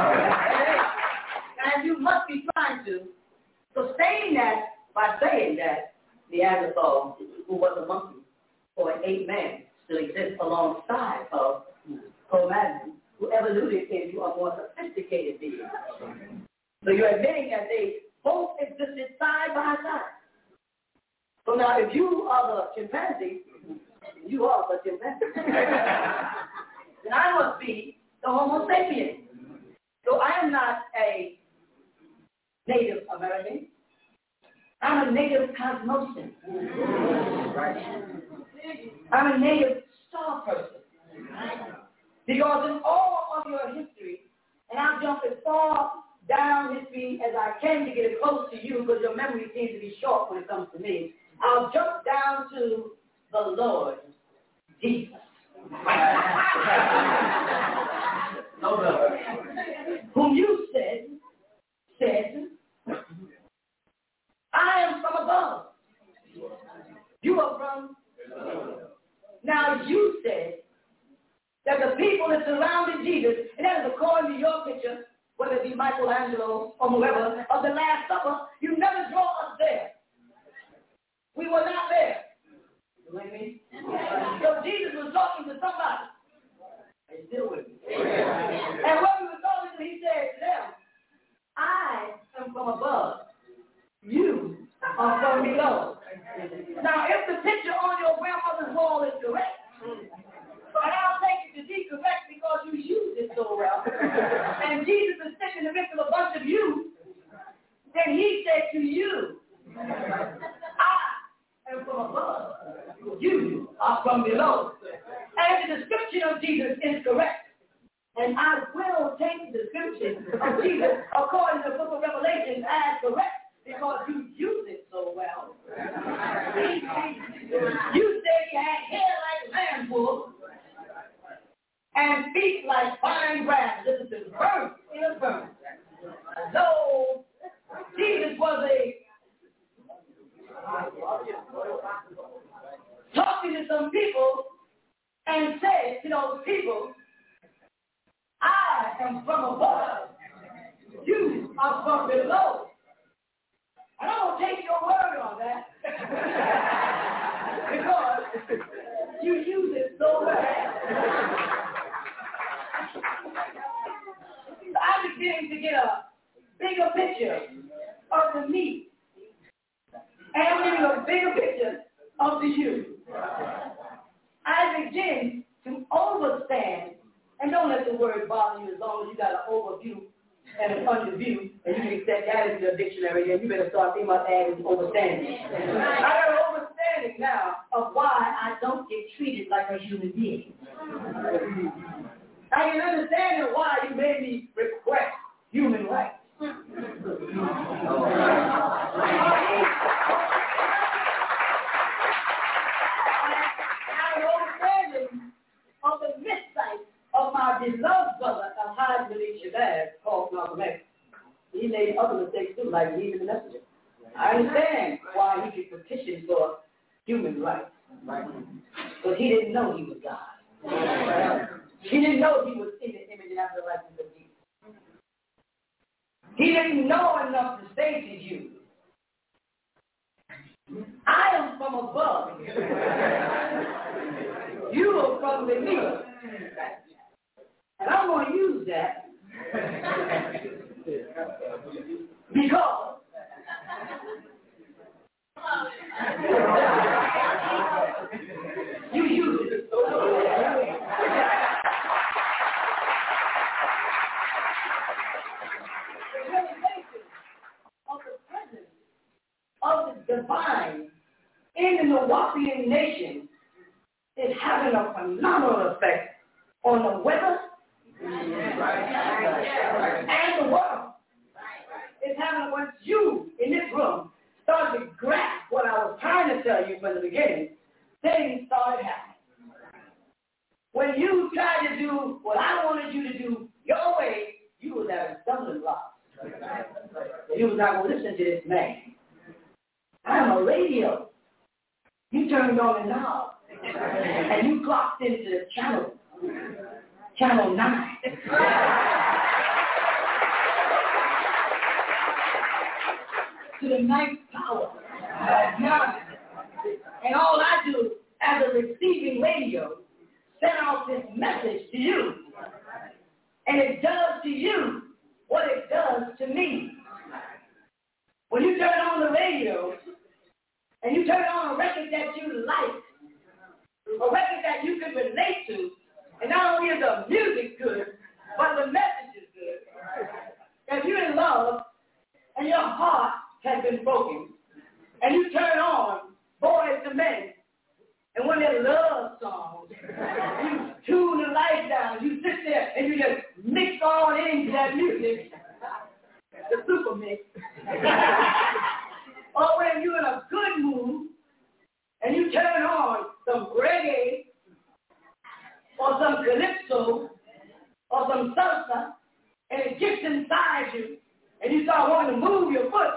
And you must be trying to sustain that by saying that Neanderthal, who was a monkey or an ape man, still exists alongside of Cro-Magnon, who evoluted into a more sophisticated being. So you're admitting that they both existed side by side. So now if you are the chimpanzee, you are the chimpanzee. Then I must be the Homo sapien. So I am not a Native American. I'm a native cosmosian. I'm a native star person. Because in all of your history, and I'll jump as far down history as I can to get it close to you because your memory seems to be short when it comes to me, I'll jump down to the Lord Jesus. Whom you said, I am from above. You are from. Now you said that the people that surrounded Jesus, and that is according to your picture, whether it be Michelangelo or whoever, of the Last Supper, you never draw us there. We were not there. You know what I mean? So Jesus was talking to somebody. Are you still with me? And when we were talking to him, he said to them, I am from above. You are from below. Now, if the picture on your grandmother's wall is correct, and I'll take it to be correct because you used it so well, and Jesus is sitting in the midst of a bunch of you, then he said to you, I am from above. You are from below. And the description of Jesus is correct. And I will take the description of Jesus according to the book of Revelation as correct because you use it so well. You said he had hair like lamb wool and feet like fine grass. This is the birth in a birth. So Jesus was talking to some people and said to those people, I am from above. You are from below. And I'm going to take your word on that because you use it so well. I'm beginning to get a bigger picture of the me. And I'm getting a bigger picture of the you. I begin to understand, and don't let the word bother you as long as you got an overview and an underview, and you can accept that into your dictionary, then you better start thinking about adding understanding. I got an understanding now of why I don't get treated like a human being. I can understand why you made me request human rights. Of the missight of my beloved brother, Alhaji Malik Shabazz, called Malcolm X. He made other mistakes too, like he's the messenger. I understand why he could petition for human rights. But he didn't know he was God. He didn't know he was in the image and after the likeness of Jesus. He didn't know enough to say to you I am from above. You are from beneath. And I'm going to use that because you use it. Of the divine in the Milwaukeean nation is having a phenomenal effect on the weather and the world. It's having, once you in this room start to grasp what I was trying to tell you from the beginning, things started happening. When you tried to do what I wanted you to do your way, you was having stumbling blocks. You was not going to listen to this man. I'm a radio. You turned on the knob and you clocked into channel 9. To the ninth power of 9. And all I do as a receiving radio, send out this message to you. And it does to you what it does to me. When you turn on the radio, and you turn on a record that you like, a record that you can relate to, and not only is the music good, but the message is good. If you're in love, and your heart has been broken, and you turn on Boys to Men, and one of their love songs, you tune the lights down, you sit there, and you just mix all into that music, the super mix. Or when you're in a good mood and you turn on some reggae or some calypso or some salsa and it gets inside you and you start wanting to move your foot.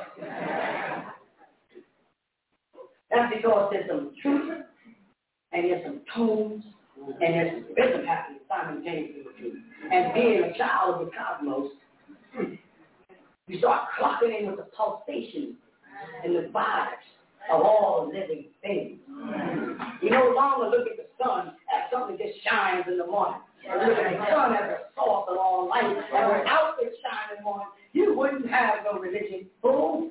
That's because there's some truth and there's some tones and there's some rhythm happening simultaneously with you. And being a child of the cosmos, you start clocking in with the pulsation and the vibes of all living things. You no longer look at the sun as something that shines in the morning. You look at the sun as a source of all life. And without it shining in the morning, you wouldn't have no religion. Boom.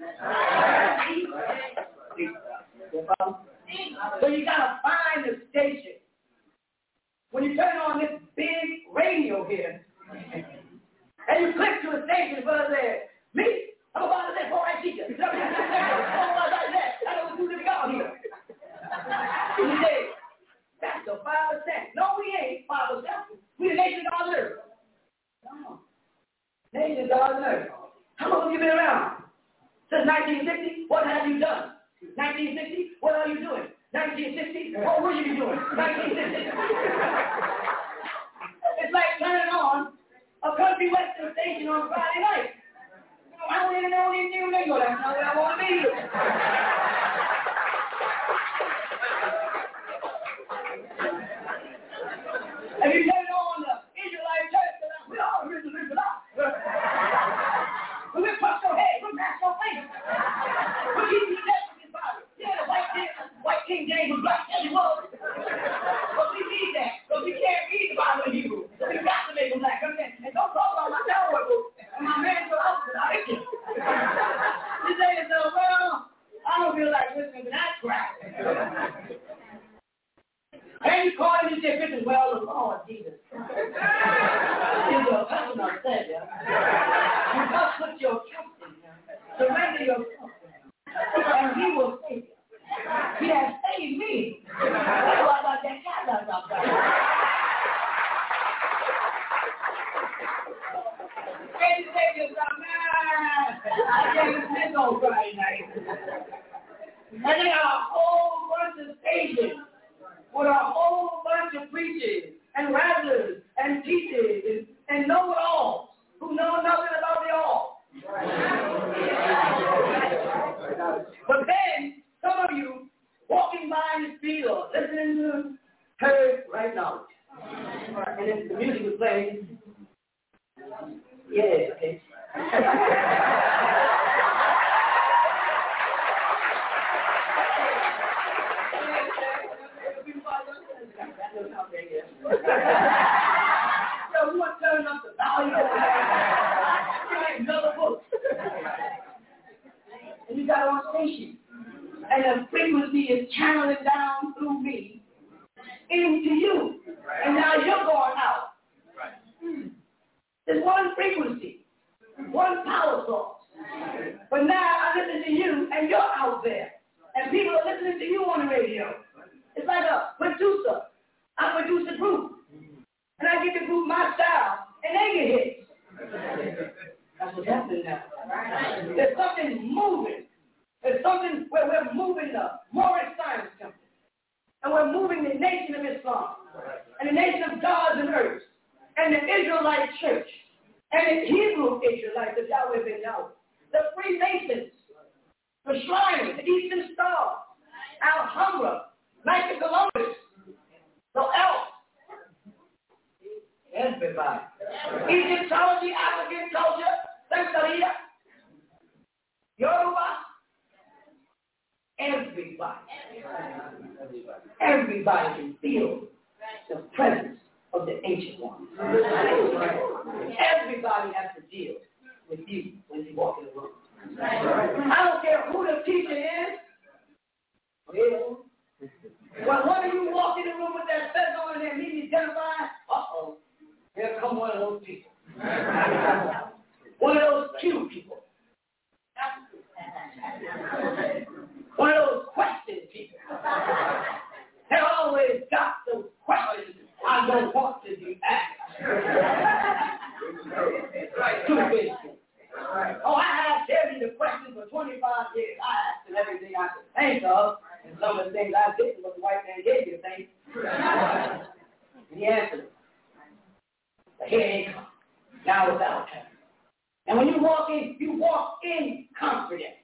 So you got to find the station. When you turn on this big radio here, and you click to a station where there, me, I'm about to say, boy, I teach you. I don't do this God here. You say, that's the 5%. No, we ain't 5%. We the nation of the earth. No. Nation of the earth. How long have you been around? Since 1960, what have you done? 1960, what are you doing? 1960, what will you be doing? 1960. It's like turning on a country western station on Friday night. I don't even know these new lingo. That's not what I want to be. If you turn on the Israelite church, we all listen to that. We'll touch your head. We'll mash your face. We'll keep you dead with his body. Yeah, the white King James was black. Yes, he was. But we need that. Because we can't read the Bible in Hebrew. So we got to make them black. And don't talk about my cowboy book. And my man for office, I hate you. You say to yourself, well, I don't feel like listening to that crap. And you call him and say, this is well the Lord Jesus. He's your personal Savior. You must put your trust in him. Surrender your trust in him. And he will save you. He has saved me. That's why I got that cat out there. And you say to yourself, I can't miss on Friday night. And they got a whole bunch of stations with a whole bunch of preachers and rattlers and teachers and know-it-alls who know nothing about the all. But then, some of you walking by in the street or listening to heard right now. And then the music was playing. Yeah, okay. frequency got on station. And the frequency is channeling down through me into you. And now you're going out. There's one frequency, one power source. But now I listen to you and you're out there. And people are listening to you on the radio. It's like a producer. I produce a group. And I get the group my style. And they get hits. That's what's happening now. There's something moving. There's something where we're moving the Moorish Science Temple. And we're moving the nation of Islam. And the nation of gods and earths. And the Israelite church. And the Hebrew Israelites, the Yahweh ben Yahweh. The Freemasons. The Shriners, the Eastern Star. Alhambra. Michael Columbus. The Elf. Everybody. Egyptology, African culture, Santeria, Yoruba, everybody. Everybody can feel the presence of the ancient one. Everybody has to deal with you when you walk in the room. I don't care who the teacher is. When one of you walk in the room with that set on and they're immediately identified, uh-oh. Here come one of those people. One of those cute people. One of those question people. They always got those questions I don't want to be asked. Too big. Oh, I have carried the questions for 25 years. I asked them everything I could think of, and some of the things I didn't, but the white man gave you things. And he answered them. But here they come. Now it's our turn. And when you walk in confident.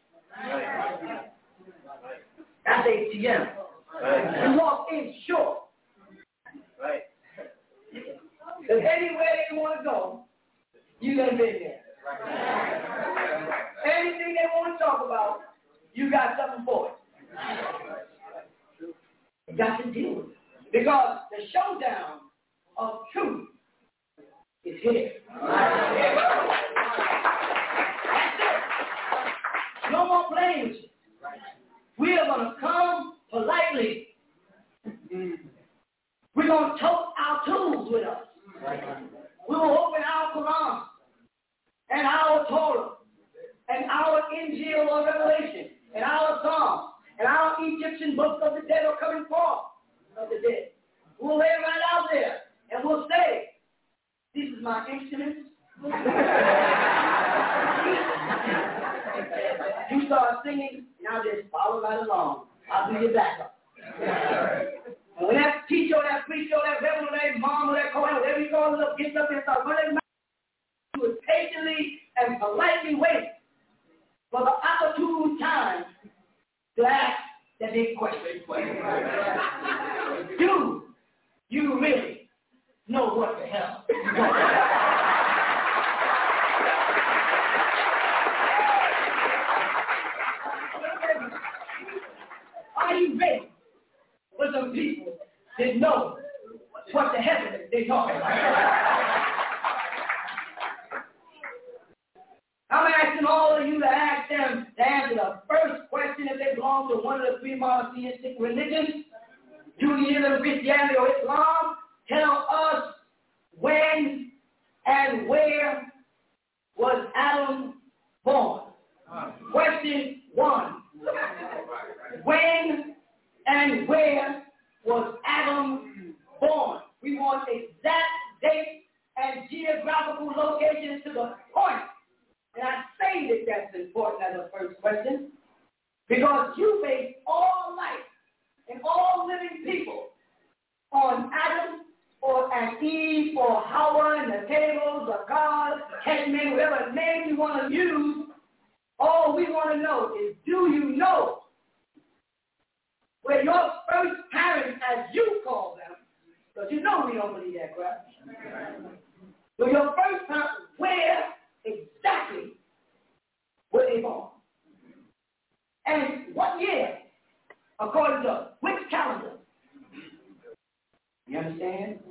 That's ATM. You walk in sure. Right. Because anywhere they want to go, you done been there. Anything they want to talk about, you got something for it. You got to deal with it. Because the showdown of truth is here. That's it. No more playing with you. We are going to come politely. We're going to tote our tools with us. We will open our Quran and our Torah and our Injil or Revelation and our Psalms and our Egyptian books of the dead are coming forth of the dead. We'll lay it right out there and we'll say, this is my instruments. You start singing, and I'll just follow right along. I'll be your backup. And when that teacher or that preacher or that reverend or that mom or that Kohen, whatever you call it, gets up there and starts running around, you would patiently and politely wait for the opportune time to ask that big question. Do you really know what the hell is going on? Are you ready for some people that know what the heck they're talking about? I'm asking all of you to ask them to answer the first question if they belong to one of the three monotheistic religions, Judaism, Christianity, or Islam. Tell us when and where was Adam born? Question 1. When and where was Adam born? We want exact date and geographical locations to the point. And I say that that's important as a first question because you base all life and all living people on Adam or an Eve or Hawa and the tables or God, Caveman, whatever name you want to use. All we want to know is, do you know where your first parents, as you call them, because you know we don't believe that crap, where your first parents, where exactly were they born? And what year, according to which calendar? You understand?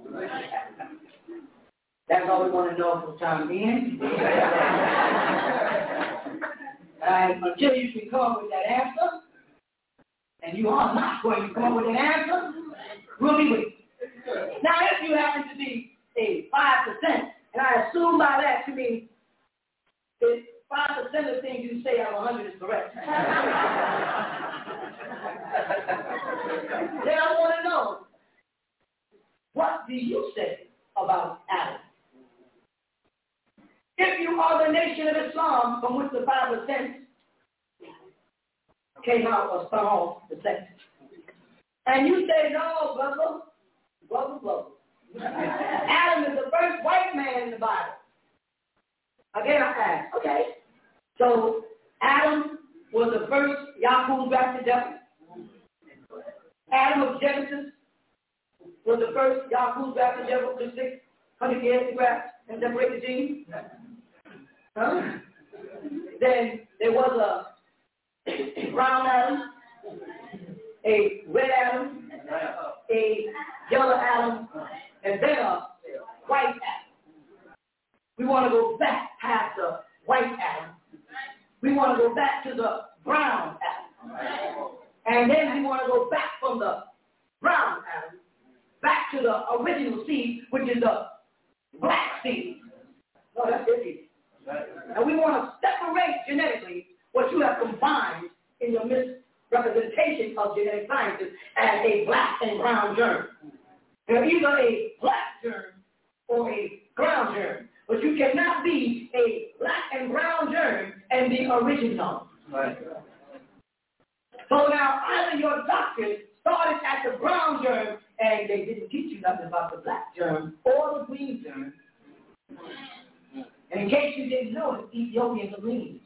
That's all we want to know for the time being. And until you can come up with that answer, and you are not going to come up with an answer, we'll be waiting. Now, if you happen to be a 5%, and I assume by that you mean that 5% of the things you say out of 100 is correct. Then I want to know, what do you say about Adam? If you are the nation of Islam from which the 5% came out or spun off the sect, and you say, no, brother, Adam is the first white man in the Bible. Again, I ask, okay, so Adam was the first Yaakov drafted devil. Adam of Genesis was the first Yaakov drafted devil to 600 years to grab and separate the genes. Huh? Then there was a brown Adam, a red Adam, a yellow Adam, and then a white Adam. We want to go back past the white Adam. We want to go back to the brown Adam. And then we want to go back from the brown Adam back to the original seed, which is the black seed. No, that's it. And we want to separate genetically what you have combined in your misrepresentation of genetic sciences as a black and brown germ. They're either a black germ or a brown germ. But you cannot be a black and brown germ and be original. Right. So now either your doctrine started at the brown germ and they didn't teach you nothing about the black germ or the green germ. And in case you didn't know it, Ethiopians are green.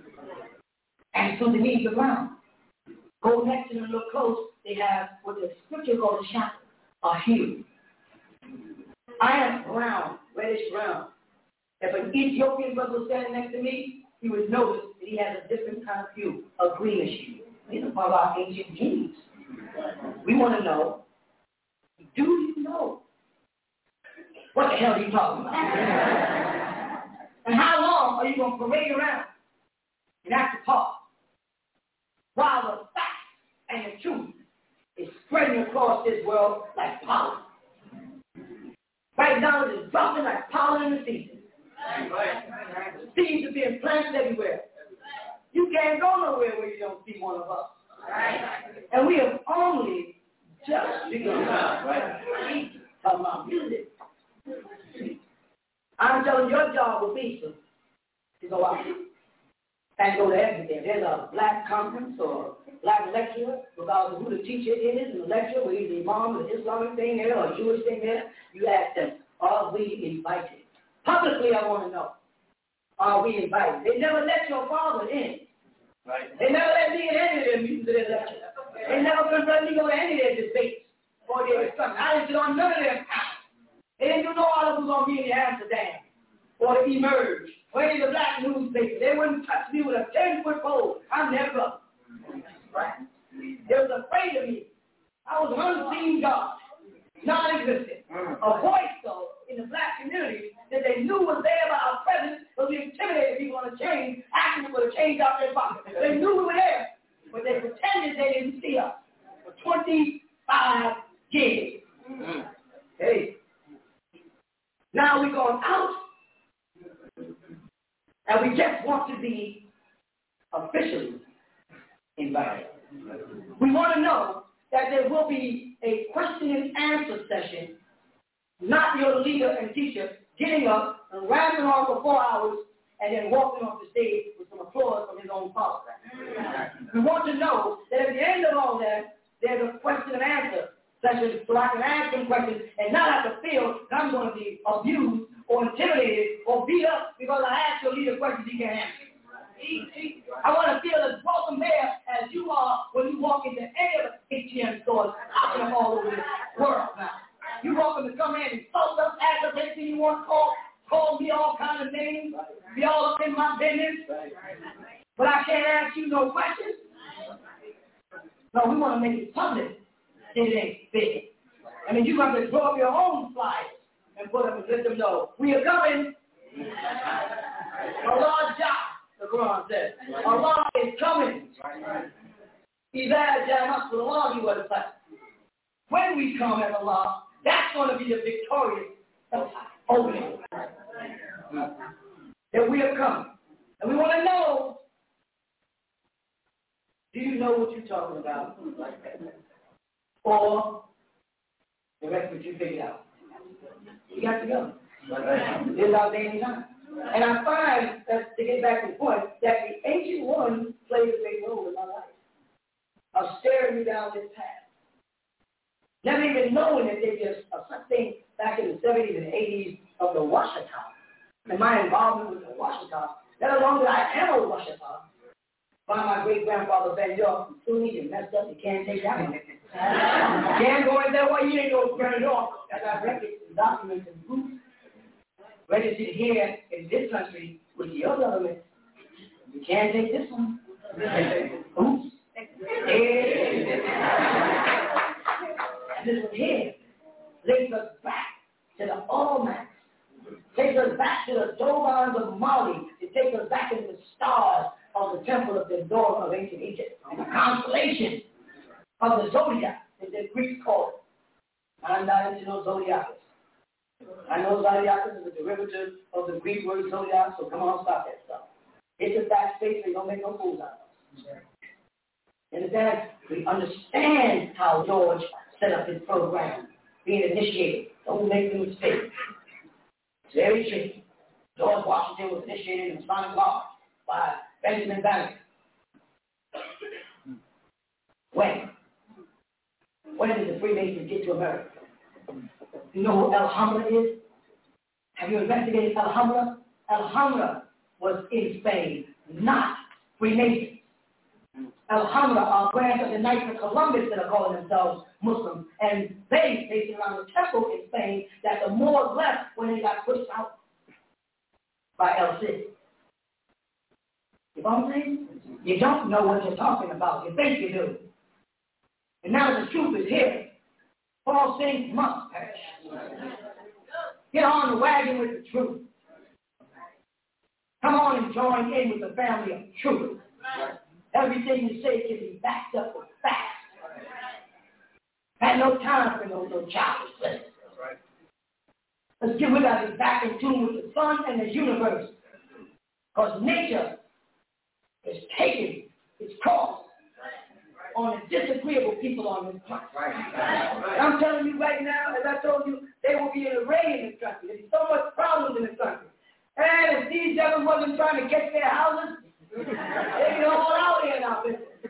And Sudanese are brown. Go next to them and look close, they have what the scripture calls a shadow, a hue. I am brown, reddish brown. If an Ethiopian brother was standing next to me, he would notice that he has a different kind of hue, a greenish hue. These are part of our ancient genes. We want to know, do you know? What the hell are you talking about? And how long are you going to parade around and act the part while the facts and the truth is spreading across this world like pollen? Right now it is dropping like pollen in the season. Seeds are being planted everywhere. You can't go nowhere where you don't see one of us. And we have only just begun. Talking about music. I'm telling you, your job will be to go out and go to everything. There's a black conference or a black lecturer, regardless of who the teacher is and the lecturer, whether he's the imam or the Islamic thing there or a Jewish thing there, you ask them, are we invited? Publicly, I want to know, are we invited? They never let your father in. Right. They never let me in any of their meetings of their lectures. They never let me go to any of their debates or their discussions. I didn't sit on none of their accounts. They didn't do no articles on me in the Amsterdam or the Emerge or any of the black newspapers. They wouldn't touch me with a 10-foot pole. I'm their brother. Right? They was afraid of me. I was an unseen God, non-existent. A voice, though, in the black community that they knew was there by our presence, but we intimidated people on the chain, asking them for the change out their pocket. They knew we were there, but they pretended they didn't see us for 25 years. Hey. Now we're going out, and we just want to be officially invited. We want to know that there will be a question and answer session, not your leader and teacher getting up and rambling on for 4 hours and then walking off the stage with some applause from his own father. We want to know that at the end of all that, there's a question and answer session so I can ask them questions and not have to feel that I'm going to be abused or intimidated or beat up because I asked your leader questions he can't answer. I want to feel as welcome there as you are when you walk into any of the ATM stores popping up all over the world now. You're welcome to come in and insult us, ask us anything you want, call me all kinds of names, be all up in my business. But I can't ask you no questions. No, we want to make it public. It ain't big. I mean, you have to draw up your own flyers and put them and let them know we are coming. A large job. the Quran says. Allah is coming. When we come as Allah, that's going to be the victorious opening. That we have come. And we want to know, do you know what you're talking about? Or the rest of it you figure out. You got to go. It's our day and time. And I find, that, to get back to the point, that the ancient ones played a big role in my life of staring me down this path. Never even knowing that they just something back in the 70s and 80s of the Washita. And my involvement with the Washita, let alone that I am a Washita, by my great-grandfather Ben York, who Sunni and messed up, you can't take that one. You can't go in there, well, you ain't go burn it off. I got records and documents and proofs registered here in this country with the other government. You can't take this one. Oops. And this one here links us back to the Almax. Takes us back to the Dobans of Mali. It takes us back into the stars of the temple of the Dora of ancient Egypt. And the constellation of the zodiac, as the Greeks call it. And I don't know zodiacus. I know zodiacus is a derivative of the Greek word zodiac, so come on, stop that stuff. It's a fact space where you don't make no fools out of us. And that we understand how George set up his program, being initiated. Don't make the mistake. It's very true. George Washington was initiated in the Masonic Lodge by Benjamin Banneker. When did the Freemasons get to America? You know who Alhambra is? Have you investigated Alhambra? Alhambra was in Spain, not Freemasons. Alhambra are branch of the Knights of Columbus that are calling themselves Muslims, and they based around the temple in Spain that the Moors left when they got pushed out by El Cid. You know what I'm saying? You don't know what you're talking about. You think you do. And now the truth is here. False things must perish. Get on the wagon with the truth. Come on and join in with the family of truth. Everything you say can be backed up with facts. Had no time for no childish things. We got to be back in tune with the sun and the universe. Because nature is taking its course on the disagreeable people on this planet. I'm telling you right now, as I told you, there will be an array in this country. There's so much problems in this country. And if these devils wasn't trying to get their houses, they'd be all out here now.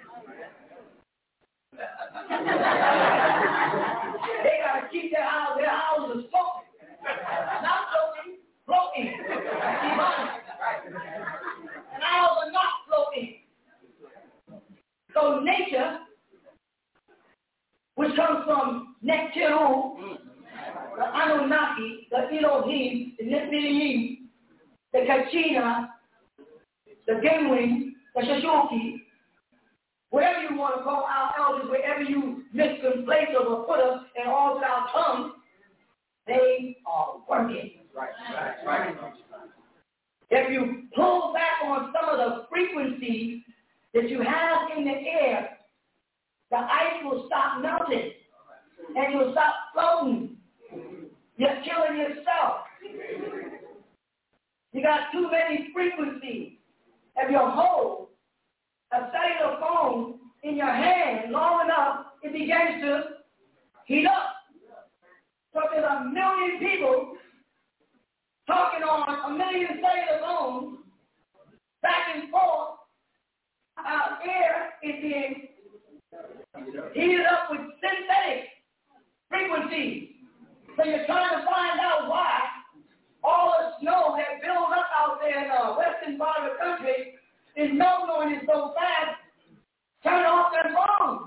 They got to keep their houses floating. Not floating, floating. And ours are not floating. So nature, which comes from Neptune, the Anunnaki, the Elohim, the Nephilim, the Kachina, the Gimli, the Shoshoki, whatever you want to call our elders, wherever you misconflate us or put us in all of our tongues, they are working. Right. If you pull back on some of the frequencies that you have in the air, the ice will stop melting and you'll stop floating. You're killing yourself. You got too many frequencies. If you hold a cellular phone in your hand long enough, it begins to heat up. So there's a million people talking on a million cellular phones back and forth. Our air is being heated up with synthetic frequencies. So you're trying to find out why all the snow that builds up out there in the western part of the country is melting on you so fast. Turn off their phones.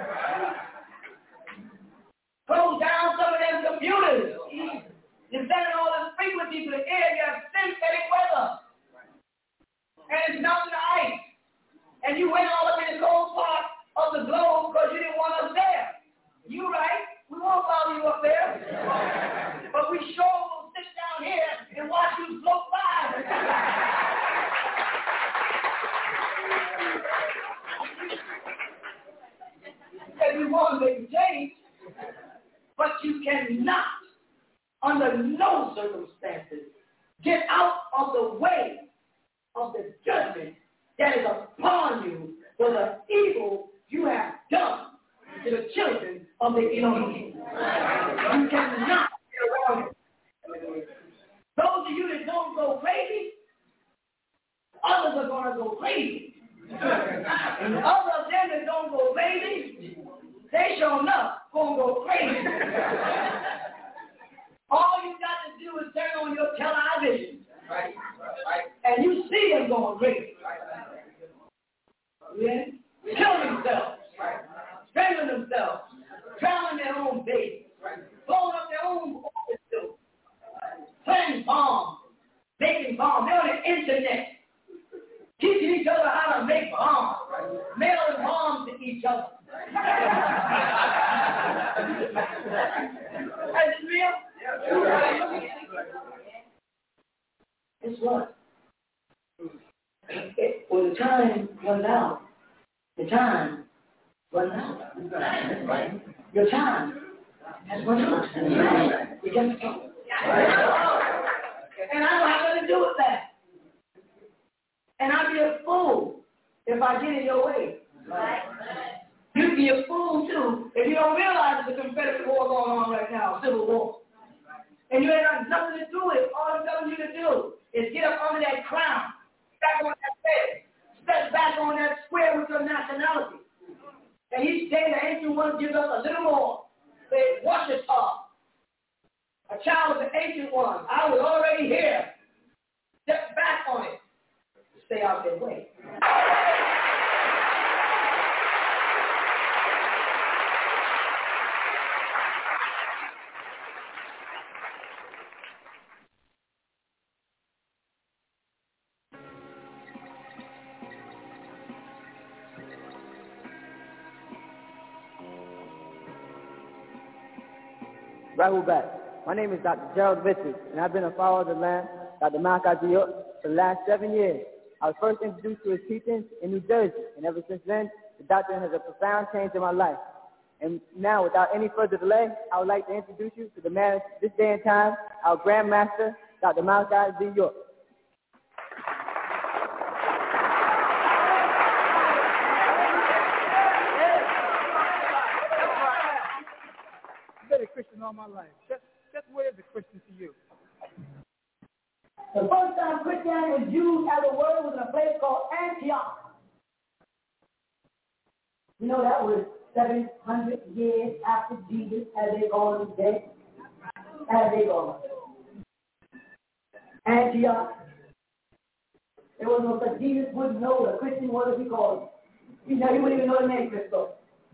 Close down some of them computers. You're sending all this frequency to the air. You have synthetic weather. And it's melting the ice. And you went all up in the cold part of the globe because you didn't want us there. You right. We won't follow you up there. But we sure will sit down here and watch you float by. want to make a change, but you cannot, under no circumstances, get out of the way of the judgment that is upon you for the evil you have done to the children of the Elohim. You cannot get around it. Those of you that don't go crazy, others are going to go crazy. And others of them that don't go crazy, they sure enough going to go crazy. All you got to do is turn on your television. Right. And you see them going crazy. Yeah? Killing themselves. Strangling themselves. Drowning their own babies. Blowing up their own office buildings. Planting bombs. Making bombs. They're on the internet. Teaching each other how to make bombs. Mailing bombs to each other. Is it real? Guess what? When the time runs out, your time has run out. You got to go. And I don't have nothing to do with that. And I'd be a fool if I get in your way. You'd be a fool too if you don't realize there's a Confederate war going on right now, Civil War. And you ain't got nothing to do with it. All I'm telling you to do is get up under that crown, back on that bed, step back on that square with your nationality. And each day the ancient one gives us a little more. They wash it off. A child of the ancient one. I was already here. Step back on it. Stay out their way. Rahubat. My name is Dr. Gerald Richards, and I've been a follower of the Lamb, Dr. Malachi York, for the last 7 years. I was first introduced to his teachings in New Jersey, and ever since then, the doctrine has a profound change in my life. And now, without any further delay, I would like to introduce you to the man of this day and time, our Grand Master, Dr. Malachi York. I've been a Christian all my life. Just what is a Christian to you? The first time Christianity was used as a word was in a place called Antioch. You know that was 700 years after Jesus, as they call him today. As they call him. Antioch. There was no such. Jesus wouldn't know what a Christian was if he called him. He wouldn't even know the name Christos.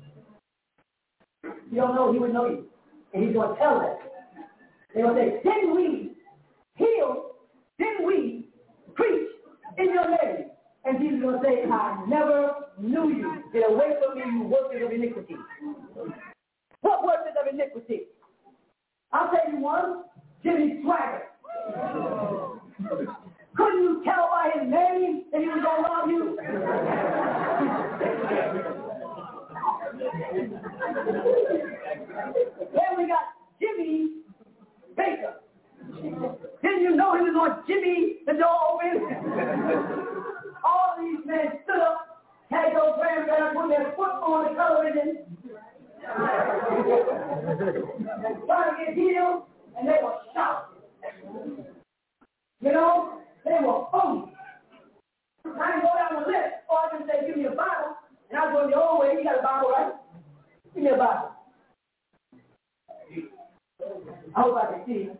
You don't know, he would know you. And he's going to tell that. They're going to say, didn't we heal? Didn't we preach in your name? And Jesus is going to say, I never knew you. Get away from me, you workers of iniquity. What workers of iniquity? I'll tell you one, Jimmy Swaggart. Couldn't you tell by his name that he was going to rob you? Then we got Jimmy Baker. Didn't you know he was on Jimmy the door open? All these men stood up, had those grandparents put their foot on the television, trying to get healed, and they were shouting. You know, they were phony. I can go down the list, or I can say, give me a Bible, and I'll go the old way. You got a Bible, right? Give me a Bible. I hope I can see you.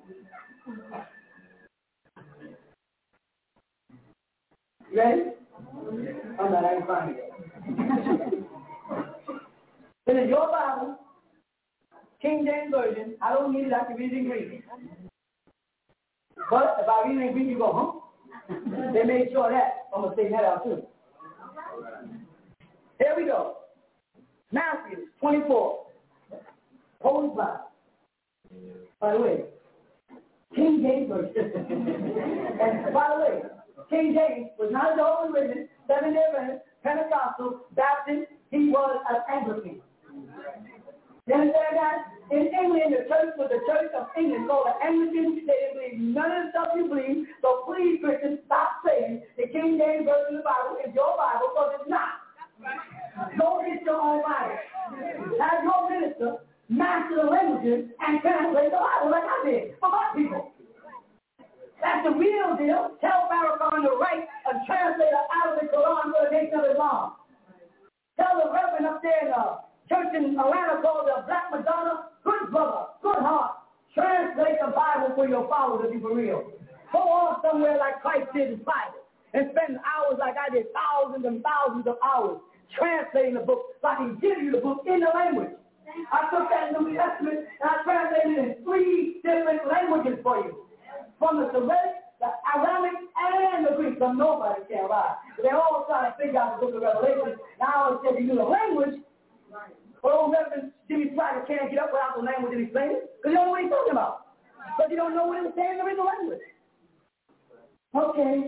You ready? I'm not, I can find it. This is your Bible, King James Version. I don't need it, I can read it in Greek. But if I read it in Greek, you go, huh? They made sure that. I'm going to say that out too. Here we go. Matthew 24. Holy Bible. By the way, King James Version. And by the way, King James was not a Jehovah's Witness, Seventh-day Adventist, Pentecostal, Baptist. He was an Anglican. You understand that? In England, the church was the Church of England called the Anglican. They didn't believe none of the stuff you believe. So please, Christians, stop saying the King James Version of the Bible is your Bible, because it's not. Go get your own Bible. Have your minister master the languages and translate the Bible like I did for my people. That's the real deal. Tell Farrakhan to write a translator out of the Quran for the Nation of Islam. Tell the Reverend up there in the church in Atlanta called the Black Madonna, good brother, good heart, translate the Bible for your followers to be for real. Go off somewhere like Christ did his Bible and spend hours like I did, thousands and thousands of hours translating the book so I can give you the book in the language. I took that New Testament and I translated it in 3 different languages for you. From the Syriac, the Aramaic, and the Greek, so nobody can lie. They all try to figure out the book of Revelation. Now I always said you knew the language, but old Reverend Jimmy Swaggart can't get up without the language and explain it, because you don't know what he's talking about. Because you don't know what he's saying in the language. Okay.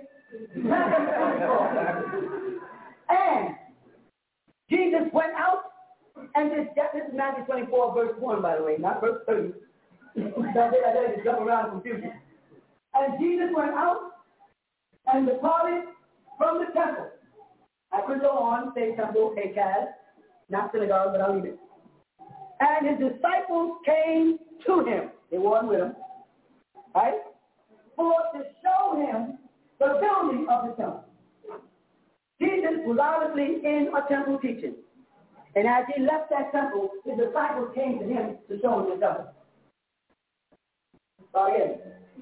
And Jesus went out, and this is Matthew 24, verse 1, by the way, not verse 30. I just jump around and confuse you. And Jesus went out and departed from the temple. I could go on, say temple, Acaz, not synagogue, but I'll leave it. And his disciples came to him. They weren't with him. Right? For to show him the building of the temple. Jesus was obviously in a temple teaching. And as he left that temple, his disciples came to him to show him the temple. Again.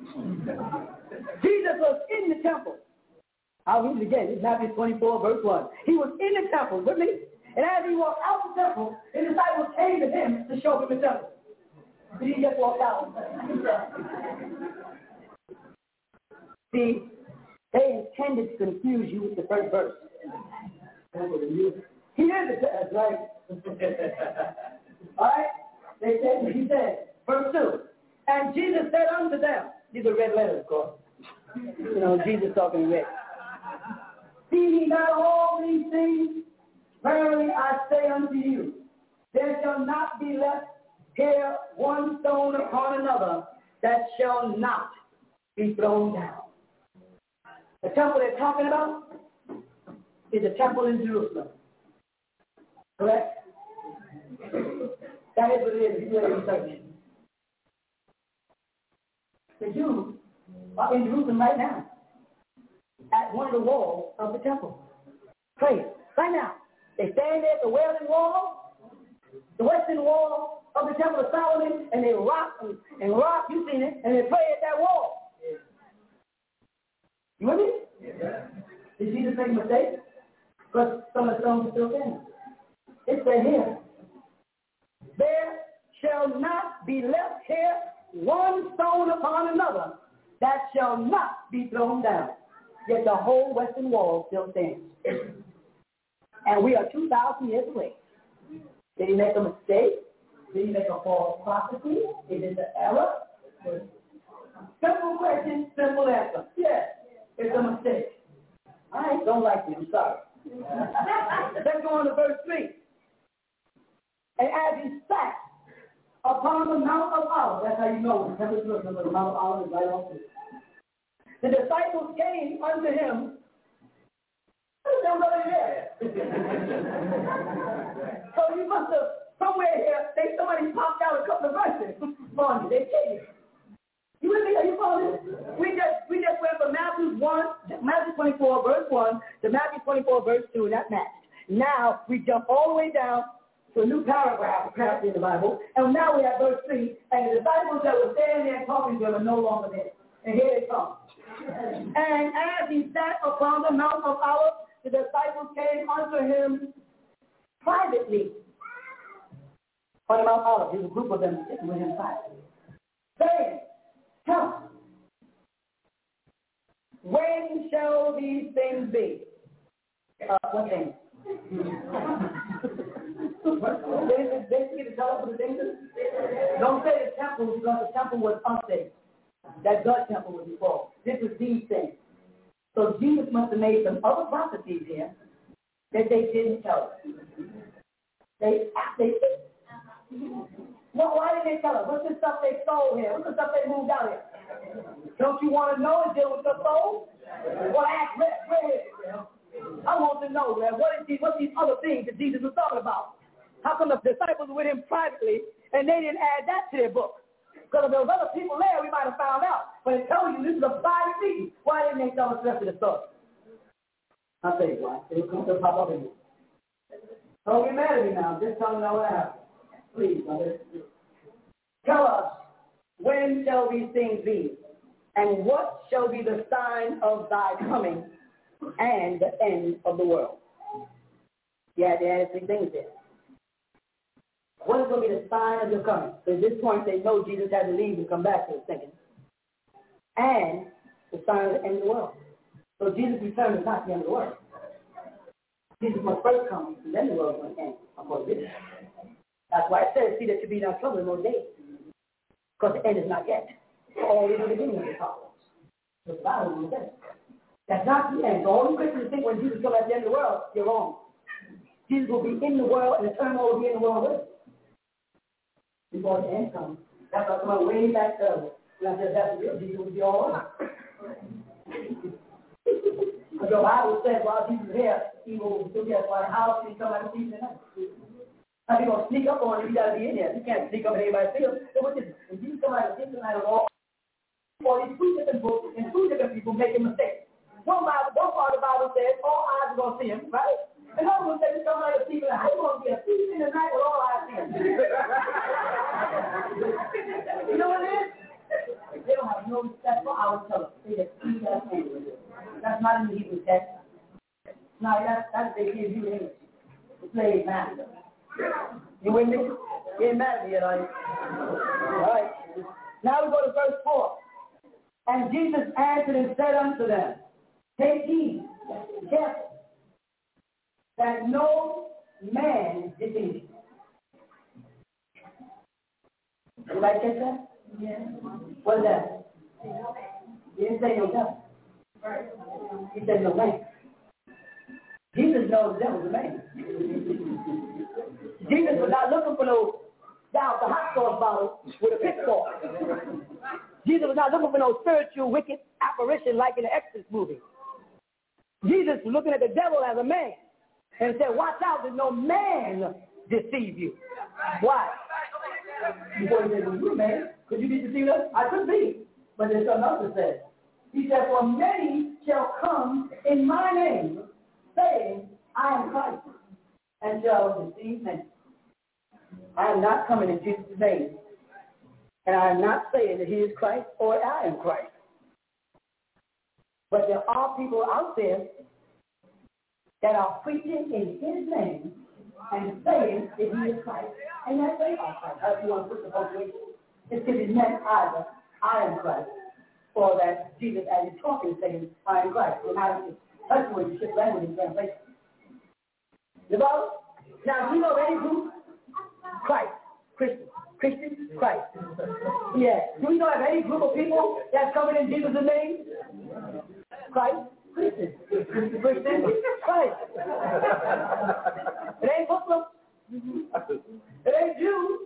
Jesus was in the temple. I'll read it again. It's Matthew 24, verse 1. He was in the temple with me. And as he walked out the temple, his disciples came to him to show him the temple. He just walked out. See, they intended to confuse you with the first verse. He is the test, right? All right? They said, he said, verse 2. And Jesus said unto them, these are red letters, of course. You know, Jesus talking red. See ye not all these things? Verily I say unto you, there shall not be left here one stone upon another that shall not be thrown down. The temple they're talking about is the temple in Jerusalem. Correct? That is what it is. You do research. The Jews are in Jerusalem right now, at one of the walls of the temple. Praise. Right now. They stand there at the Wailing Wall, the western wall of the Temple of Solomon, and they rock and rock, you've seen it, and they pray at that wall. You with me? Yeah. Did Jesus make a mistake? Because some of the stones are still standing. It said here, there shall not be left here one stone upon another that shall not be thrown down. Yet the whole western wall still stands. And we are 2,000 years away. Did he make a mistake? Did he make a false prophecy? Is it an error? Simple question, simple answer. Yes, it's a mistake. I don't like you, I'm sorry. Let's go on to verse 3. And as he sat upon the Mount of Olives, that's how you know the temple is looking, the Mount of Olives is right on through. The disciples came unto him. Somebody there. So you must have, somewhere here, somebody popped out a couple of verses on you. They came. You with me? Are you following? We just went from Matthew 24, verse 1 to Matthew 24, verse 2, and that matched. Now we jump all the way down to a new paragraph, apparently in the Bible, and now we have verse 3, and the disciples that were standing there talking to him are no longer there. And here they come. And as he sat upon the Mount of Olives, the disciples came unto him privately on the Mount Olives. There's a group of them sitting with him privately, saying, "Tell us, when shall these things be?" What things? Basically, to tell us what the things is. Don't say the temple, because the temple was unsafe. That God temple was before. This is these things. So Jesus must have made some other prophecies here that they didn't tell us. Well, why didn't they tell us? What's the stuff they stole here? What's the stuff they moved out here? Don't you want to know and deal with your soul? Well, ask Rev. I want to know, Rev, what's these other things that Jesus was talking about? How come the disciples were with him privately and they didn't add that to their book? Because if there was other people there, we might have found out. But it tells you this is a private meeting. Why didn't they tell us the rest of the story? I'll tell you why. It'll come to pop up in you. Don't get mad at me now. Just tell me now what happened. Please, brother. Tell us, when shall these things be? And what shall be the sign of thy coming and the end of the world? Yeah, there are 3 things there. What is going to be the sign of your coming? So at this point, they know Jesus had to leave and come back, they were thinking. And the sign of the end of the world. So Jesus' return is not the end of the world. Jesus must first come, and then the world will end, according to this. That's why it says, see that you be not troubled in those days. Because the end is not yet. Only the beginning of the problems. The Bible will say. That's not the end. So all you Christians think when Jesus comes at the end of the world, you're wrong. Jesus will be in the world, and the eternal will be in the world with him. Before the end comes. That's why I come out way back earlier. When I said that's real, Jesus will be all right. Because your Bible says while Jesus is here, he will be at my house and he come out and see you tonight. Now if you're going to sneak up on him, you got to be in there. You can't sneak up and everybody see him. So what is it? If you come out and see him tonight all these 2 different books and 2 different people making mistakes. One part of the Bible says all eyes are going to see him, right? And other one says some other people, how you going to be a thief in the night with all eyes see him? You know what it is? They don't have no respect for our color. They just see that thing. That's not in the Hebrew text. No, that's they give you English. The slave master. You with me? You ain't mad at me yet, are you? All right. Now we go to verse 4. And Jesus answered and said unto them, take heed, careful, that no man deceive you. Everybody catch that? Yeah. What is that? He didn't say no devil. He said no man. Jesus knows the devil's a man. Jesus was not looking for no down the hot sauce bottle with a pitfall. Jesus was not looking for no spiritual wicked apparition like in the Exorcist movie. Jesus was looking at the devil as a man and said, watch out that no man deceive you. Why? Before he said, well, you man, could you be deceived? I could be. But there's something else that says. He said, for many shall come in my name, saying, I am Christ, and shall deceive many. I am not coming in Jesus' name. And I am not saying that he is Christ or I am Christ. But there are people out there that are preaching in his name and saying that he is Christ. And that they are Christ. If you want to put the punctuation, it's because it meant either I am Christ or that Jesus, as he's talking, is saying I am Christ. So now that's where you shift language in translation. The Bible? Now, do you know any group? Christ. Christian, Christ. Yeah. Do you know of any group of people that's coming in Jesus' name? Christ, Christian, Christ. It ain't Muslim. It ain't Jew.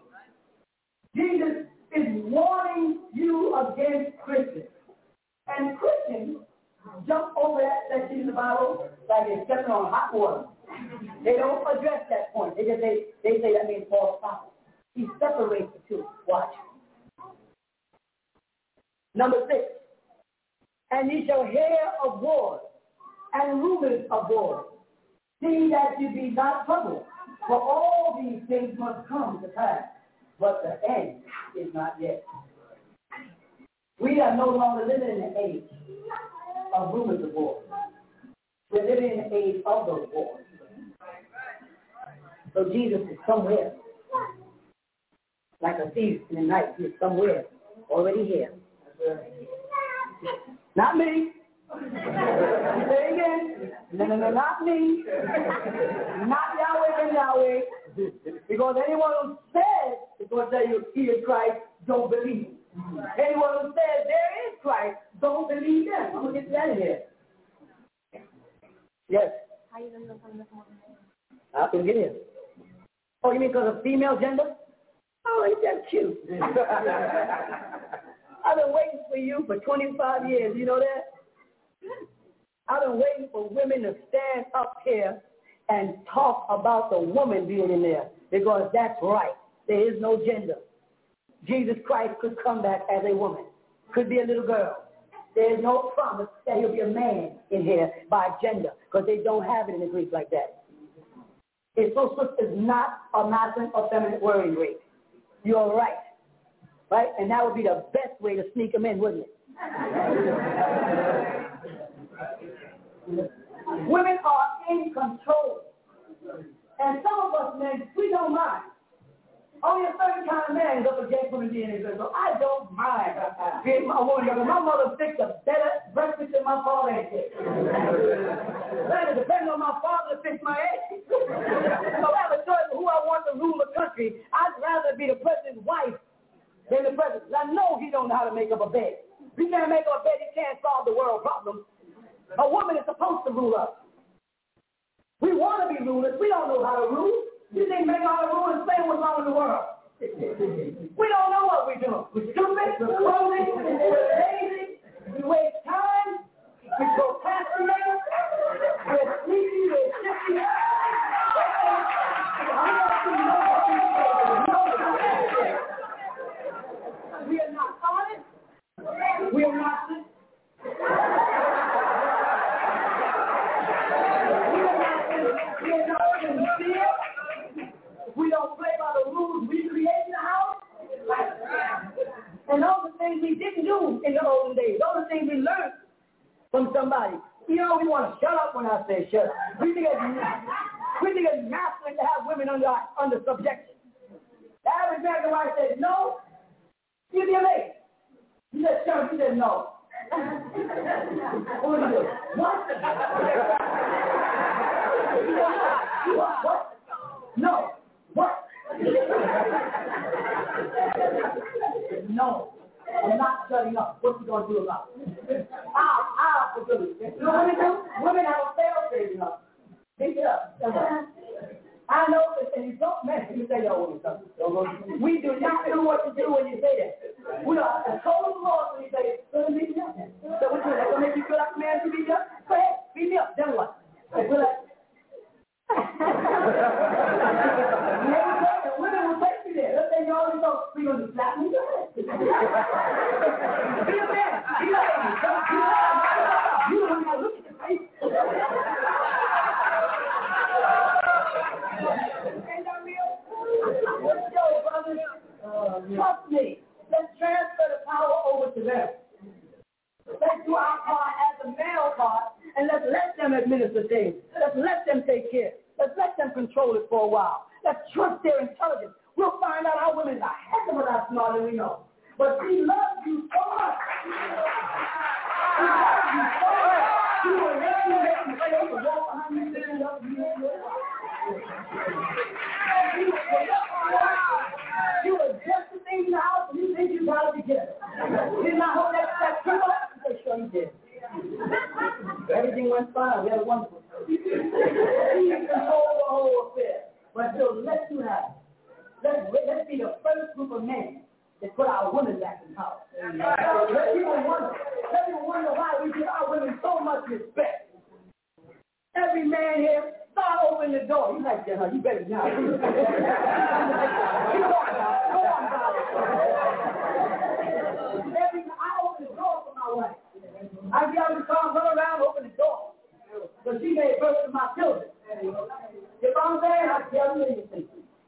Jesus is warning you against Christians. And Christians jump over that section in the Bible like they're stepping on hot water. They don't address that point. They say that means false prophet. He separates the two. Watch. Number 6. And ye shall hear of wars and rumors of wars. See that you be not troubled, for all these things must come to pass, but the end is not yet. We are no longer living in the age of rumors of wars. We're living in the age of those wars. So Jesus is somewhere. Like a thief in the night, he is somewhere, already here. Not me. Say again. No, not me. Not Yahweh and Yahweh. Because anyone who says, is going to tell you he is Christ, don't believe. Anyone who says there is Christ, don't believe them. I'm going to get that in here. Yes. How you going to know from this morning? I can get in. Oh, you mean because of female gender? Oh, ain't that cute? I've been waiting for you for 25 years. You know that? I've been waiting for women to stand up here and talk about the woman being in there, because that's right. There is no gender. Jesus Christ could come back as a woman, could be a little girl. There is no promise that he'll be a man in here by gender, because they don't have it in the Greek like that. Isosus is not a masculine or feminine word in Greek. You're right. Right? And that would be the best way to sneak them in, wouldn't it? Women are in control. And some of us men, we don't mind. Only a certain kind of man is up against women being in so I don't mind being a woman. My mother fixed a better breakfast than my father had fixed. That depends on my father to fix my eggs. So I have a choice of who I want to rule the country. I'd rather be the president's wife than the president. I know he don't know how to make up a bed. If he can't make up a bed, he can't solve the world problems. A woman is supposed to rule us. We want to be rulers. We don't know how to rule. You think make all the rules and say what's wrong in the world. We don't know what we're doing. We're stupid, we're crazy, we're lazy, we waste time, we procrastinate, we're sleepy, we're shifty. We are not honest. We are not sincere. We don't play by the rules we create in the house. And all the things we didn't do in the olden days, all the things we learned from somebody. You know, we want to shut up when I say shut up. We think it's masculine to have women under subjection. The average American wife said, no, you'll be amazed. You said, shut up. You said, no. What do you do? What? No. What? No. I'm not shutting up. What you going to do about it? I'll forgive you. You know what women do? Women have a fail-safe enough. Pick it up. I know that, and you don't mess. You say, yo, we do not know what to do when you say that. We are a total loss when you say, go and beat me up. So what you do? That's going to make you feel like a man to beat you up? Go ahead, beat me up. Then what? We're like, women will take you there. Let's say you always go, we're going to slap me. Go ahead. Be a man. Be a lady. You don't have to look at your face. Ain't that real? Yo, brothers, trust me. Let's transfer the power over to them. Let's do our part as a male part, and let's let them administer things. Let's let them take care. Let's let them control it for a while. Let's trust their intelligence. We'll find out our women are a heck of a lot smarter than we know. But she loves you so much. She loves you so much. She will let you make mistakes and walk behind you and love you. She will adjust the things in the house and you think you got it together. Did not hold that trip up? Sure you did. Everything went fine. We had a wonderful time. She controlled the whole affair. But she'll let you have it. Let's be the first group of men that put our women back in power. Let people wonder why we give our women so much respect. Every man here, start opening the door. You like that, huh? You better not. Go on, brother. I open the door for my wife. I get out of the car, run around, open the door. But she gave birth to my children. You know what I'm saying? I tell you anything.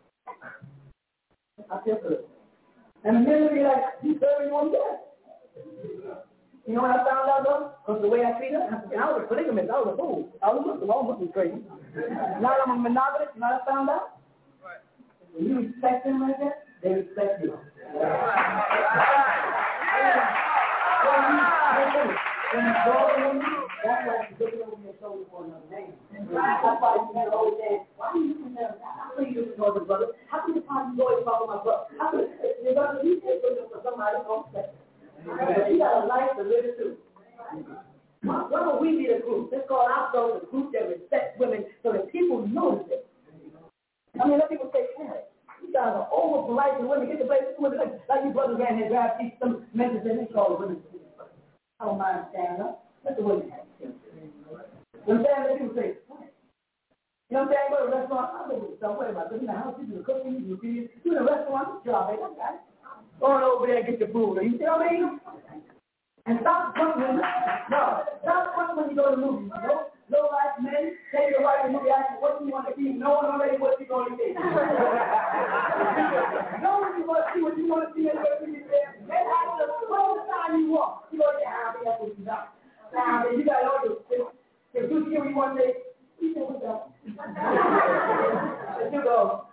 I feel good. And the men will be like, you serving one death. You know what I found out though? Because the way I treat her, I was a polygamist, I was a fool. I was Muslim crazy. Now I'm a monogamous, you know what I found out? When you respect them like that, they respect you. When you go to them, that's why you look over your shoulder for another name. That's why you never always say, why are you looking at that? How come you listen to other brother? How come you always talk about my brother? How come your brother, you say something for somebody else? But you got a life to live it too. Why don't we be the group? Let's call ourselves a group that respects women so that people notice it. I mean, let people say, hey, you guys are over for rights and women, get the place women like you brothers down here, grab these some mentors and they call the women. I don't mind standing up. Let the women have it. You know what I'm saying? Let people say, you know what I'm saying? Go to a restaurant, I'll go with don't worry about it. In the house, you do the cooking, you do the you in a restaurant, job, I got that. Go on over there and get your food. You see what I mean? And stop when you go to the movies. Low life men, take your wife to the movie, ask you what you want to see, knowing already what you're going to see. Knowing you want to see what you want to see and what you there. Then after the whole time you walk, you go to happy, that's what you got. Now, you got all this. If you see what you want to say, you say, what's up? But you go,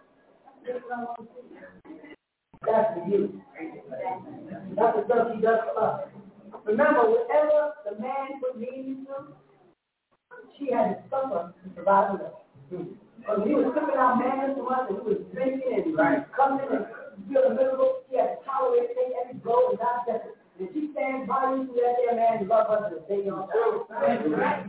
that's for you. That's the stuff he does for us. Remember, whatever the man put meaning to, she had to suffer to survive with us. When he was stripping our manners from us and he was drinking and coming and feeling miserable, she had to tolerate every blow and not just it. And if she stands by you through that there man, you love us to stay on top. I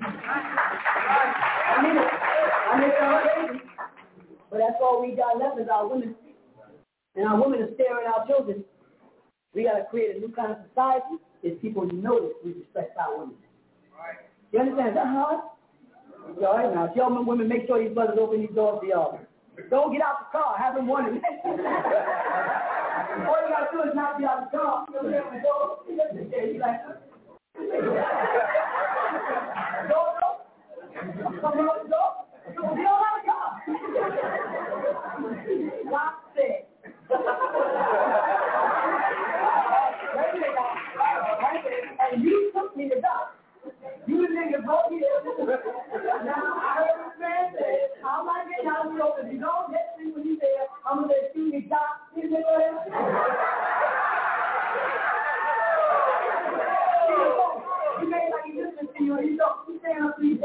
mean it's crazy. But that's all we got left is our women. And our women are staring our children. We got to create a new kind of society. Is people notice we respect our women. You understand? Is that hard? All right, now, tell women, make sure these brothers open these doors for y'all. Don't get out the car. Have them warning. All you got to do is not get out the car. You'll be able to go. He's like, go. Come on, go. Get out of the car. Lock it. And you took me to God. You niggas brought me there. Now, I heard this man say, I'm not getting out of the open. If you don't get me when you there, I'm going to say, excuse me, Doc. You know what? He made like he listened to you and he don't. He's saying up to you.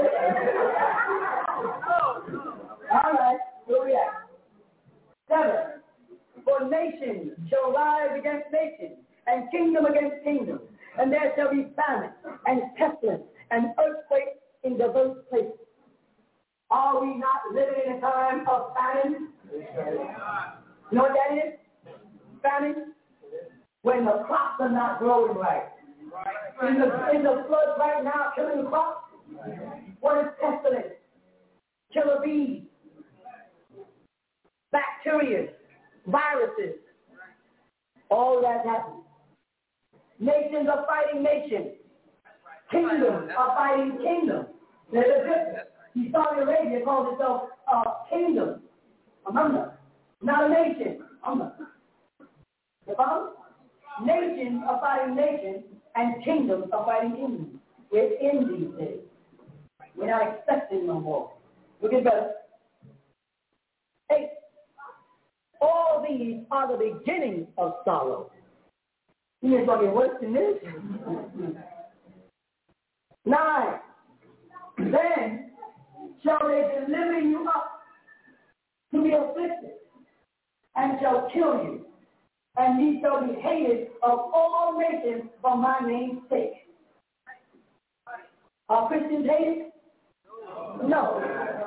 All right, where we at? 7. For nations shall rise against nations, and kingdom against kingdom. And there shall be famine and pestilence and earthquake in diverse places. Are we not living in a time of famine? You know what that is? Famine? When the crops are not growing right. Is the flood right now killing the crops? What is pestilence? Killer bees, bacteria, viruses. All that happens. Nations are fighting nations. Kingdoms are fighting kingdoms. There's a difference. Saudi Arabia calls itself a kingdom. Not a nation. Nations are fighting nations, and kingdoms are fighting kingdoms. We're in these days. We're not expecting no more. Look at better. 8. All these are the beginning of sorrow. You may fucking worse than this. 9. Then shall they deliver you up to be afflicted, and shall kill you, and ye shall be hated of all nations for my name's sake. Are Christians hated? No.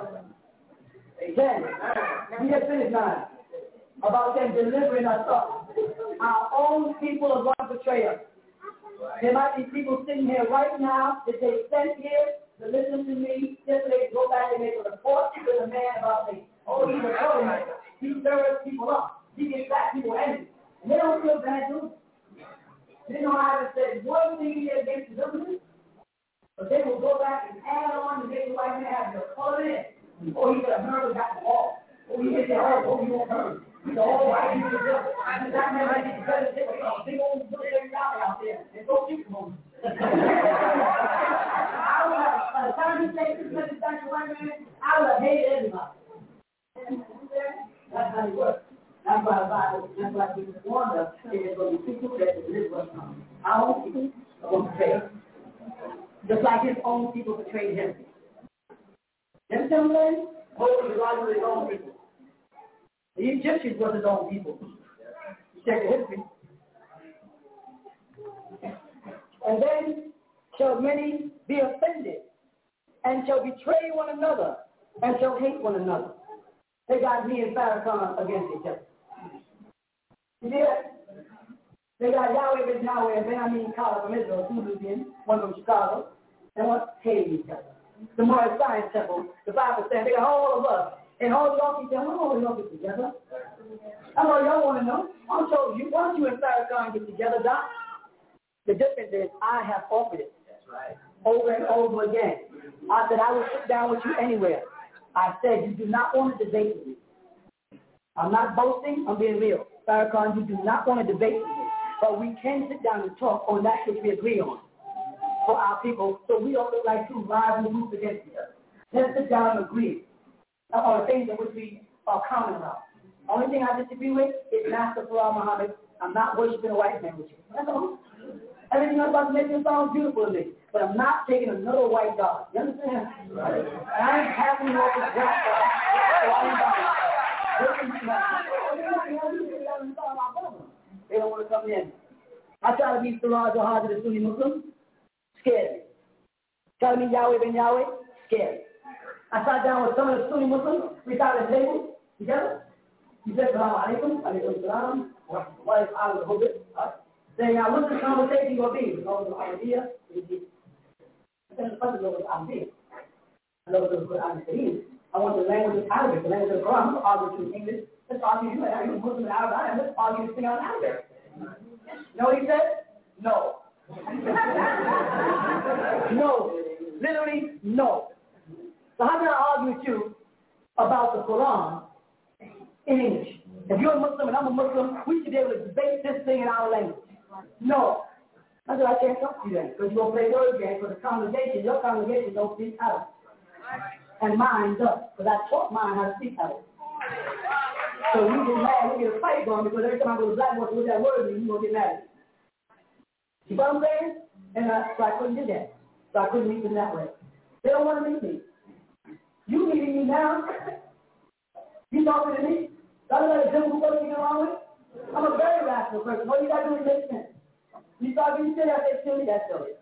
Then, we just finished 9. About them delivering us up. Our own people are going to betray us. There might be people sitting here right now that they sent here to listen to me, just so they go back and make a report to the man about me. Oh, he's a troublemaker. He stirs people up. He gets back people angry. And they don't feel bad, do they? They know I haven't said one thing here against the government, but they will go back and add on and make the white man have to pull it in. Oh, he got a murder got the wall. Oh, he hit the hurt. Oh, he won't hurt. So all white people do it. That man might be better than a big old military rally out there and go shoot them. By the time you say this message back to white man, I would have hated everybody. That's how it works. That's why the Bible, that's why Jesus warned us, there's going to be people that deliver us from our own people are going to betray us. Just like his own people betrayed him. You understand what I'm saying? Moses was with his own people. The Egyptians were his own people. Check the history. And then shall many be offended, and shall betray one another, and shall hate one another. They got me and Farrakhan against each other. You see that? They got Yahweh and Yahweh and Benjamin Carter from Israel, two Nubians, one from Chicago, and one hated each other. The Morris Science Temple, the Bible says they got all of us. And all y'all keep saying, why don't y'all get together? That's all y'all want to know. I'm telling you, why don't you and Farrakhan get together, Doc? The difference is I have offered it. That's right. Over and over again. I said I will sit down with you anywhere. I said you do not want to debate with me. I'm not boasting. I'm being real. Farrakhan, you do not want to debate with me. But we can sit down and talk on that which we agree on for our people so we don't look like two rival groups against each other. Let's sit down and agree on the things in which we are common about. Only thing I disagree with is Master Farah Muhammad. I'm not worshiping a white man with you. That's all. Everything else about to make it sound beautiful to me. But I'm not taking another white God. You understand? Right. And I ain't passing you off as black. They don't want to come in. I try to be Siraj Al-Hajj, the Sunni Muslim. Scared me. Try to be Yahweh ben Yahweh. Scared me. I sat down with some of the Sunni Muslims. We sat at a table together. He said, Salaam alaikum, alaikum salam. Wife, I was a whole bit. Saying, now, what's the conversation going to be? Because of the idea, I said, the first of all, idea. I know the Quran. I want the language of Arabic, the language of the Quran. I'm not arguing in English. Let's argue you and I'm Muslim and Arabic. Let's argue this thing out in Arabic. You know what he said? No. No. Literally, no. So how can I argue with you about the Quran in English? If you're a Muslim and I'm a Muslim, we should be able to debate this thing in our language. No. I said, I can't talk to you then, because you're going to play word games for the congregation. Your congregation don't speak Arabic. And mine does, because I taught mine how to speak Arabic. So we get mad, we get a fight going, because every time I go to Blackboard with that word, you're going to get mad. You know what I'm saying? And so I couldn't do that. So I couldn't meet them that way. They don't want to meet me. You meeting me now? You talking to me? That's not a simple person you get along with? I'm a very rational person. All you got to do is make sense. You thought you said that, they silly, that's silly.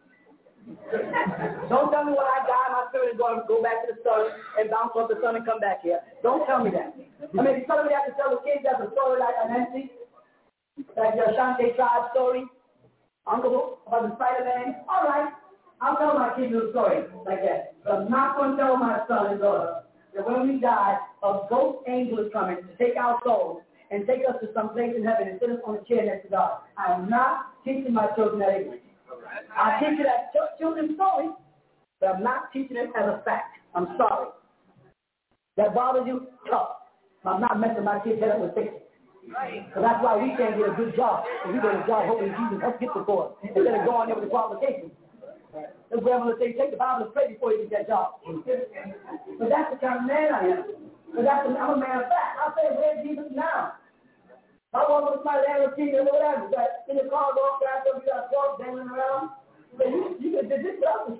Don't tell me what I got. My spirit is going to go back to the sun and bounce off the sun and come back here. Don't tell me that. I mean, if you're telling me I have to tell the kids that's a story like Nancy, like the Ashanti tribe story, Uncle about the Spider-Man, all right. I'll tell my kids a story like that. But I'm not going to tell my son and daughter that when we die, a ghost angel is coming to take our souls and take us to some place in heaven and sit us on a chair next to God. I am not teaching my children that ignorance. I teach it as children's story, but I'm not teaching it as a fact. I'm sorry. That bothers you? Tough. I'm not messing my kids' head up with fixing. So that's why we can't get a good job. If we get a job, hopefully Jesus helps get the for us. Instead of going there with the qualifications. The grandmother say, take the Bible and pray before you get that job. But that's the kind of man I am. But I'm a man of fact. I say, where's Jesus now? I walk with my land of king or whatever. In the car, go off there, you got a dog dangling around. You can do this stuff. You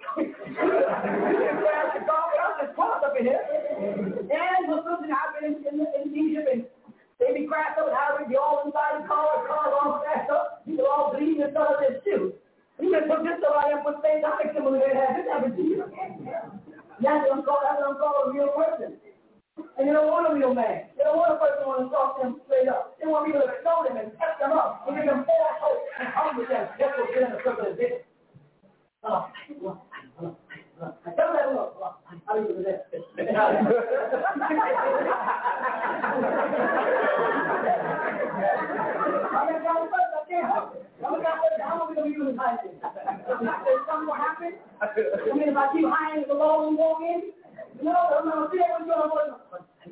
can crash the car, but I'm just caught up in here. And Muslims, I've been in Egypt, and they be crashed up, and Arabic, they all inside the car, all crashed up. People all bleeding and stuff like this, too. You can put this stuff out there and put things out there and have this happen to you. That's what I'm calling a real person. And they don't want a real man. They don't want a person who wants to talk to them straight up. They want people to show them and test them up and give them false hope and hum with them. That's what's in the circle of this. Tell that look. How do you do that? How are we going to use hiding? Is something will happen? I mean, if I keep hiding the law and walk in, no, I'm not see what's going on.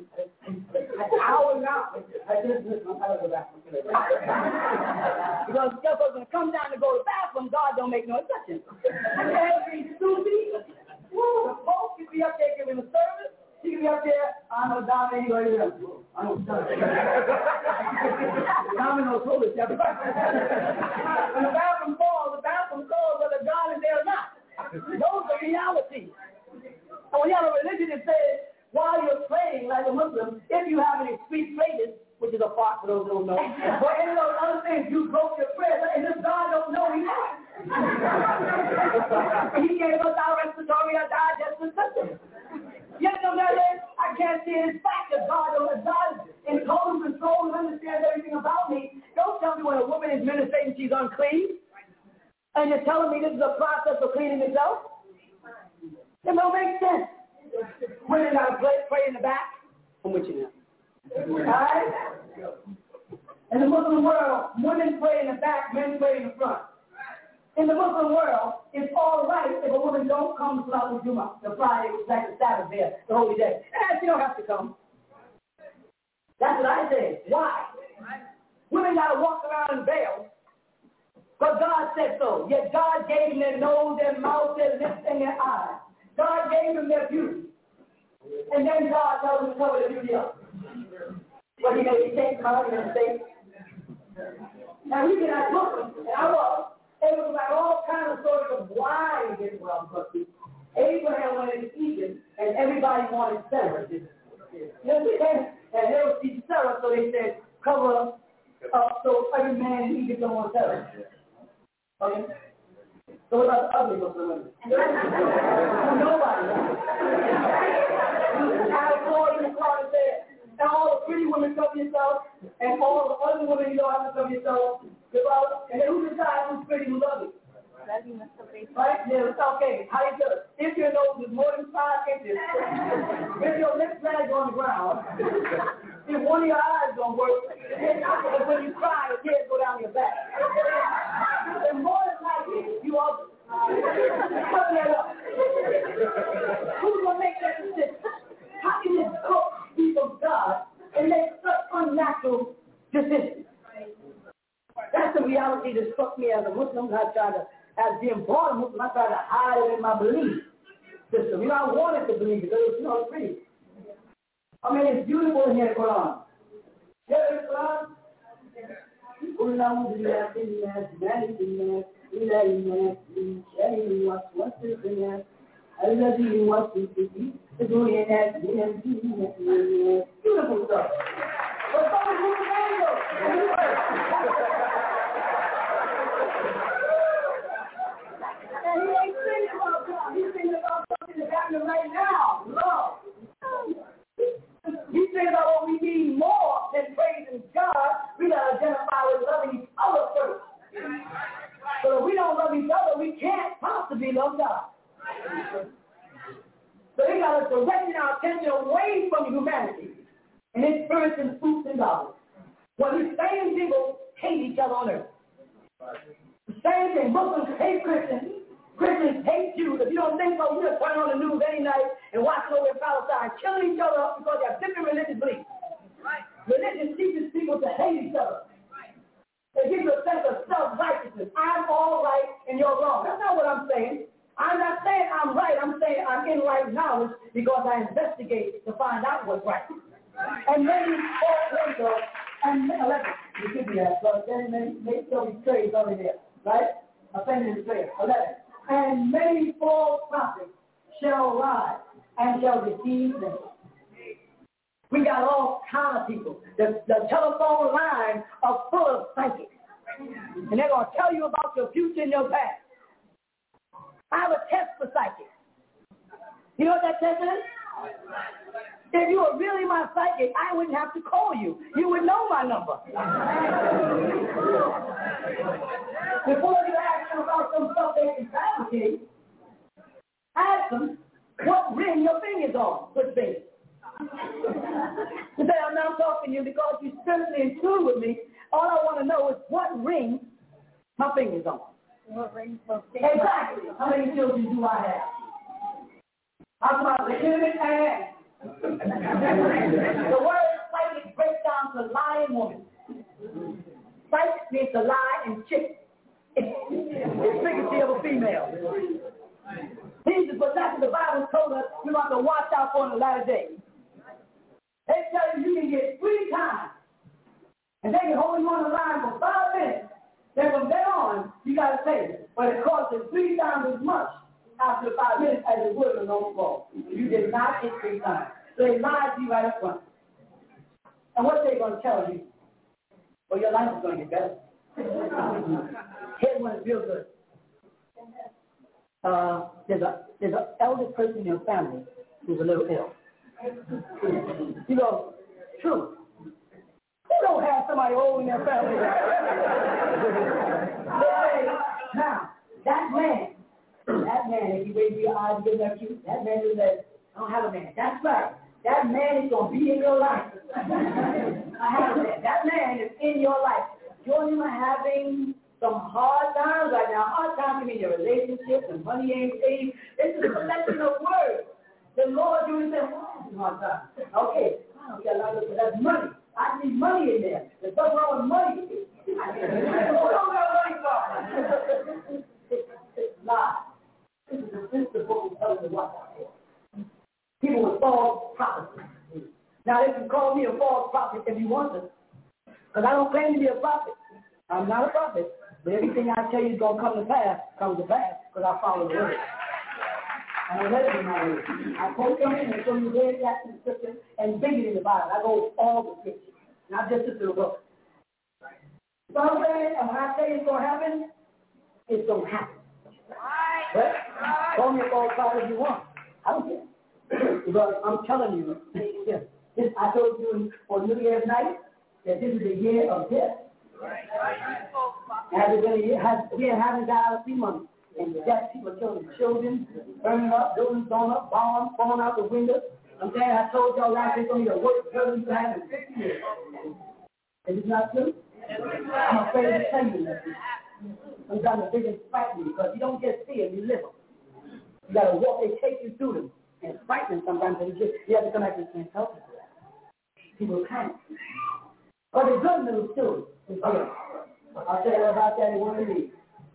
Hours out. I just listen. I go back. Because just when it comes down to go to the bathroom, God don't make no exceptions. Every Tuesday, the Pope could be up there giving a service. He could be up there. I know Dominic. I know Domino's told us that. When the bathroom calls whether God is there or not. Those are realities. And when you have a religion that says, while you're praying like a Muslim, if you have any sweet phrases, which is a part for those who don't know, but any of those other things, you broke your prayer, and this God don't know He knows. He gave us our respiratory, our digestive system. Yet no matter, I can't see His fact that God is in total control and understands everything about me. Don't his minister saying she's unclean? And you're telling me this is a process of cleaning itself? It don't make sense. Women got to pray in the back. I'm with you now. All right? In the Muslim world, women pray in the back, men pray in the front. In the Muslim world, it's all right if a woman don't come to Salat al-Jum'ah, the Friday, like the Sabbath there, the holy day. And she don't have to come. That's what I say. Why? Women got to walk around in veils because God said so. Yet God gave them their nose, their mouth, their lips, and their eyes. God gave them their beauty. And then God tells them to cover the beauty up. But he made me take them out and say, now we can ask Muslims, and I was. It was like all kinds of stories of why he did well. Abraham went into Egypt, and everybody wanted Sarah. And they would see Sarah, so they said, cover up so every man in Egypt don't want Sarah. Okay? So what about the ugly Muslim women? Nobody. I was born in the car and said, and all the pretty women cover yourself, and all the ugly women you don't have to cover yourself. And then who decides who's pretty and ugly? Right? Yeah, it's okay. How you do it? If your nose is more than 5 inches, if your lips drag on the ground, if one of your eyes don't work, and when you cry, your tears go down your back. And more than likely, you are cover that up. Who's going to make that decision? How can this cook be from God and make such unnatural decisions? That's the reality that struck me as a Muslim. I try to, as being born a Muslim, I try to hide it in my belief system. You know, I wanted to believe it, but it's not free. I mean, it's beautiful in here, Quran. Yeah, the Quran. Beautiful stuff. But someone who's an angel. And he ain't thinking about God. He's thinking about something that's happening right now. Love. He's thinking about what we need more than praising God. We got to identify with loving each other first. So if we don't love each other, we can't possibly love God. So they got us directing our attention away from humanity and its spirits and fruits and dollars. Well, these same people hate each other on earth. The same thing. Muslims hate Christians. Christians hate Jews. If you don't think so, you just turn on the news any night and watch it over in Palestine, killing each other up because they have different religious beliefs. Religion teaches people to hate each other. They give you a sense of self-righteousness. I'm all right and you're wrong. That's not what I'm saying. I'm not saying I'm right. I'm saying I'm in right knowledge because I investigate to find out what's right. And maybe and 11, you should be that, but then maybe there'll be trades over there, right? Offending trade. 11. And many false prophets shall rise and shall deceive them. We got all kind of people. The telephone lines are full of psychics. And they're going to tell you about your future and your past. I have a test for psychics. You know what that test is? If you were really my psychic, I wouldn't have to call you. You would know my number. Before you ask them about some stuff they can fabricate, ask them what ring your finger's on. Which finger? Today I'm not talking to you because you're spiritually in tune with me. All I want to know is what ring my finger's on. What ring? Exactly. How many children do I have? I'm about legitimate and the word psychic breaks down to lie and woman. Psychic means to lie and chick. It's frequency of a female. Jesus, but that's what the Bible told us we want to watch out for in the latter days. They tell you can get 3 times. And they can hold you on the line for 5 minutes. Then from there on, you got to pay it. But it costs you 3 times as much after 5 minutes as it would on no fault. You did not get 3 times. So they lied to you right up front. And what they going to tell you? Well, your life is going to get better. Here's when it feels good. There's an elder person in your family who's a little ill. You go, true. Who don't have some somebody old in their family. Now, that man, if you wait your eyes to get that cute, that man is that, I don't have a man. That's right. That man is going to be in your life. I have a man. That man is in your life. You're having some hard times right now. Hard times in your relationships and money ain't paid. This is a collection of words. The Lord, you say, hard time. Okay, I don't care a lot of that's money. I need money in there. There's nothing wrong with money. What don't got money for? It's lies. This is the principle of telling the what out there. People with false prophecy. Now, they can call me a false prophet if you want to. Because I don't claim to be a prophet. I'm not a prophet. But everything I tell you is going to come to pass, comes to pass, because I follow the word. I don't let it be my word. I quote something and show you where it's at in the scripture and bring it in the Bible. I go all the scriptures, not just the book. So I'm saying, and when I say it's going to happen, it's going to happen. But call me a false prophet if you want. I don't care. Because I'm telling you, I told you on New Year's night that this is the year of death. We haven't got out of 3 months. And death, people killing children, burning up, buildings blown up, bombs falling out the window. I'm saying, I told y'all last week, the worst building you have in 50 years. Is it not true? I'm afraid to tell you that. Sometimes the visions fight me because you don't just see them, you live them. You got to walk, they take you through them. And it's frightening sometimes, and you have to come back and say, help me. People can't. But the good news, too, is here. I'll tell you about that in 1 minute.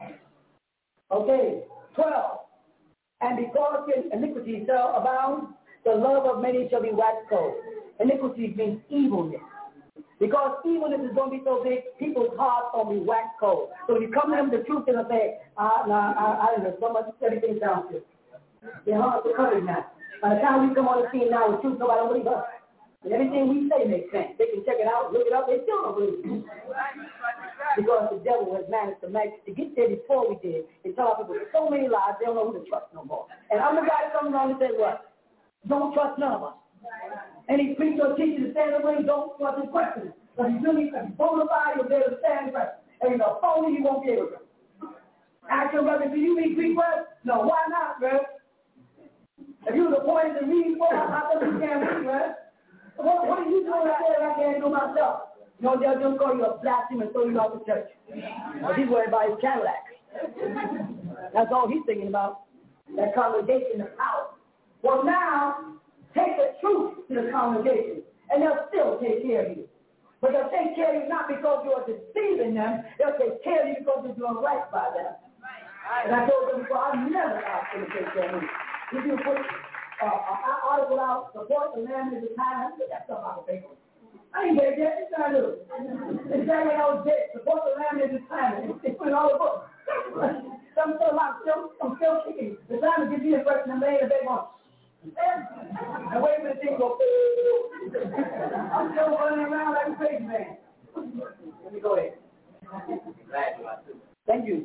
Okay, 12. And because iniquity shall abound, the love of many shall be waxed cold. Iniquity means evilness. Because evilness is going to be so big, people's hearts are going to be waxed cold. So when you come to them the truth, they'll say, I don't know, so much everything down to. Their hearts are covered now. By the time we come on the scene now with truth, nobody will believe us. And everything we say makes sense. They can check it out, look it up, they still don't believe it. Because the devil has managed to get there before we did and tell our people so many lies, they don't know who to trust no more. And I'm the guy that comes around and says, what? Don't trust none of us. And he preaches or teaches to stand away, don't trust his questions. But he's really bona fide, you'll be able to stand first. And he's a phony, you won't be able to. Ask your brother, do you read Greek words? No, why not, bro? If you was appointed to read words, how come you can't read words? What are you doing out there I can't do myself? No, they'll just call you a blasphemer and throw you out the church. But he's worried about his Cadillac. That's all he's thinking about. That congregation of power. Well, now, take the truth to the congregation, and they'll still take care of you. But they'll take care of you not because you're deceiving them. They'll take care of you because you're doing right by them. And I told them before, I've never asked them to take care of me. If you put an article out, support the land at the time, I put that stuff out of paper. I ain't get it yet. It's not new. It's that way I was dead. Support the land at the time. It's put in all the books. I'm still kicking. The time to give you the person and lay the big one. And wait for the thing to go. I'm still running around like a crazy man. Let me go ahead. Thank you.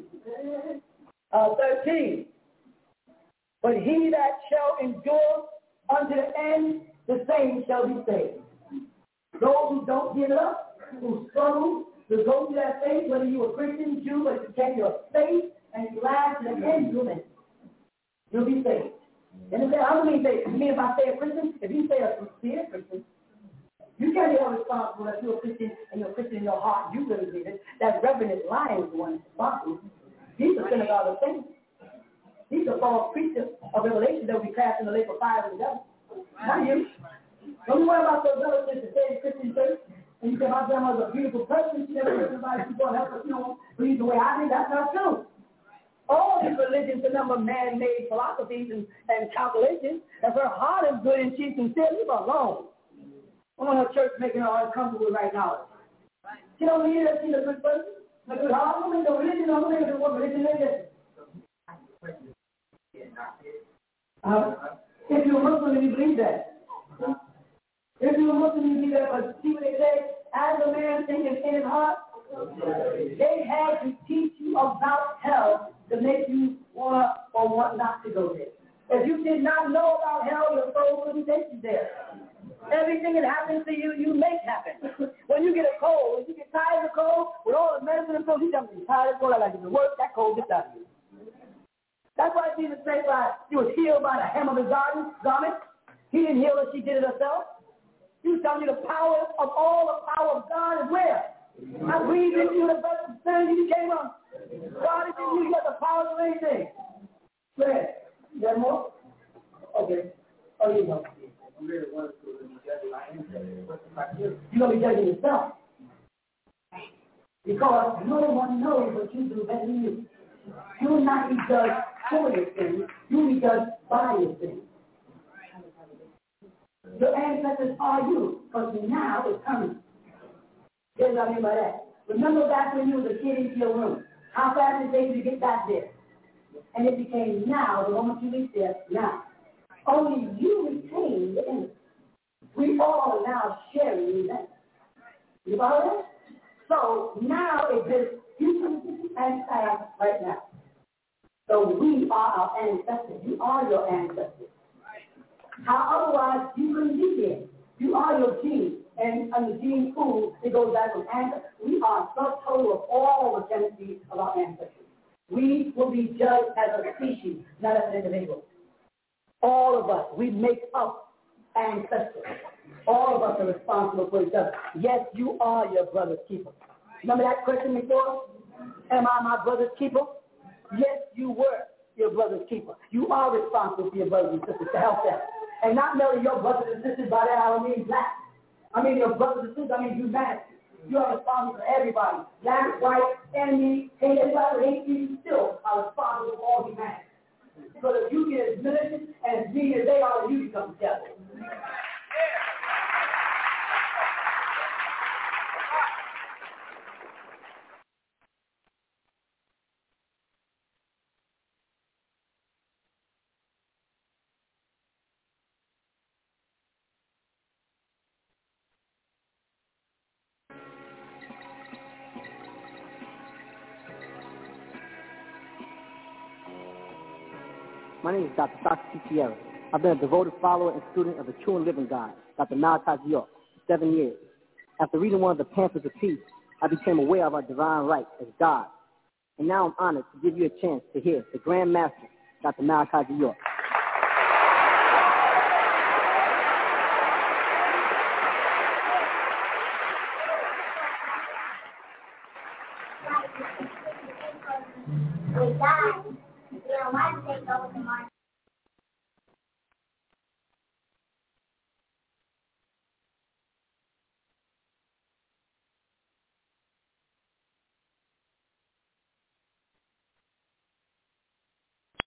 13. But he that shall endure unto the end, the same shall be saved. Those who don't give it up, who struggle to go through that faith, whether you're a Christian, Jew, whether you take your faith and you last to the end, you'll be saved. And if I don't mean say, if I say a Christian, if you say a sincere Christian, you can't be held responsible if you're a Christian and you're a Christian in your heart, you really believe it. That Reverend Lyons is the one responsible. He's a synagogue of Satan. He's a false preacher of revelation that will be cast in the lake of fire with the devil. Not you. Don't you worry about those relatives that say Christian church. And you say, my grandmother's a beautiful person. She never heard somebody who's going to help us, believe the way I did. That's not true. All these religions, the number of man-made philosophies and calculations. If her heart is good and she's sincere, leave her alone. I want her church making her uncomfortable right now. She don't mean that she's a good person, a good heart. I don't mean the religion. I don't mean what religion is. If you're a Muslim and you believe that. If you're a Muslim and you believe that, but see what they say, as a man thinking in his heart, they had to teach you about hell to make you want or want not to go there. If you did not know about hell, your soul couldn't take you there. Everything that happens to you, you make happen. When you get a cold, when you get tired of going, I got to get to work, that cold gets out of you. That's why Jesus said she was healed by the hem of his garment. He didn't heal her, she did it herself. He was telling you the power of God is where? I breathed into you the breath of sin, you became a God is in you, you got the power of anything. Go ahead. You got more? Okay. Oh, you know. You're going to be judging yourself. Because no one knows what you do better than you. You will not be judged for your sins. You will be judged by your sins. Your ancestors are you, because now it's coming. Here's what I mean by that. Remember back when you was a kid into your room. How fast did it take you to get back there? And it became now, the moment you reach there, now. Only you retain the innocence. We all are now sharing the innocence. You follow that? So now it is you and past right now. So we are our ancestors. You are your ancestors. How otherwise you couldn't be here. You are your gene. And on the gene pool, it goes back from ancestors. We are a subtotal of all the tendencies of our ancestors. We will be judged as a species, not as an individual. All of us, we make up ancestors. All of us are responsible for each other. Yes, you are your brother's keeper. Remember that question before? Am I my brother's keeper? Yes, you were your brother's keeper. You are responsible for your brothers and sisters to help them. And not merely your brothers and sisters, by that I don't mean black. I mean your brothers and sisters, I mean humanity. You are responsible for everybody. Black, white, enemy, hate, everybody who hates you, still are responsible for all humanity. So that you get as militant and as mean as they are, you become together. My name is Dr. Socrates Sierra. I've been a devoted follower and student of the true and living God, Dr. Malachi Z. York, for 7 years. After reading one of the Pamphlets of Peace, I became aware of our divine right as God. And now I'm honored to give you a chance to hear the Grand Master, Dr. Malachi Z. York.